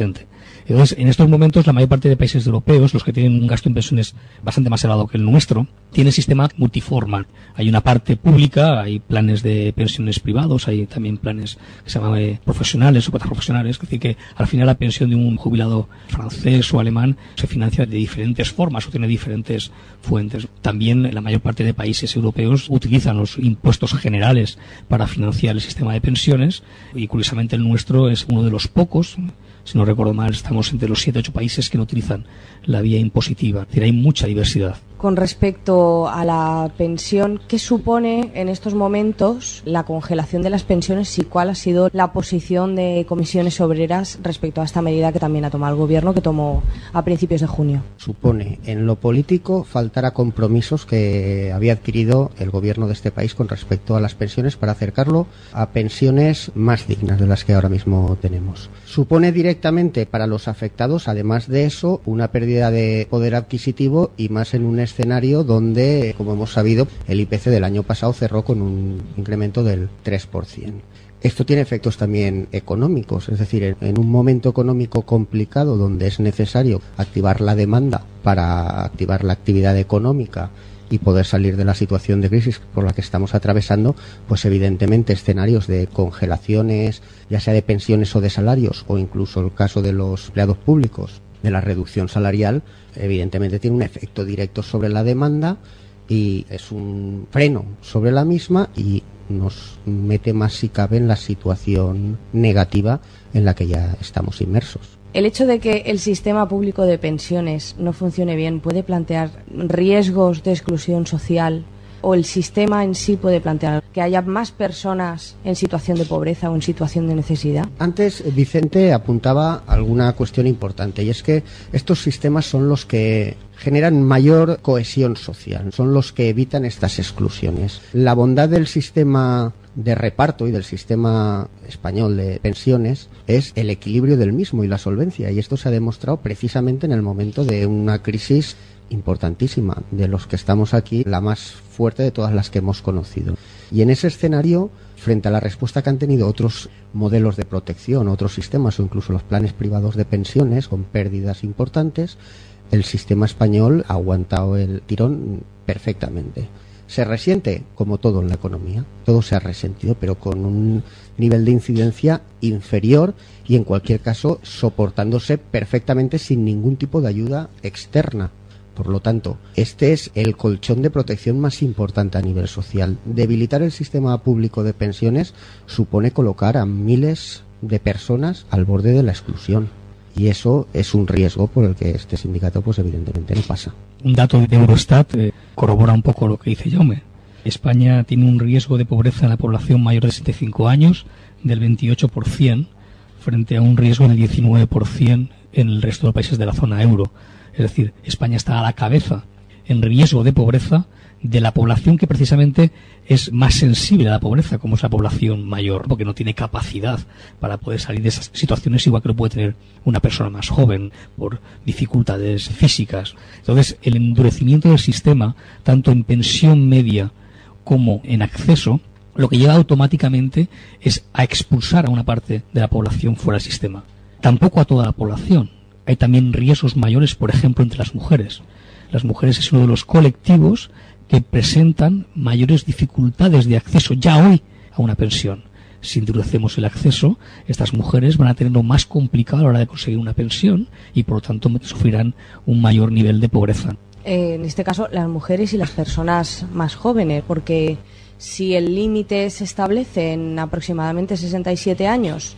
[SPEAKER 23] diferente. Entonces, en estos momentos, la mayor parte de países europeos, los que tienen un gasto en pensiones bastante más elevado que el nuestro, tienen sistema multiforma. Hay una parte pública, hay planes de pensiones privados, hay también planes que se llaman profesionales o cuotas profesionales. Es decir, que al final la pensión de un jubilado francés o alemán se financia de diferentes formas o tiene diferentes fuentes. También la mayor parte de países europeos utilizan los impuestos generales para financiar el sistema de pensiones y, curiosamente, el nuestro es uno de los pocos. Si no recuerdo mal, estamos entre los 7 o 8 países que no utilizan la vía impositiva. Es decir, hay mucha diversidad.
[SPEAKER 2] Con respecto a la pensión, ¿qué supone en estos momentos la congelación de las pensiones y cuál ha sido la posición de comisiones obreras respecto a esta medida que también ha tomado el Gobierno, que tomó a principios de junio?
[SPEAKER 3] Supone, en lo político, faltar a compromisos que había adquirido el Gobierno de este país con respecto a las pensiones para acercarlo a pensiones más dignas de las que ahora mismo tenemos. Supone directamente para los afectados, además de eso, una pérdida de poder adquisitivo y más en un escenario donde, como hemos sabido, el IPC del año pasado cerró con un incremento del 3%. Esto tiene efectos también económicos, es decir, en un momento económico complicado donde es necesario activar la demanda para activar la actividad económica y poder salir de la situación de crisis por la que estamos atravesando, pues evidentemente escenarios de congelaciones, ya sea de pensiones o de salarios, o incluso el caso de los empleados públicos, de la reducción salarial, evidentemente tiene un efecto directo sobre la demanda y es un freno sobre la misma y nos mete más, si cabe, en la situación negativa en la que ya estamos inmersos.
[SPEAKER 2] El hecho de que el sistema público de pensiones no funcione bien puede plantear riesgos de exclusión social, o el sistema en sí puede plantear que haya más personas en situación de pobreza o en situación de necesidad.
[SPEAKER 3] Antes Vicente apuntaba alguna cuestión importante, y es que estos sistemas son los que generan mayor cohesión social, son los que evitan estas exclusiones. La bondad del sistema de reparto y del sistema español de pensiones es el equilibrio del mismo y la solvencia, y esto se ha demostrado precisamente en el momento de una crisis importantísima, de los que estamos aquí, la más fuerte de todas las que hemos conocido. Y en ese escenario, frente a la respuesta que han tenido otros modelos de protección, otros sistemas o incluso los planes privados de pensiones con pérdidas importantes, el sistema español ha aguantado el tirón perfectamente. Se resiente, como todo en la economía, todo se ha resentido, pero con un nivel de incidencia inferior y, en cualquier caso, soportándose perfectamente sin ningún tipo de ayuda externa. Por lo tanto, este es el colchón de protección más importante a nivel social. Debilitar el sistema público de pensiones supone colocar a miles de personas al borde de la exclusión. Y eso es un riesgo por el que este sindicato, pues evidentemente, no pasa.
[SPEAKER 23] Un dato de Eurostat corrobora un poco lo que dice Jaume. España tiene un riesgo de pobreza en la población mayor de 65 años del 28%, frente a un riesgo del 19% en el resto de los países de la zona euro. Es decir, España está a la cabeza en riesgo de pobreza de la población que precisamente es más sensible a la pobreza, como es la población mayor, porque no tiene capacidad para poder salir de esas situaciones, igual que lo puede tener una persona más joven por dificultades físicas. Entonces, el endurecimiento del sistema, tanto en pensión media como en acceso, lo que lleva automáticamente es a expulsar a una parte de la población fuera del sistema. Tampoco a toda la población. Hay también riesgos mayores, por ejemplo, entre las mujeres. Las mujeres es uno de los colectivos que presentan mayores dificultades de acceso ya hoy a una pensión. Si endurecemos el acceso, estas mujeres van a tenerlo más complicado a la hora de conseguir una pensión y, por lo tanto, sufrirán un mayor nivel de pobreza.
[SPEAKER 2] En este caso, las mujeres y las personas más jóvenes, porque si el límite se establece en aproximadamente 67 años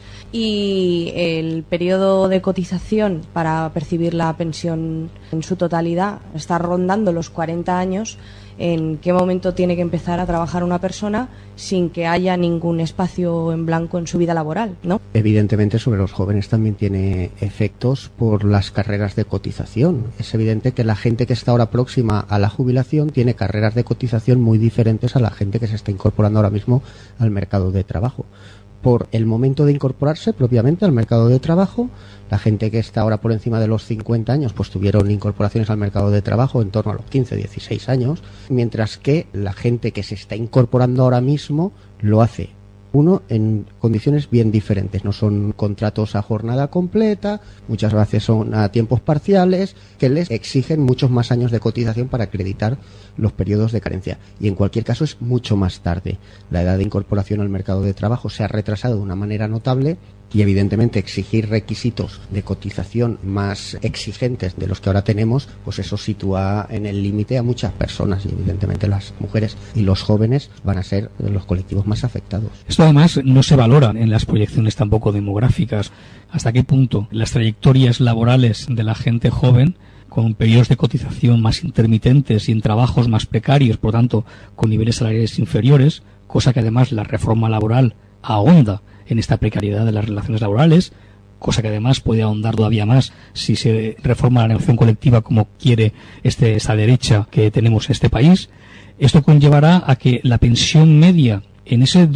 [SPEAKER 2] y el periodo de cotización para percibir la pensión en su totalidad está rondando los 40 años, ¿en qué momento tiene que empezar a trabajar una persona sin que haya ningún espacio en blanco en su vida laboral, ¿no?
[SPEAKER 3] Evidentemente, sobre los jóvenes también tiene efectos por las carreras de cotización. Es evidente que la gente que está ahora próxima a la jubilación tiene carreras de cotización muy diferentes a la gente que se está incorporando ahora mismo al mercado de trabajo. Por el momento de incorporarse propiamente al mercado de trabajo, la gente que está ahora por encima de los 50 años pues tuvieron incorporaciones al mercado de trabajo en torno a los 15, 16 años, mientras que la gente que se está incorporando ahora mismo lo hace Uno, en condiciones bien diferentes, no son contratos a jornada completa, muchas veces son a tiempos parciales, que les exigen muchos más años de cotización para acreditar los periodos de carencia. Y en cualquier caso es mucho más tarde. La edad de incorporación al mercado de trabajo se ha retrasado de una manera notable y evidentemente exigir requisitos de cotización más exigentes de los que ahora tenemos, pues eso sitúa en el límite a muchas personas y evidentemente las mujeres y los jóvenes van a ser los colectivos más afectados.
[SPEAKER 23] Esto además no se valora en las proyecciones tampoco demográficas. ¿Hasta qué punto las trayectorias laborales de la gente joven, con periodos de cotización más intermitentes y en trabajos más precarios, por tanto con niveles salariales inferiores, cosa que además la reforma laboral ahonda en esta precariedad de las relaciones laborales, cosa que además puede ahondar todavía más si se reforma la negociación colectiva como quiere esta derecha que tenemos en este país? Esto conllevará a que la pensión media en ese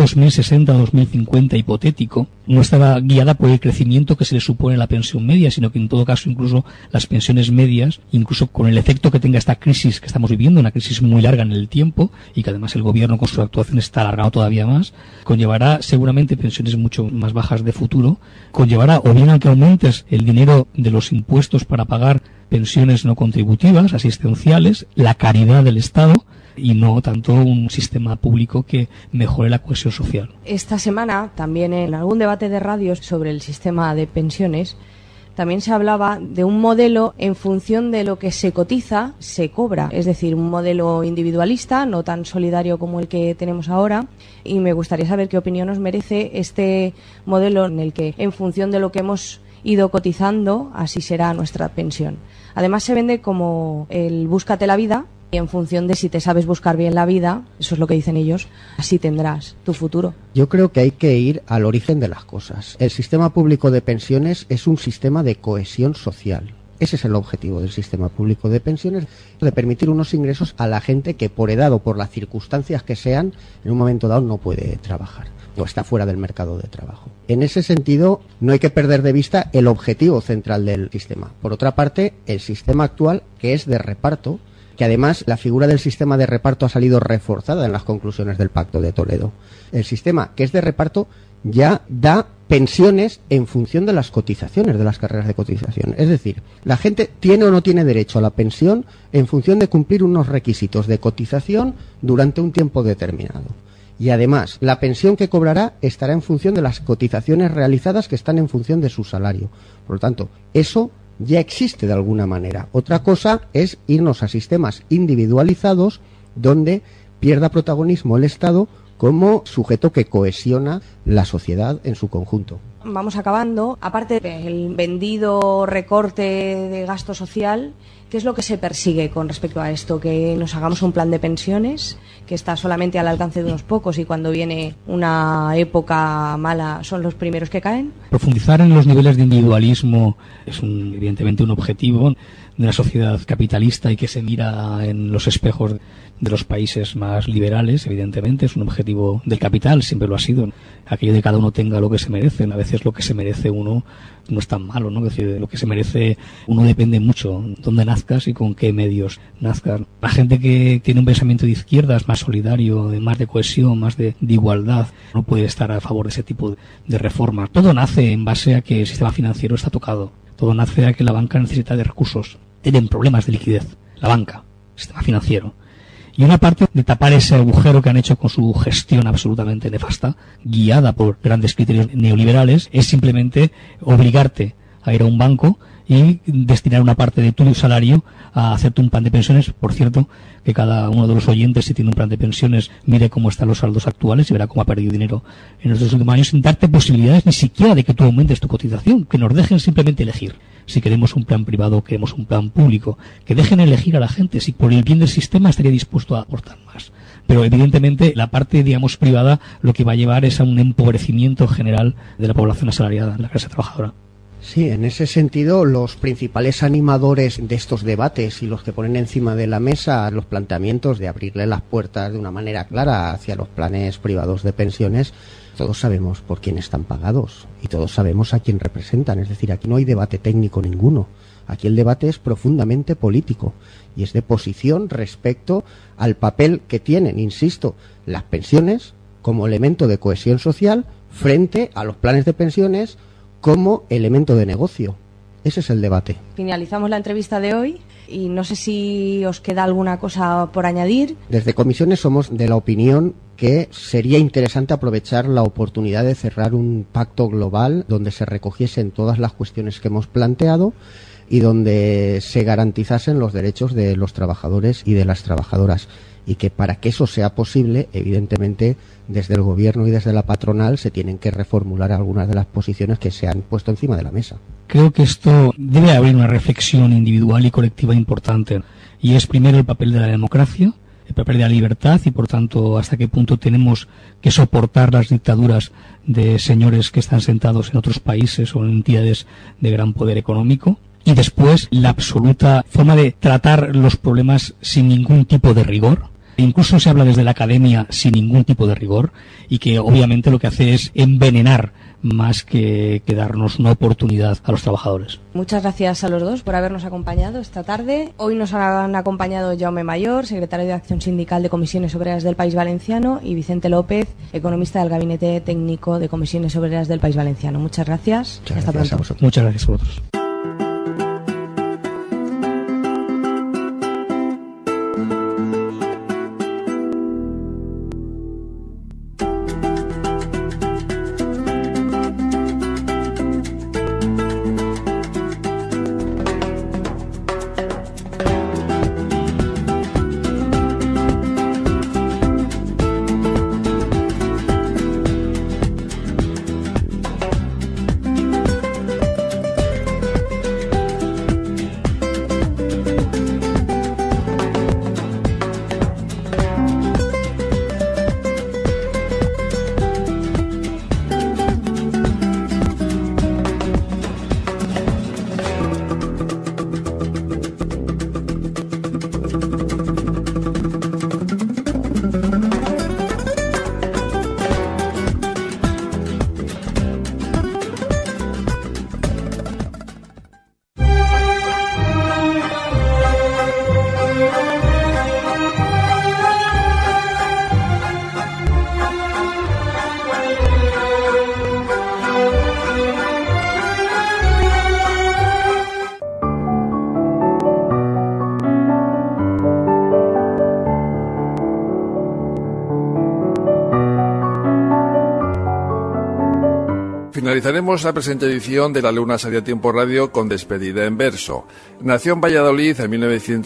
[SPEAKER 23] 2060-2050 hipotético no estará guiada por el crecimiento que se le supone a la pensión media, sino que en todo caso incluso las pensiones medias, incluso con el efecto que tenga esta crisis que estamos viviendo, una crisis muy larga en el tiempo y que además el gobierno con sus actuaciones está alargando todavía más, conllevará seguramente pensiones mucho más bajas de futuro, conllevará o bien a que aumentes el dinero de los impuestos para pagar pensiones no contributivas, asistenciales, la caridad del Estado, y no tanto un sistema público que mejore la cohesión social.
[SPEAKER 2] Esta semana, también en algún debate de radio sobre el sistema de pensiones, también se hablaba de un modelo en función de lo que se cotiza, se cobra. Es decir, un modelo individualista, no tan solidario como el que tenemos ahora. Y me gustaría saber qué opinión os merece este modelo en el que, en función de lo que hemos ido cotizando, así será nuestra pensión. Además, se vende como el búscate la vida, y en función de si te sabes buscar bien la vida, eso es lo que dicen ellos, así tendrás tu futuro.
[SPEAKER 3] Yo creo que hay que ir al origen de las cosas. El sistema público de pensiones es un sistema de cohesión social. Ese es el objetivo del sistema público de pensiones, de permitir unos ingresos a la gente que por edad o por las circunstancias que sean, en un momento dado no puede trabajar o está fuera del mercado de trabajo. En ese sentido, no hay que perder de vista el objetivo central del sistema. Por otra parte, el sistema actual, que es de reparto, que además la figura del sistema de reparto ha salido reforzada en las conclusiones del Pacto de Toledo. El sistema que es de reparto ya da pensiones en función de las cotizaciones, de las carreras de cotización. Es decir, la gente tiene o no tiene derecho a la pensión en función de cumplir unos requisitos de cotización durante un tiempo determinado. Y además, la pensión que cobrará estará en función de las cotizaciones realizadas que están en función de su salario. Por lo tanto, eso ya existe de alguna manera. Otra cosa es irnos a sistemas individualizados donde pierda protagonismo el Estado como sujeto que cohesiona la sociedad en su conjunto.
[SPEAKER 2] Vamos acabando. Aparte del vendido recorte de gasto social, ¿qué es lo que se persigue con respecto a esto? Que nos hagamos un plan de pensiones que está solamente al alcance de unos pocos y cuando viene una época mala son los primeros que caen.
[SPEAKER 23] Profundizar en los niveles de individualismo es evidentemente un objetivo de una sociedad capitalista y que se mira en los espejos de los países más liberales, evidentemente, es un objetivo del capital, siempre lo ha sido. Aquello de cada uno tenga lo que se merece, a veces lo que se merece uno no es tan malo, ¿no? Es decir, lo que se merece uno depende mucho dónde nazcas y con qué medios nazcas. La gente que tiene un pensamiento de izquierdas más solidario, más de cohesión, más de igualdad, no puede estar a favor de ese tipo de reformas. Todo nace en base a que el sistema financiero está tocado. Todo nace a que la banca necesita de recursos. Tienen problemas de liquidez. La banca, el sistema financiero. Y una parte de tapar ese agujero que han hecho con su gestión absolutamente nefasta, guiada por grandes criterios neoliberales, es simplemente obligarte a ir a un banco y destinar una parte de tu salario a hacerte un plan de pensiones. Por cierto, que cada uno de los oyentes, si tiene un plan de pensiones, mire cómo están los saldos actuales y verá cómo ha perdido dinero en los últimos años, sin darte posibilidades ni siquiera de que tú aumentes tu cotización, que nos dejen simplemente elegir. Si queremos un plan privado o queremos un plan público, que dejen elegir a la gente, si por el bien del sistema estaría dispuesto a aportar más. Pero evidentemente la parte, digamos, privada lo que va a llevar es a un empobrecimiento general de la población asalariada, de la clase trabajadora.
[SPEAKER 3] Sí, en ese sentido, los principales animadores de estos debates y los que ponen encima de la mesa los planteamientos de abrirle las puertas de una manera clara hacia los planes privados de pensiones, todos sabemos por quién están pagados y todos sabemos a quién representan. Es decir, aquí no hay debate técnico ninguno. Aquí el debate es profundamente político y es de posición respecto al papel que tienen, insisto, las pensiones como elemento de cohesión social frente a los planes de pensiones como elemento de negocio. Ese es el debate.
[SPEAKER 2] Finalizamos la entrevista de hoy y no sé si os queda alguna cosa por añadir.
[SPEAKER 3] Desde Comisiones somos de la opinión que sería interesante aprovechar la oportunidad de cerrar un pacto global donde se recogiesen todas las cuestiones que hemos planteado y donde se garantizasen los derechos de los trabajadores y de las trabajadoras. Y que para que eso sea posible, evidentemente, desde el Gobierno y desde la patronal se tienen que reformular algunas de las posiciones que se han puesto encima de la mesa.
[SPEAKER 23] Creo que esto debe haber una reflexión individual y colectiva importante, y es primero el papel de la democracia, el papel de la libertad y, por tanto, hasta qué punto tenemos que soportar las dictaduras de señores que están sentados en otros países o en entidades de gran poder económico. Y después, la absoluta forma de tratar los problemas sin ningún tipo de rigor. Incluso se habla desde la academia sin ningún tipo de rigor y que obviamente lo que hace es envenenar más que darnos una oportunidad a los trabajadores.
[SPEAKER 2] Muchas gracias a los dos por habernos acompañado esta tarde. Hoy nos han acompañado Jaume Mayor, secretario de Acción Sindical de Comisiones Obreras del País Valenciano, y Vicente López, economista del Gabinete Técnico de Comisiones Obreras del País Valenciano. Muchas gracias. Hasta pronto.
[SPEAKER 23] Muchas gracias a vosotros.
[SPEAKER 1] Finalizaremos la presente edición de La Luna Sale a Tiempo Radio con despedida en verso. Nació en Valladolid en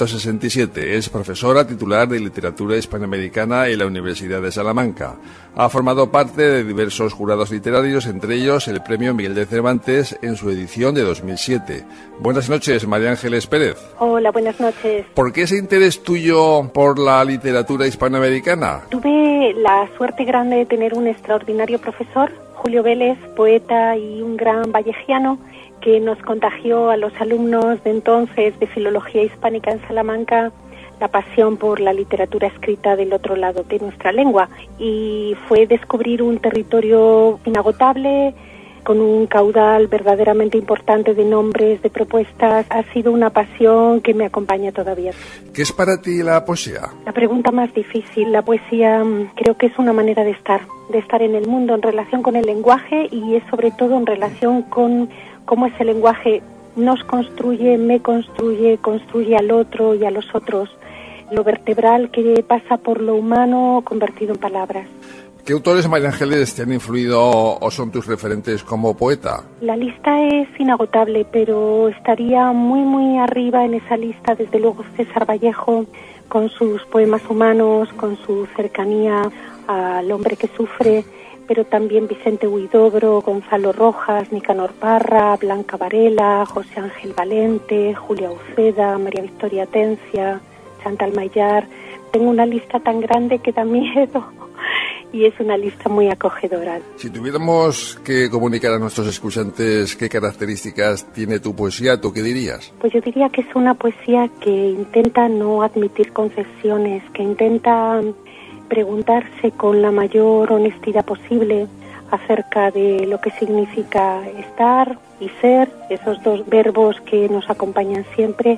[SPEAKER 1] 1967. Es profesora titular de Literatura Hispanoamericana en la Universidad de Salamanca. Ha formado parte de diversos jurados literarios, entre ellos el Premio Miguel de Cervantes en su edición de 2007. Buenas noches, María Ángeles Pérez.
[SPEAKER 4] Hola, buenas noches.
[SPEAKER 1] ¿Por qué ese interés tuyo por la literatura hispanoamericana?
[SPEAKER 4] Tuve la suerte grande de tener un extraordinario profesor, Julio Vélez, poeta y un gran vallejiano, que nos contagió a los alumnos de entonces de Filología Hispánica en Salamanca la pasión por la literatura escrita del otro lado de nuestra lengua. Y fue descubrir un territorio inagotable, con un caudal verdaderamente importante de nombres, de propuestas. Ha sido una pasión que me acompaña todavía.
[SPEAKER 1] ¿Qué es para ti la poesía?
[SPEAKER 4] La pregunta más difícil. La poesía creo que es una manera de estar en el mundo, en relación con el lenguaje, y es sobre todo en relación con cómo ese lenguaje nos construye, me construye, construye al otro y a los otros. Lo vertebral que pasa por lo humano convertido en palabras.
[SPEAKER 1] ¿Qué autores, María Ángeles, te han influido o son tus referentes como poeta?
[SPEAKER 4] La lista es inagotable, pero estaría muy, muy arriba en esa lista, desde luego, César Vallejo, con sus poemas humanos, con su cercanía al hombre que sufre, pero también Vicente Huidobro, Gonzalo Rojas, Nicanor Parra, Blanca Varela, José Ángel Valente, Julia Uceda, María Victoria Atencia, Chantal Maillard. Tengo una lista tan grande que da miedo. Y es una lista muy acogedora.
[SPEAKER 1] Si tuviéramos que comunicar a nuestros escuchantes qué características tiene tu poesía, ¿tú qué dirías?
[SPEAKER 4] Pues yo diría que es una poesía que intenta no admitir concesiones, que intenta preguntarse con la mayor honestidad posible acerca de lo que significa estar y ser, esos dos verbos que nos acompañan siempre,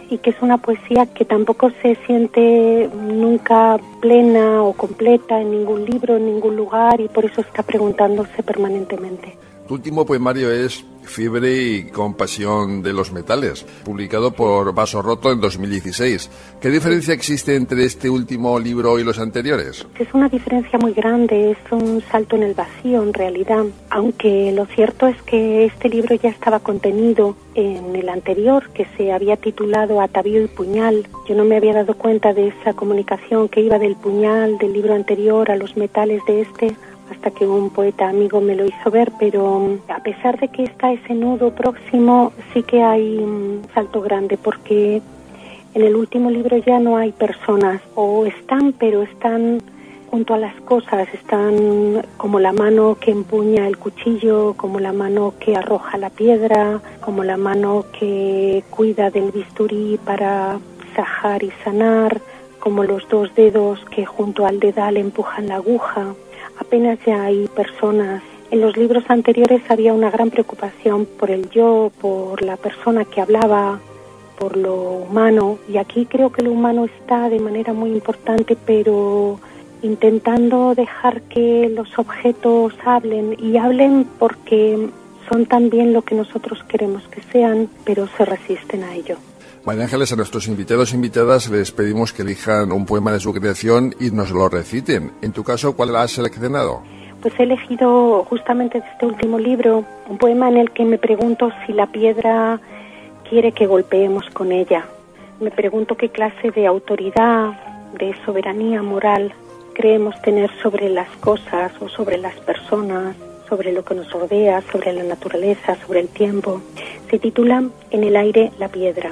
[SPEAKER 4] y que es una poesía que tampoco se siente nunca plena o completa en ningún libro, en ningún lugar, y por eso está preguntándose permanentemente.
[SPEAKER 1] Tu último poemario es Fiebre y compasión de los metales, publicado por Vaso Roto en 2016. ¿Qué diferencia existe entre este último libro y los anteriores?
[SPEAKER 4] Es una diferencia muy grande, es un salto en el vacío en realidad, aunque lo cierto es que este libro ya estaba contenido en el anterior, que se había titulado Atavío y puñal. Yo no me había dado cuenta de esa comunicación que iba del puñal del libro anterior a los metales de este, hasta que un poeta amigo me lo hizo ver, pero a pesar de que está ese nudo próximo, sí que hay un salto grande, porque en el último libro ya no hay personas, o están, pero están junto a las cosas, están como la mano que empuña el cuchillo, como la mano que arroja la piedra, como la mano que cuida del bisturí para sajar y sanar, como los dos dedos que junto al dedal empujan la aguja. Apenas ya hay personas. En los libros anteriores había una gran preocupación por el yo, por la persona que hablaba, por lo humano, y aquí creo que lo humano está de manera muy importante, pero intentando dejar que los objetos hablen, y hablen porque son también lo que nosotros queremos que sean, pero se resisten a ello.
[SPEAKER 1] María Ángeles, a nuestros invitados e invitadas les pedimos que elijan un poema de su creación y nos lo reciten. En tu caso, ¿cuál has seleccionado?
[SPEAKER 4] Pues he elegido justamente de este último libro un poema en el que me pregunto si la piedra quiere que golpeemos con ella. Me pregunto qué clase de autoridad, de soberanía moral creemos tener sobre las cosas o sobre las personas, sobre lo que nos rodea, sobre la naturaleza, sobre el tiempo. Se titula En el aire la piedra.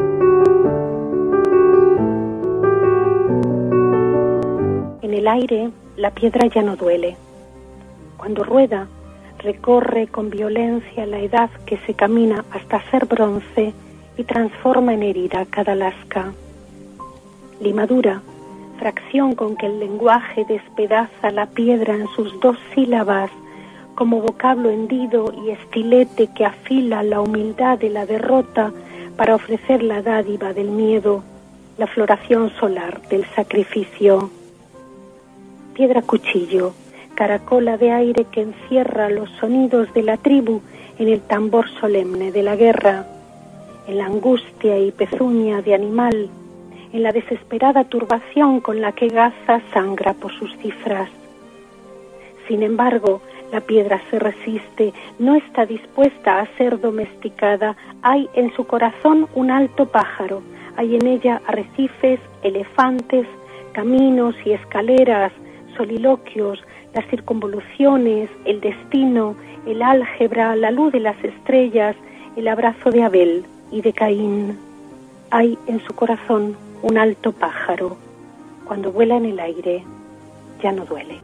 [SPEAKER 4] En el aire la piedra ya no duele. Cuando rueda, recorre con violencia la edad que se camina hasta ser bronce y transforma en herida cada lasca. Limadura, fracción con que el lenguaje despedaza la piedra en sus dos sílabas, como vocablo hendido y estilete que afila la humildad de la derrota para ofrecer la dádiva del miedo, la floración solar del sacrificio. Piedra cuchillo, caracola de aire que encierra los sonidos de la tribu en el tambor solemne de la guerra, en la angustia y pezuña de animal, en la desesperada turbación con la que Gaza sangra por sus cifras. Sin embargo, la piedra se resiste, no está dispuesta a ser domesticada. Hay en su corazón un alto pájaro, hay en ella arrecifes, elefantes, caminos y escaleras, soliloquios, las circunvoluciones, el destino, el álgebra, la luz de las estrellas, el abrazo de Abel y de Caín. Hay en su corazón un alto pájaro. Cuando vuela en el aire, ya no duele.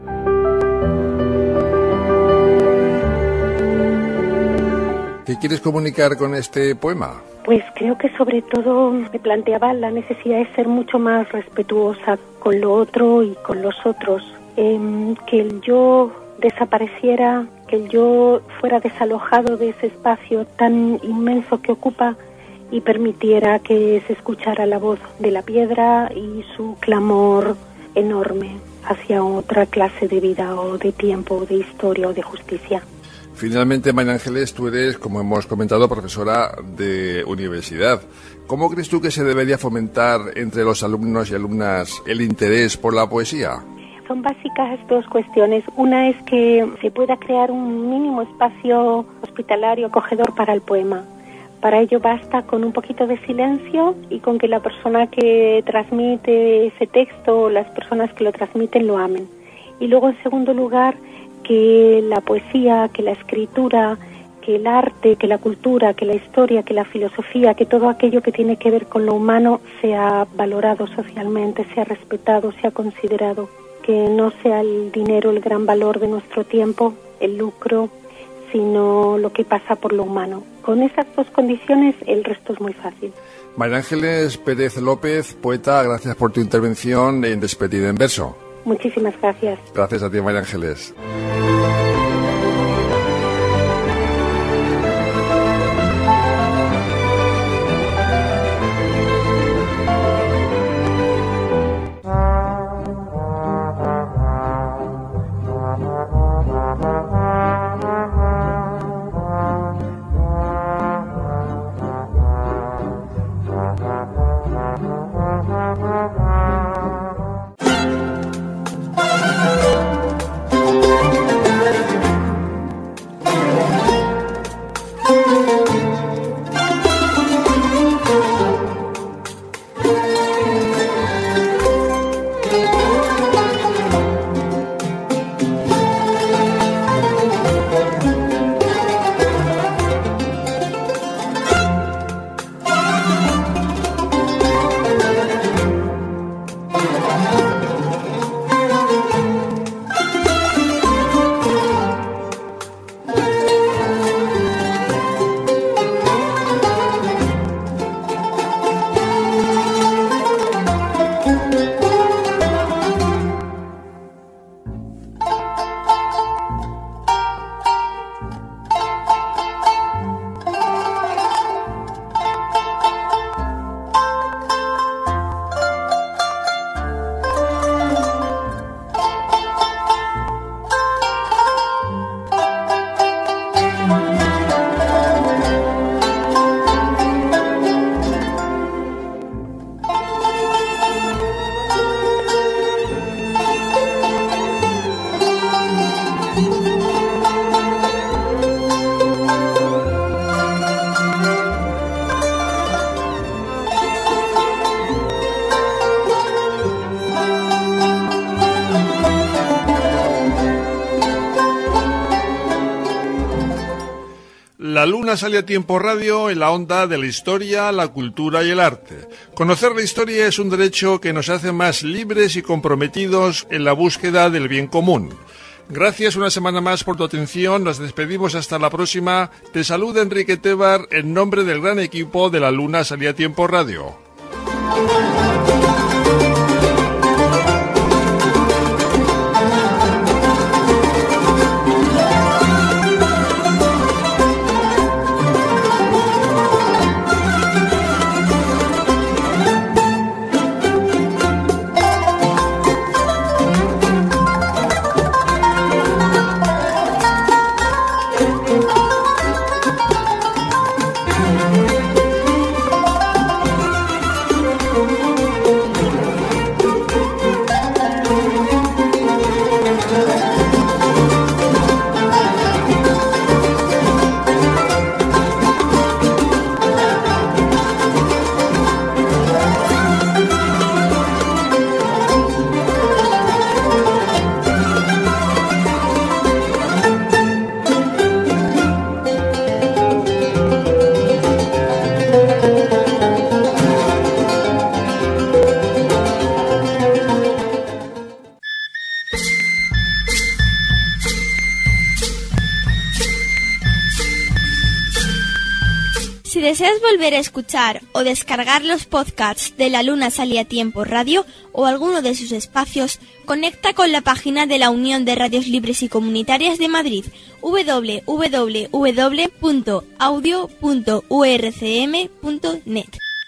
[SPEAKER 1] ¿Qué quieres comunicar con este poema?
[SPEAKER 4] Pues creo que sobre todo me planteaba la necesidad de ser mucho más respetuosa con lo otro y con los otros. Que el yo desapareciera, que el yo fuera desalojado de ese espacio tan inmenso que ocupa y permitiera que se escuchara la voz de la piedra y su clamor enorme hacia otra clase de vida o de tiempo, o de historia o de justicia.
[SPEAKER 1] Finalmente, María Ángeles, tú eres, como hemos comentado, profesora de universidad. ¿Cómo crees tú que se debería fomentar entre los alumnos y alumnas el interés por la poesía?
[SPEAKER 4] Son básicas dos cuestiones. Una es que se pueda crear un mínimo espacio hospitalario acogedor para el poema. Para ello basta con un poquito de silencio y con que la persona que transmite ese texto o las personas que lo transmiten lo amen. Y luego, en segundo lugar, que la poesía, que la escritura, que el arte, que la cultura, que la historia, que la filosofía, que todo aquello que tiene que ver con lo humano sea valorado socialmente, sea respetado, sea considerado. Que no sea el dinero el gran valor de nuestro tiempo, el lucro, sino lo que pasa por lo humano. Con esas dos condiciones el resto es muy fácil.
[SPEAKER 1] María Ángeles Pérez López, poeta, gracias por tu intervención en Despedida en Verso.
[SPEAKER 4] Muchísimas gracias.
[SPEAKER 1] Gracias a ti, María Ángeles. La Luna sale a tiempo radio en la onda de la historia, la cultura y el arte. Conocer la historia es un derecho que nos hace más libres y comprometidos en la búsqueda del bien común. Gracias una semana más por tu atención, nos despedimos hasta la próxima. Te saluda Enrique Tebar en nombre del gran equipo de La Luna sale a tiempo radio.
[SPEAKER 5] Si deseas volver a escuchar o descargar los podcasts de La Luna sale a tiempo radio o alguno de sus espacios, conecta con la página de la Unión de Radios Libres y Comunitarias de Madrid, www.audio.urcm.net.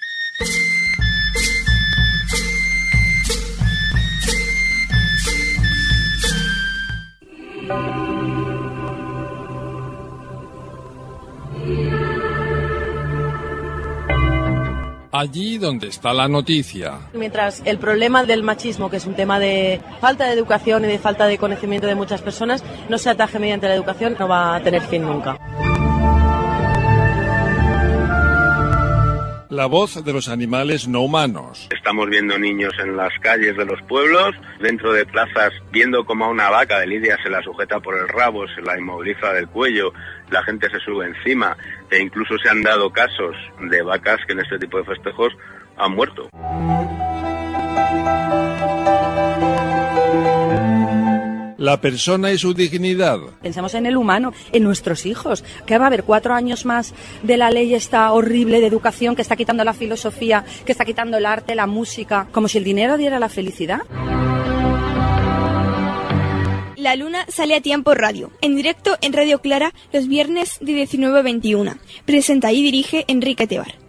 [SPEAKER 1] Allí donde está la noticia.
[SPEAKER 6] Mientras el problema del machismo, que es un tema de falta de educación y de falta de conocimiento de muchas personas, no se ataje mediante la educación, no va a tener fin nunca.
[SPEAKER 1] La voz de los animales no humanos.
[SPEAKER 7] Estamos viendo niños en las calles de los pueblos, dentro de plazas, viendo como a una vaca de lidia se la sujeta por el rabo, se la inmoviliza del cuello, la gente se sube encima, e incluso se han dado casos de vacas que en este tipo de festejos han muerto.
[SPEAKER 1] La persona y su dignidad.
[SPEAKER 8] Pensamos en el humano, en nuestros hijos, que va a haber 4 años más de la ley esta horrible de educación que está quitando la filosofía, que está quitando el arte, la música, como si el dinero diera la felicidad.
[SPEAKER 5] La Luna sale a tiempo radio, en directo en Radio Clara los viernes de 19 a 21. Presenta y dirige Enrique Tebar.